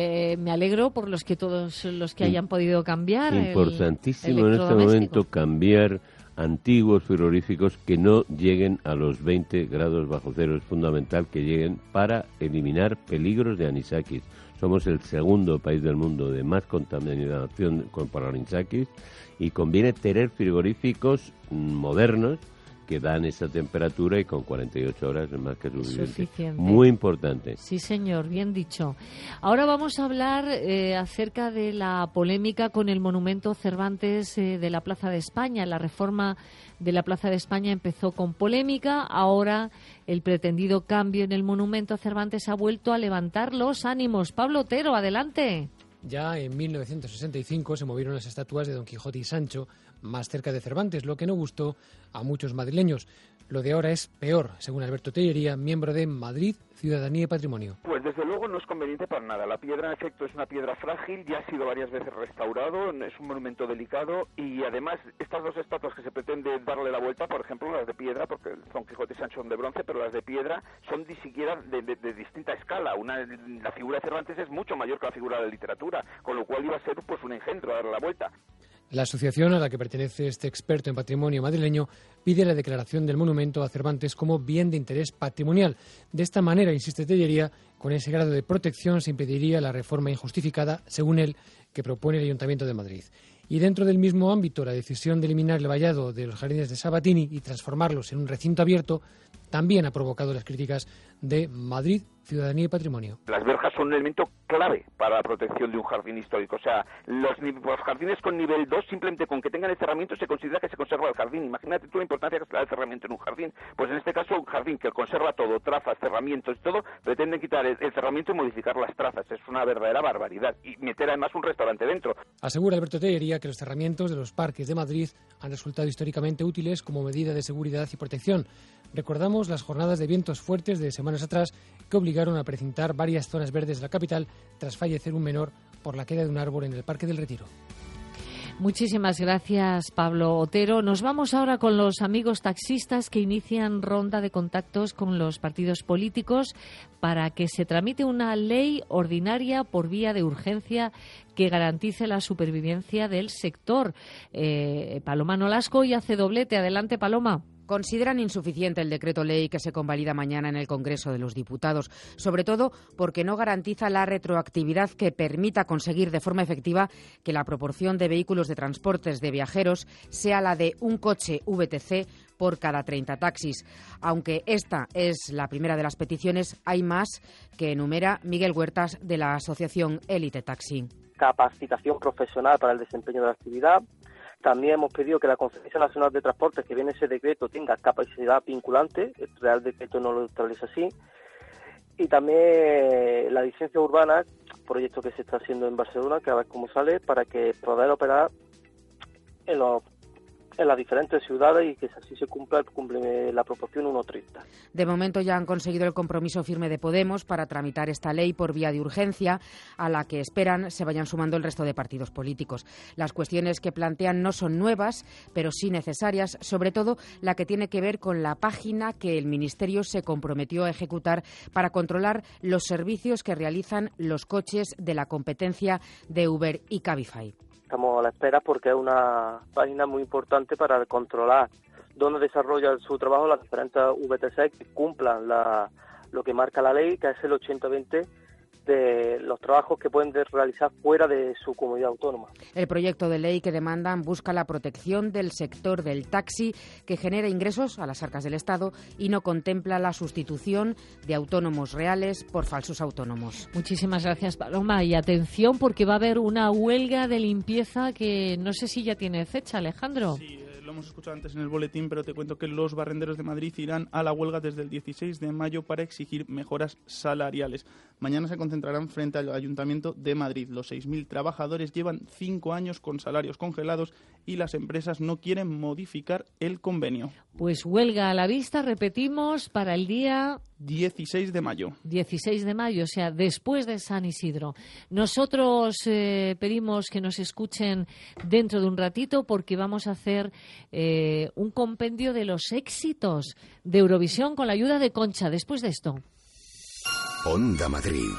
me alegro por todos los que hayan podido cambiar. Importantísimo en este momento cambiar antiguos frigoríficos que no lleguen a los 20 grados bajo cero. Es fundamental que lleguen para eliminar peligros de anisakis. Somos el segundo país del mundo de más contaminación por anisakis, y conviene tener frigoríficos modernos que dan esa temperatura, y con 48 horas es más que suficiente. Muy importante. Sí, señor, bien dicho. Ahora vamos a hablar acerca de la polémica con el monumento Cervantes de la Plaza de España. La reforma de la Plaza de España empezó con polémica. Ahora el pretendido cambio en el monumento Cervantes ha vuelto a levantar los ánimos. Pablo Otero, adelante. Ya en 1965 se movieron las estatuas de Don Quijote y Sancho más cerca de Cervantes, lo que no gustó a muchos madrileños. Lo de ahora es peor, según Alberto Tellería, miembro de Madrid, Ciudadanía y Patrimonio. Pues desde luego no es conveniente para nada. La piedra, en efecto, es una piedra frágil, ya ha sido varias veces restaurado, es un monumento delicado, y además estas dos estatuas que se pretende darle la vuelta, por ejemplo, las de piedra, porque Don Quijote y Sancho son de bronce, pero las de piedra son ni siquiera de distinta escala. La figura de Cervantes es mucho mayor que la figura de la literatura, con lo cual iba a ser pues un engendro darle la vuelta. La asociación a la que pertenece este experto en patrimonio madrileño pide la declaración del monumento a Cervantes como bien de interés patrimonial. De esta manera, insiste Tellería, con ese grado de protección se impediría la reforma injustificada, según él, que propone el Ayuntamiento de Madrid. Y dentro del mismo ámbito, la decisión de eliminar el vallado de los jardines de Sabatini y transformarlos en un recinto abierto también ha provocado las críticas de Madrid, Ciudadanía y Patrimonio. Las verjas son un elemento clave para la protección de un jardín histórico. O sea, los jardines con nivel 2, simplemente con que tengan el cerramiento, se considera que se conserva el jardín. Imagínate tú la importancia que es el cerramiento en un jardín. Pues en este caso, un jardín que conserva todo, trazas, cerramientos y todo, pretenden quitar el cerramiento y modificar las trazas. Es una verdadera barbaridad. Y meter además un restaurante dentro. Asegura Alberto Tellería que los cerramientos de los parques de Madrid han resultado históricamente útiles como medida de seguridad y protección. Recordamos las jornadas de vientos fuertes de semanas atrás que obligaron a precintar varias zonas verdes de la capital tras fallecer un menor por la caída de un árbol en el Parque del Retiro. Muchísimas gracias, Pablo Otero. Nos vamos ahora con los amigos taxistas que inician ronda de contactos con los partidos políticos para que se tramite una ley ordinaria por vía de urgencia que garantice la supervivencia del sector. Paloma Nolasco y hace doblete. Adelante, Paloma. Consideran insuficiente el decreto ley que se convalida mañana en el Congreso de los Diputados, sobre todo porque no garantiza la retroactividad que permita conseguir de forma efectiva que la proporción de vehículos de transportes de viajeros sea la de un coche VTC por cada 30 taxis. Aunque esta es la primera de las peticiones, hay más que enumera Miguel Huertas de la asociación Élite Taxi. Capacitación profesional para el desempeño de la actividad. También hemos pedido que la Conferencia Nacional de Transportes, que viene ese decreto, tenga capacidad vinculante. El Real Decreto no lo establece así. Y también la licencia urbana, proyecto que se está haciendo en Barcelona, que a ver cómo sale, para que poder operar en las diferentes ciudades y que así se cumple la proporción 1:30. De momento ya han conseguido el compromiso firme de Podemos para tramitar esta ley por vía de urgencia, a la que esperan se vayan sumando el resto de partidos políticos. Las cuestiones que plantean no son nuevas, pero sí necesarias, sobre todo la que tiene que ver con la página que el Ministerio se comprometió a ejecutar para controlar los servicios que realizan los coches de la competencia de Uber y Cabify. Estamos a la espera porque es una página muy importante para controlar dónde desarrollan su trabajo las diferentes VTC que cumplan lo que marca la ley, que es el 80-20 de los trabajos que pueden realizar fuera de su comunidad autónoma. El proyecto de ley que demandan busca la protección del sector del taxi, que genera ingresos a las arcas del Estado y no contempla la sustitución de autónomos reales por falsos autónomos. Muchísimas gracias, Paloma. Y atención, porque va a haber una huelga de limpieza que no sé si ya tiene fecha, Alejandro. Sí, lo hemos escuchado antes en el boletín, pero te cuento que los barrenderos de Madrid irán a la huelga desde el 16 de mayo para exigir mejoras salariales. Mañana se concentrarán frente al Ayuntamiento de Madrid. Los 6.000 trabajadores llevan 5 años con salarios congelados y las empresas no quieren modificar el convenio. Pues huelga a la vista, repetimos, para el día 16 de mayo. 16 de mayo, o sea, después de San Isidro. Nosotros pedimos que nos escuchen dentro de un ratito porque vamos a hacer un compendio de los éxitos de Eurovisión con la ayuda de Concha. Después de esto. Onda Madrid.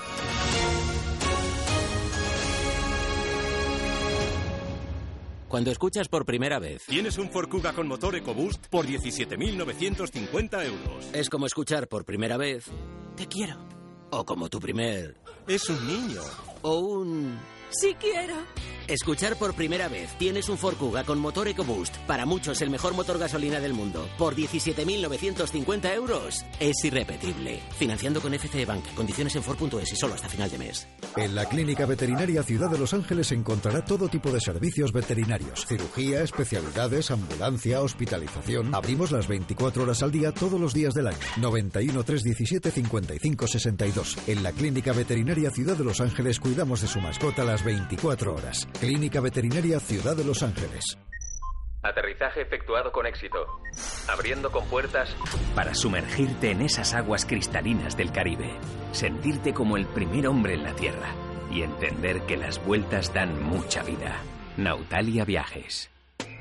Cuando escuchas por primera vez... Tienes un Ford Kuga con motor EcoBoost por 17.950 euros. Es como escuchar por primera vez... Te quiero. O como tu primer... Es un niño. O un... Sí quiero. Escuchar por primera vez. Tienes un Ford Kuga con motor EcoBoost. Para muchos el mejor motor gasolina del mundo. Por 17.950 euros. Es irrepetible. Financiando con FCE Bank. Condiciones en Ford.es y solo hasta final de mes. En la Clínica Veterinaria Ciudad de Los Ángeles encontrará todo tipo de servicios veterinarios. Cirugía, especialidades, ambulancia, hospitalización. Abrimos las 24 horas al día todos los días del año. 91 317 55 62. En la Clínica Veterinaria Ciudad de Los Ángeles cuidamos de su mascota las 24 horas. Clínica Veterinaria Ciudad de Los Ángeles. Aterrizaje efectuado con éxito. Abriendo compuertas para sumergirte en esas aguas cristalinas del Caribe. Sentirte como el primer hombre en la Tierra. Y entender que las vueltas dan mucha vida. Nautalia Viajes.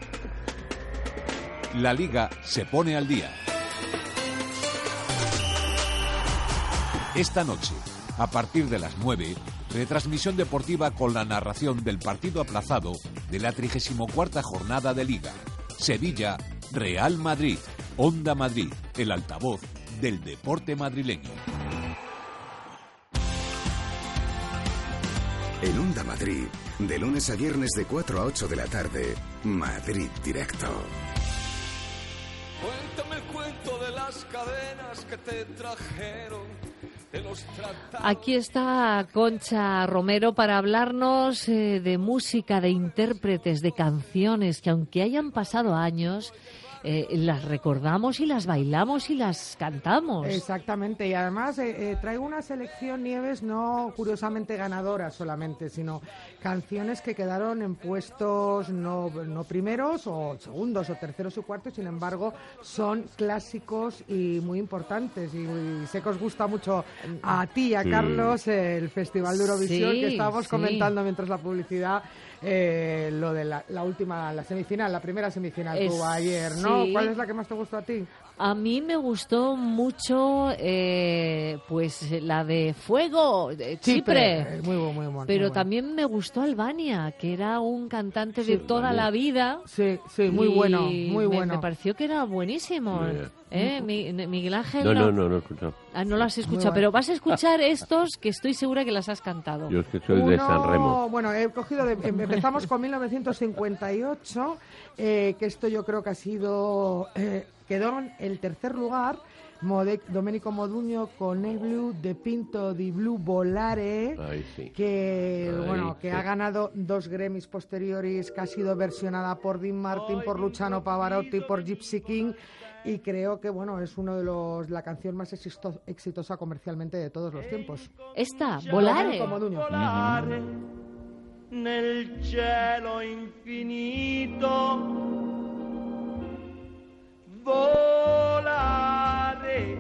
La Liga se pone al día. Esta noche, a partir de las 9, retransmisión deportiva con la narración del partido aplazado de la 34ª jornada de Liga. Sevilla, Real Madrid, Onda Madrid, el altavoz del deporte madrileño. En Onda Madrid, de lunes a viernes de 4 a 8 de la tarde, Madrid Directo. Cuéntame el cuento de las cadenas que te trajeron. Aquí está Concha Romero para hablarnos de música, de intérpretes, de canciones que aunque hayan pasado años, las recordamos y las bailamos y las cantamos. Exactamente, y además traigo una selección, Nieves, no curiosamente ganadora solamente, sino canciones que quedaron en puestos no primeros o segundos o terceros o cuartos, sin embargo son clásicos y muy importantes, y sé que os gusta mucho a ti y a Carlos el Festival de Eurovisión, que estábamos comentando mientras la publicidad, lo de la última, la semifinal, la primera semifinal tuvo ayer, ¿no? Sí. ¿Cuál es la que más te gustó a ti? A mí me gustó mucho pues la de Fuego, Chipre. Muy bueno. Pero también me gustó Albania, que era un cantante de toda la vida. Sí, muy bueno, muy bueno. Me pareció que era buenísimo. Miguel Ángel. No he escuchado. No lo has escuchado, pero vas a escuchar estos que estoy segura que las has cantado. Yo es que soy de San Remo. Bueno, he cogido empezamos con 1958, que esto yo creo que ha sido quedó en el tercer lugar. Domenico Modugno con El Blu de Pinto di Blu Volare, que ha ganado 2 Grammys posteriores, que ha sido versionada por Dean Martin, por Luciano Pavarotti, por Gypsy King, y creo que es uno de la canción más exitosa comercialmente de todos los tiempos. Esta, Volare. Volare nel cielo infinito, volare.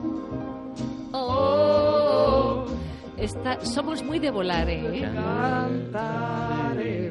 Somos muy de Volare, ¿eh? Cantare.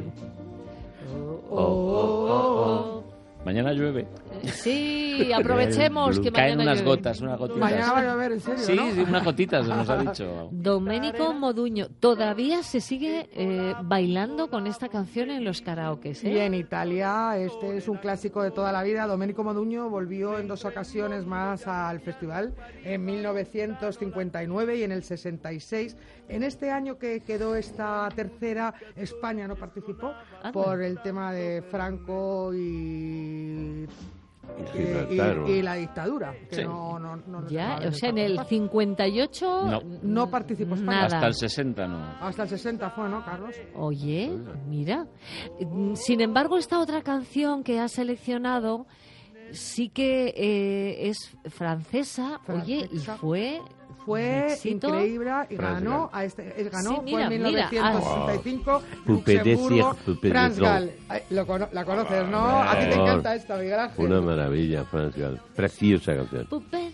Mañana llueve. Sí, aprovechemos que caen mañana unas llueve. gotas, unas gotitas. Mañana va a llover, ¿en serio? Sí, ¿no? sí, unas gotitas nos ha dicho. Domenico Modugno todavía se sigue bailando con esta canción en los karaokes, ¿eh? Y en Italia este es un clásico de toda la vida. Domenico Modugno volvió en 2 ocasiones más al festival, en 1959 y en el 66. En este año que quedó esta tercera, España no participó por el tema de Franco y la dictadura. Que Sí. O sea, en el 58 no participó España. nada. Hasta el 60 no. Hasta el 60 fue, ¿no, Carlos? Oye, mira. Sin embargo, esta otra canción que has seleccionado sí que es francesa. Oye, y fue éxito. Increíble y ganó fue en 1965 Luxemburgo, France Gall. La conoces, ¿no? A ti te encanta esta, Miguel Ángel. Una maravilla, France Gall. Preciosa canción.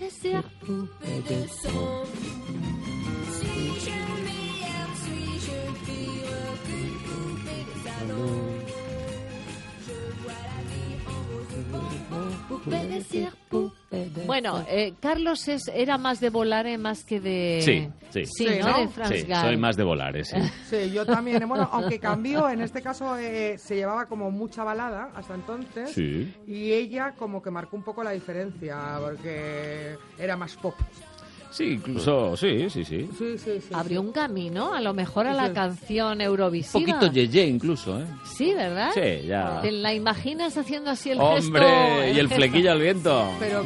Bueno, Carlos era más de Volare más que de... Sí, ¿no? De France Gall. Soy más de Volare, sí. Sí, yo también. Bueno, aunque cambió, en este caso se llevaba como mucha balada hasta entonces. Sí. Y ella como que marcó un poco la diferencia, porque era más pop. Sí, incluso, sí. Abrió un camino, a lo mejor a la canción eurovisiva. Un poquito yeye incluso, ¿eh? Sí, ¿verdad? Sí, ya. ¿Te la imaginas haciendo así el ¡Hombre! gesto? Y el flequillo al viento. Pero...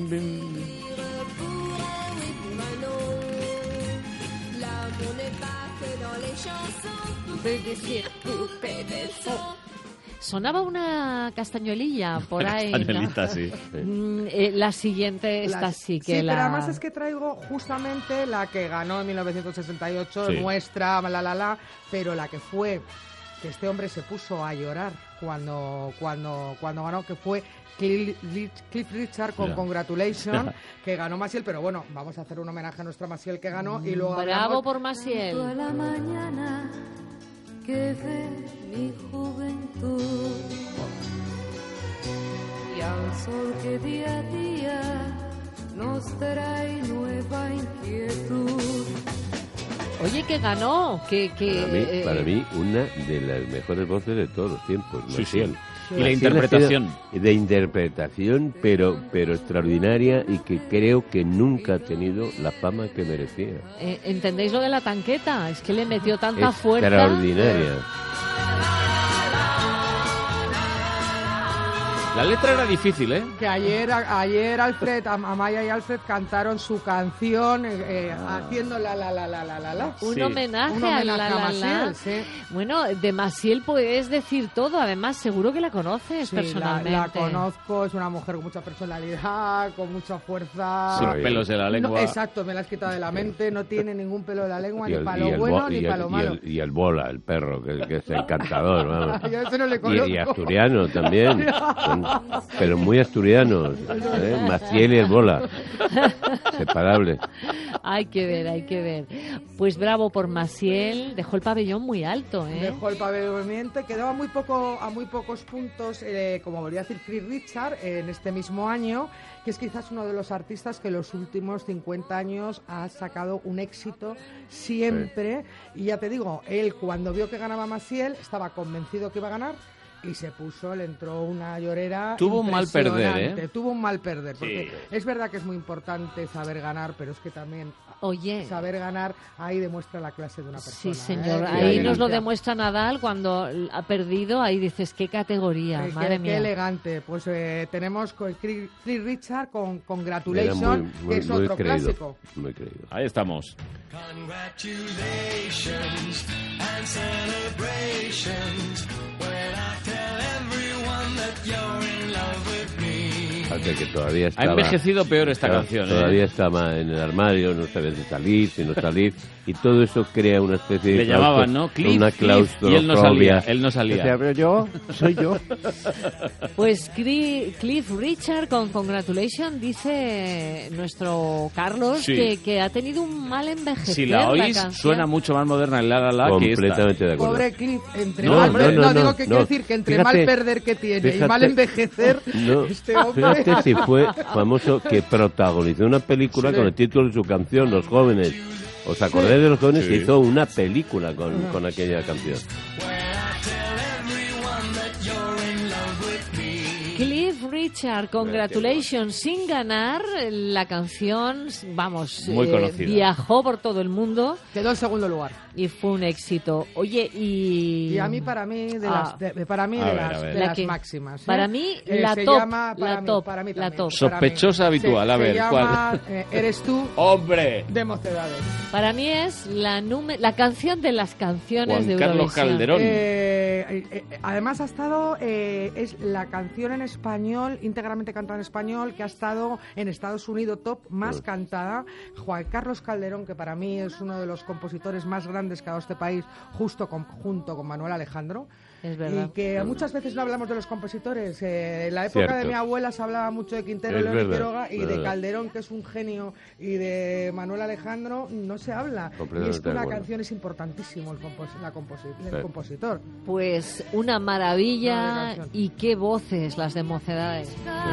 Sonaba una castañuelilla por ahí. Castañuelita, ¿no? sí. La siguiente, esta sí que pero además es que traigo justamente la que ganó en 1968, nuestra, pero la que fue, que este hombre se puso a llorar cuando ganó, que fue Cliff Richard con Congratulations, que ganó Maciel, pero bueno, vamos a hacer un homenaje a nuestra Maciel que ganó y luego bravo por Maciel. Toda la mañana que ve mi juventud y al sol que día a día nos trae nueva inquietud. Oye, que ganó, Para mí, una de las mejores voces de todos los tiempos. Sí. Y la interpretación. De interpretación, pero extraordinaria, y que creo que nunca ha tenido la fama que merecía. ¿Entendéis lo de la tanqueta? Es que le metió tanta fuerza. Extraordinaria. La letra era difícil, ¿eh? Que ayer Alfred, Amaya y Alfred cantaron su canción haciendo la. Un homenaje a Maciel, sí. Bueno, de Maciel puedes decir todo, además seguro que la conoces personalmente. La conozco, es una mujer con mucha personalidad, con mucha fuerza. Sin pelos de la lengua. No, exacto, me la has quitado de la mente, no tiene ningún pelo de la lengua, ni para lo bueno ni para lo malo. Y el Bola, el perro, que es el cantador, vamos. Yo ese no le conozco. Y asturiano también. pero muy asturianos, Maciel y el Bola, separable. Hay que ver. Pues bravo por Maciel, dejó el pabellón muy alto, Dejó el pabellón, quedaba a muy pocos puntos, como volví a decir Cliff Richard, en este mismo año, que es quizás uno de los artistas que en los últimos 50 años ha sacado un éxito siempre, y ya te digo, él cuando vio que ganaba Maciel, estaba convencido que iba a ganar, y se puso, le entró una llorera. Tuvo un mal perder, Tuvo un mal perder, porque es verdad que es muy importante saber ganar, pero es que también saber ganar ahí demuestra la clase de una persona. Sí, señor, ahí nos lo demuestra Nadal cuando ha perdido, ahí dices, qué categoría, madre mía. Qué elegante, pues tenemos Cliff Richard con Congratulations, que es otro clásico. Muy creído. Ahí estamos. Congratulations and celebrations when I tell everyone that you're in love with me. Que todavía estaba, ha envejecido peor esta canción. Todavía estaba en el armario, no sabía si salir, si no salir, y todo eso crea una especie de... Le llamaban, ¿no? Cliff, una claustrofobia. Y él no salía. Pero soy yo. Pues Cliff Richard con Congratulations, dice nuestro Carlos, que ha tenido un mal envejecer. Si la oís, suena mucho más moderna el La La La que esta. Completamente de acuerdo. Pobre Cliff, digo que quiero decir que entre mal perder que tiene y mal envejecer, este hombre... Fíjate si fue famoso que protagonizó una película con el título de su canción, Los Jóvenes. ¿Os acordáis de Los Jóvenes? Que hizo una película con aquella canción. Cliff Richard, Congratulations, sin ganar, la canción, vamos, muy conocida. Viajó por todo el mundo. Quedó en segundo lugar. Y fue un éxito. Oye, y para mí de las máximas. Para mí, la top. Sospechosa habitual, a ver, ¿cuál? Eres tú. ¡Hombre! De Mocedades. Para mí es la canción de las canciones Juan de Eurovisión. Carlos Calderón. Además ha estado, es la canción en español, íntegramente cantada en español, que ha estado en Estados Unidos top más cantada. Juan Carlos Calderón, que para mí es uno de los compositores más grandes que ha dado este país, junto con Manuel Alejandro. Es verdad. Y que muchas veces no hablamos de los compositores. En la época de mi abuela se hablaba mucho de Quintero, León y Quiroga, y de Calderón, que es un genio, y de Manuel Alejandro no se habla. Y es que una canción es importantísimo el compositor. Pues una maravilla, y qué voces las de Mocedades.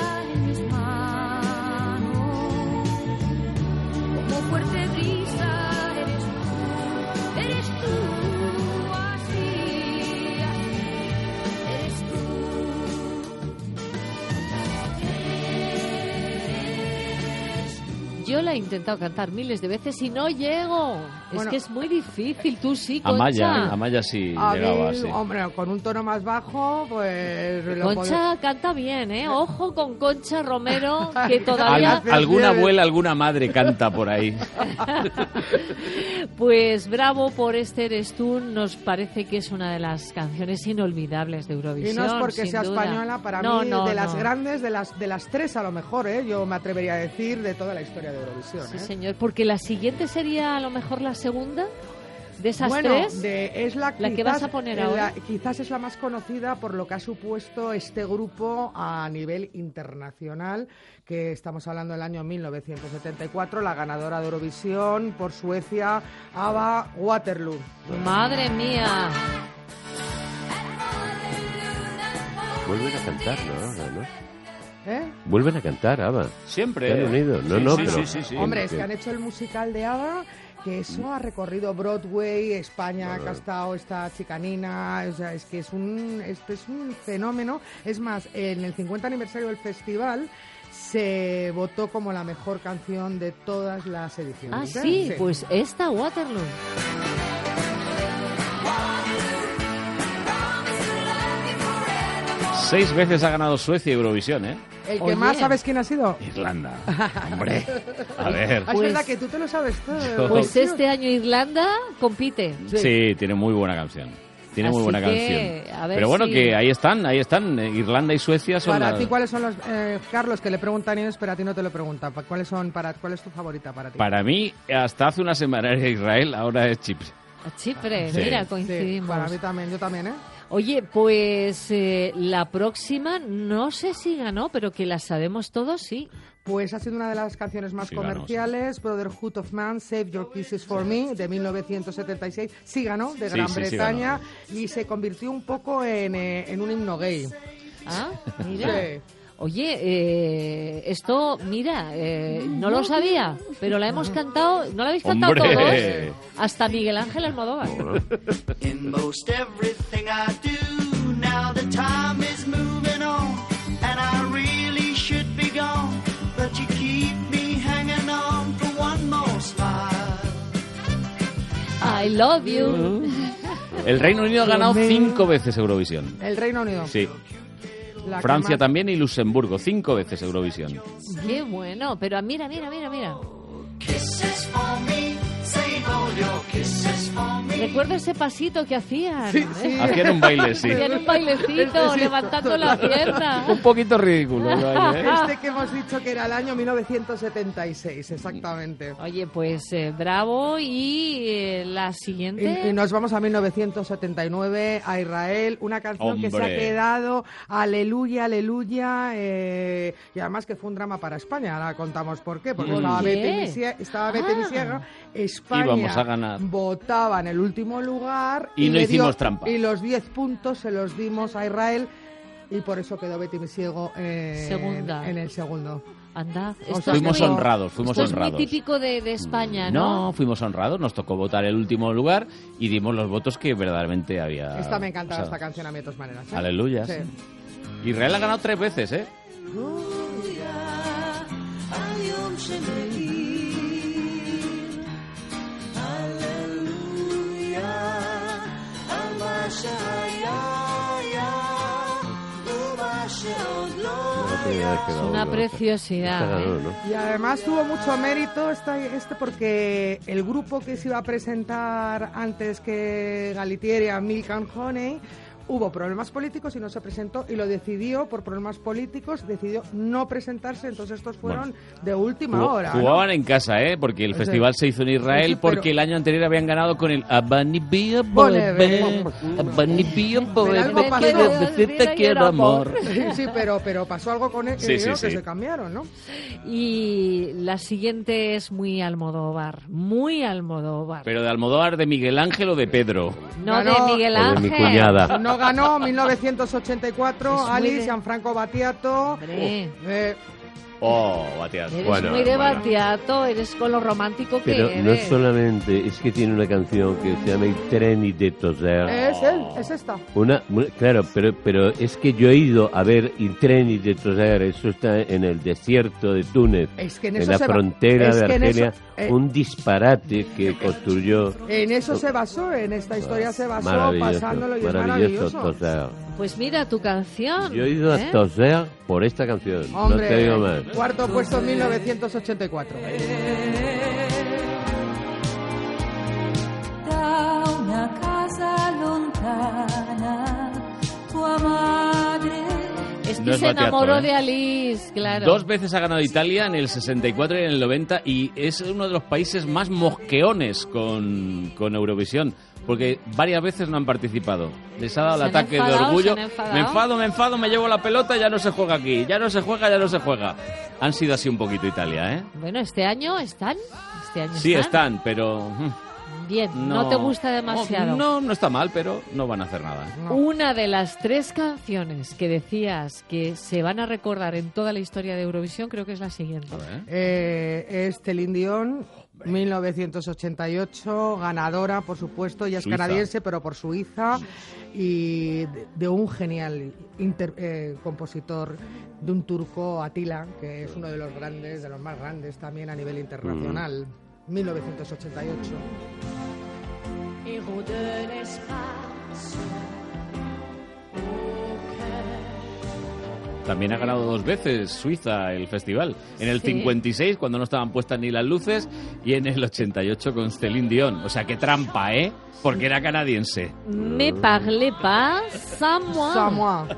Como fuerte brisa eres tú, así, eres tú. Yo la he intentado cantar miles de veces y no llego. Es que es muy difícil. Tú sí, Concha. Amaya sí llegaba, sí. Hombre, con un tono más bajo, pues... Concha canta bien, ¿eh? Ojo con Concha Romero, que todavía... Alguna abuela, alguna madre canta por ahí. Pues bravo por Este Eres Tú. Nos parece que es una de las canciones inolvidables de Eurovisión. Y no es porque sea española, para mí, de las grandes, de las tres a lo mejor, yo me atrevería a decir, de toda la historia de Eurovisión. Sí, señor, porque la siguiente sería a lo mejor la segunda de esas tres. Es la que vas a poner ahora. Quizás es la más conocida por lo que ha supuesto este grupo a nivel internacional, que estamos hablando del año 1974, la ganadora de Eurovisión por Suecia, ABBA, Waterloo. ¡Madre mía! Vuelven a cantar, ¿no? Vuelven a cantar ABBA. Siempre. Se han unido. Sí. Hombre, es que han hecho el musical de ABBA, que eso ha recorrido Broadway, España, que ha estado esta chica Nina, o sea, es que es un fenómeno. Es más, en el 50 aniversario del festival se votó como la mejor canción de todas las ediciones. Ah, sí, pues esta, Waterloo. Seis veces ha ganado Suecia Eurovisión, ¿eh? El que más, ¿sabes quién ha sido? Irlanda. Hombre, a ver. Es verdad que tú te lo sabes todo. Pues este año Irlanda compite. Sí, tiene muy buena canción. Tiene muy buena canción. Pero bueno, que ahí están. Irlanda y Suecia son Para ti, ¿cuáles son los... Carlos, que le preguntan ellos, pero a ti no te lo preguntan. ¿Cuál es tu favorita para ti? Para mí, hasta hace una semana era Israel, ahora es Chipre. Chipre, mira, coincidimos. Sí, para mí también, yo también, ¿eh? Oye, pues la próxima, no sé si ganó, pero que la sabemos todos, sí. Pues ha sido una de las canciones más comerciales, Brotherhood of Man, Save Your Kisses for Me, de 1976. Sí ganó, de Gran Bretaña, y se convirtió un poco en un himno gay. Ah, mira. Sí. Oye, esto, mira, no lo sabía, pero la hemos cantado, ¿no la habéis cantado todos? Hasta Miguel Ángel Almodóvar. In most everything I do, now the time is moving on, and I really should be gone, but you keep me hanging on for one more smile. I love you. El Reino Unido ha ganado 5 veces Eurovisión. El Reino Unido. Sí. Francia también y Luxemburgo, 5 veces Eurovisión. Qué bueno, pero mira. Recuerdo ese pasito que hacían. Sí. Hacían un baile, sí. Hacían un bailecito, levantando la pierna. Un poquito ridículo. Este que hemos dicho que era el año 1976, exactamente. Oye, pues bravo. Y la siguiente. Y nos vamos a 1979, a Israel, una canción que se ha quedado, aleluya, aleluya, y además que fue un drama para España. Ahora contamos por qué, porque estaba Bete Misiega, España íbamos a ganar, votaba en el último lugar y no hicimos trampa. Y los 10 puntos se los dimos a Israel, y por eso quedó Bete Misiego en el segundo. Anda, fuimos honrados. Es muy típico de España, ¿no? No, fuimos honrados, nos tocó votar el último lugar y dimos los votos que verdaderamente había. Esta me encantaba, esta canción a mí de todas maneras. Aleluya. Sí. Israel ha ganado 3 veces, ¿eh? Es una preciosidad. Y además tuvo mucho mérito porque el grupo que se iba a presentar antes que Galitieri, Milk and Honey, hubo problemas políticos y no se presentó, y lo decidió, por problemas políticos, decidió no presentarse, entonces estos fueron de última hora. Jugaban en casa, porque el festival se hizo en Israel, porque el año anterior habían ganado con el Abani Bia Boebe, Abani Bia Boebe, que te quiero amor. Sí, pero pasó algo con él, que se cambiaron, ¿no? Y la siguiente es muy Almodóvar. Pero de Almodóvar, de Miguel Ángel o de Pedro. No, de Miguel Ángel. De mi cuñada. No ganó 1984, Alice, Gianfranco Battiato. Battiato. Eres muy de Battiato, eres con lo romántico que eres. Pero no solamente, es que tiene una canción que se llama I treni de Toser. Es esta. Claro, pero es que yo he ido a ver I treni de Toser, eso está en el desierto de Túnez, en la frontera de Argelia, un disparate que construyó. En eso se basó, en esta historia se basó, pasándolo, y es maravilloso. Toser. Pues mira tu canción. Yo he ido a Toser por esta canción, hombre, no te digo más. Cuarto puesto en 1984. Da una casa lontana, tua madre. Es que se enamoró de Alice, claro. 2 veces ha ganado Italia, en el 64 y en el 90, y es uno de los países más mosqueones con Eurovisión, porque varias veces no han participado. Les ha dado el ataque de orgullo. Me enfado, me llevo la pelota, ya no se juega aquí, ya no se juega. Han sido así un poquito Italia, ¿eh? Bueno, ¿este año están? Sí, están, pero... Bien, no te gusta demasiado. No está mal, pero no van a hacer nada. No. Una de las 3 canciones que decías que se van a recordar en toda la historia de Eurovisión, creo que es la siguiente. Es Celine Dion, 1988, ganadora, por supuesto, ella es canadiense, pero por su hija, y de un genial compositor, de un turco, Atila, que es uno de los grandes, de los más grandes también a nivel internacional. 1988. También ha ganado 2 veces Suiza el festival. En el 56, cuando no estaban puestas ni las luces, y en el 88 con Celine Dion. O sea, qué trampa, porque era canadiense. Me parlez pas, sans moi. Sans moi.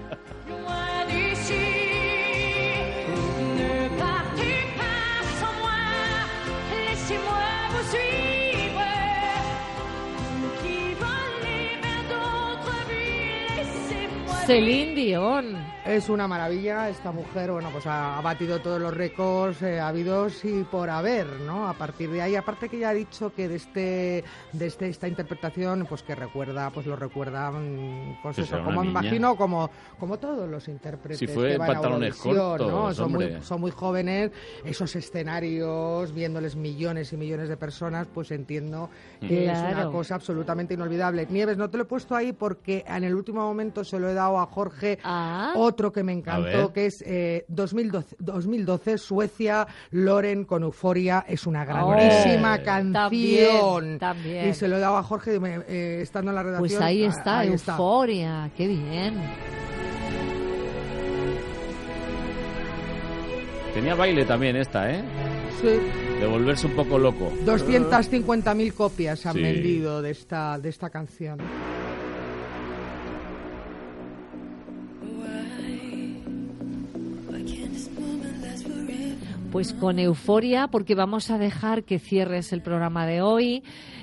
Celine Dion. Es una maravilla esta mujer, bueno, pues ha batido todos los récords habidos y por haber, ¿no? A partir de ahí, aparte que ella ha dicho que esta interpretación, pues que recuerda, pues lo recuerda, pues sí, eso, como me imagino, como todos los intérpretes. Si fue que van pantalones a Eurovisión, cortos, ¿no? Son muy jóvenes, esos escenarios, viéndoles millones y millones de personas, pues entiendo que es una cosa absolutamente inolvidable. Nieves, no te lo he puesto ahí porque en el último momento se lo he dado a Jorge, otro que me encantó, que es 2012, Suecia, Loren con Euforia, es una grandísima canción. También. Y se lo he dado a Jorge estando en la redacción. Pues ahí está, Euforia, qué bien. Tenía baile también esta, ¿eh? Sí. De volverse un poco loco. 250.000 copias han vendido de esta canción. Pues con Euforia, porque vamos a dejar que cierres el programa de hoy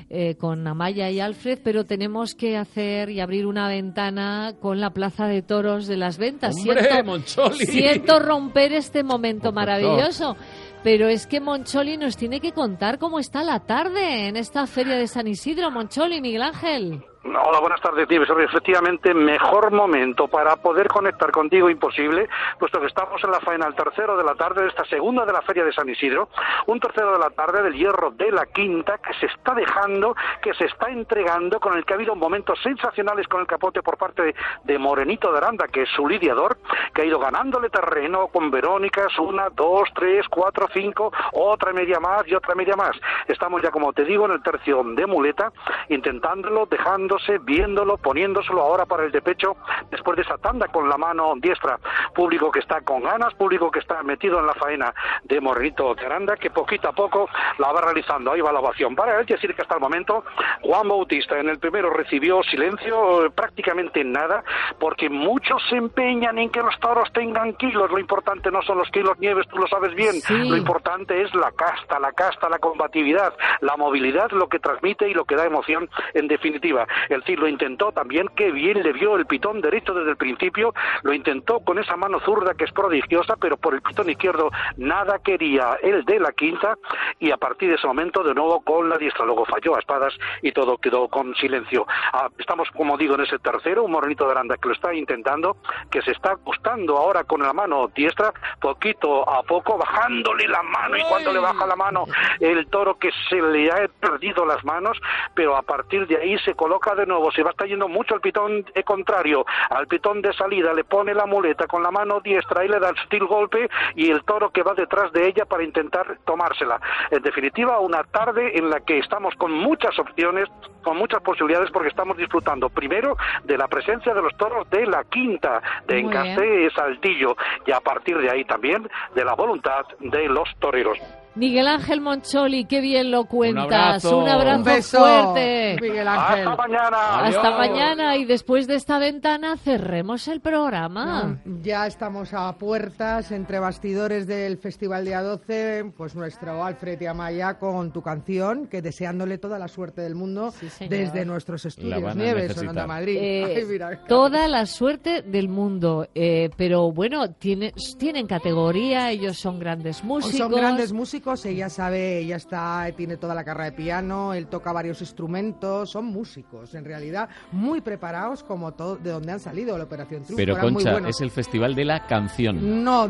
con Amaya y Alfred, pero tenemos que hacer y abrir una ventana con la Plaza de Toros de las Ventas. ¡Hombre, Moncholi! Siento romper este momento maravilloso, pero es que Moncholi nos tiene que contar cómo está la tarde en esta feria de San Isidro. Moncholi, Miguel Ángel. Hola, buenas tardes, Nieves. Efectivamente, mejor momento para poder conectar contigo imposible, puesto que estamos en la faena al 3:00 de la tarde de esta segunda de la Feria de San Isidro, un 3:00 de la tarde del hierro de la Quinta, que se está dejando, que se está entregando, con el que ha habido momentos sensacionales con el capote por parte de Morenito de Aranda, que es su lidiador, que ha ido ganándole terreno con Verónicas, 1, 2, 3, 4, 5, otra media más y otra media más. Estamos ya, como te digo, en el tercio de muleta, intentándolo, dejando, viéndolo, poniéndoselo ahora para el de pecho, después de esa tanda con la mano diestra. Público que está con ganas, público que está metido en la faena de Morenito de Aranda, que poquito a poco la va realizando. Ahí va la ovación para él. Decir que hasta el momento Juan Bautista en el primero recibió silencio, prácticamente nada, porque muchos se empeñan en que los toros tengan kilos. Lo importante no son los kilos, Nieves, tú lo sabes bien. Lo importante es la casta, la combatividad, la movilidad, lo que transmite y lo que da emoción en definitiva. El Cid lo intentó también, qué bien le vio el pitón derecho desde el principio, lo intentó con esa mano zurda que es prodigiosa, pero por el pitón izquierdo nada quería el de la Quinta, y a partir de ese momento de nuevo con la diestra, luego falló a espadas y todo quedó con silencio. Estamos, como digo, en ese tercero, un Morenito de Aranda que lo está intentando, que se está acostando ahora con la mano diestra, poquito a poco, bajándole la mano, y cuando le baja la mano el toro, que se le ha perdido las manos, pero a partir de ahí se coloca de nuevo, se va trayendo mucho el pitón contrario, al pitón de salida le pone la muleta con la mano diestra y le da el sutil golpe, y el toro que va detrás de ella para intentar tomársela. En definitiva, una tarde en la que estamos con muchas opciones, con muchas posibilidades, porque estamos disfrutando primero de la presencia de los toros de la Quinta, de Encasté, Saltillo, y a partir de ahí también de la voluntad de los toreros. Miguel Ángel Moncholi, qué bien lo cuentas. Un abrazo Un beso, fuerte. Miguel Ángel. Hasta mañana. Hasta mañana, y después de esta ventana cerremos el programa. Ya estamos a puertas, entre bastidores del Festival Día 12, pues nuestro Alfred y Amaya con tu canción, que deseándole toda la suerte del mundo desde nuestros estudios Nieves en Onda Madrid. Ay, mira. Toda la suerte del mundo, pero bueno, tienen categoría, ellos son grandes músicos. Son grandes músicos. Ella sabe, tiene toda la carrera de piano, él toca varios instrumentos, son músicos, en realidad, muy preparados, como todo, de donde han salido la Operación Triunfo. Pero Concha, es el festival de la canción. No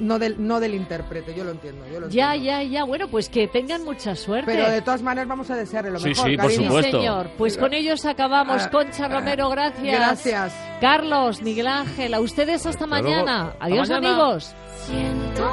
del intérprete, yo lo entiendo. Ya, bueno, pues que tengan mucha suerte. Pero de todas maneras vamos a desearle lo mejor, Sí, por cariño. supuesto. Sí, señor, pues con ellos acabamos. Concha Romero, gracias. Gracias. Carlos, Miguel Ángel, a ustedes hasta mañana. Adiós, mañana. amigos. Siento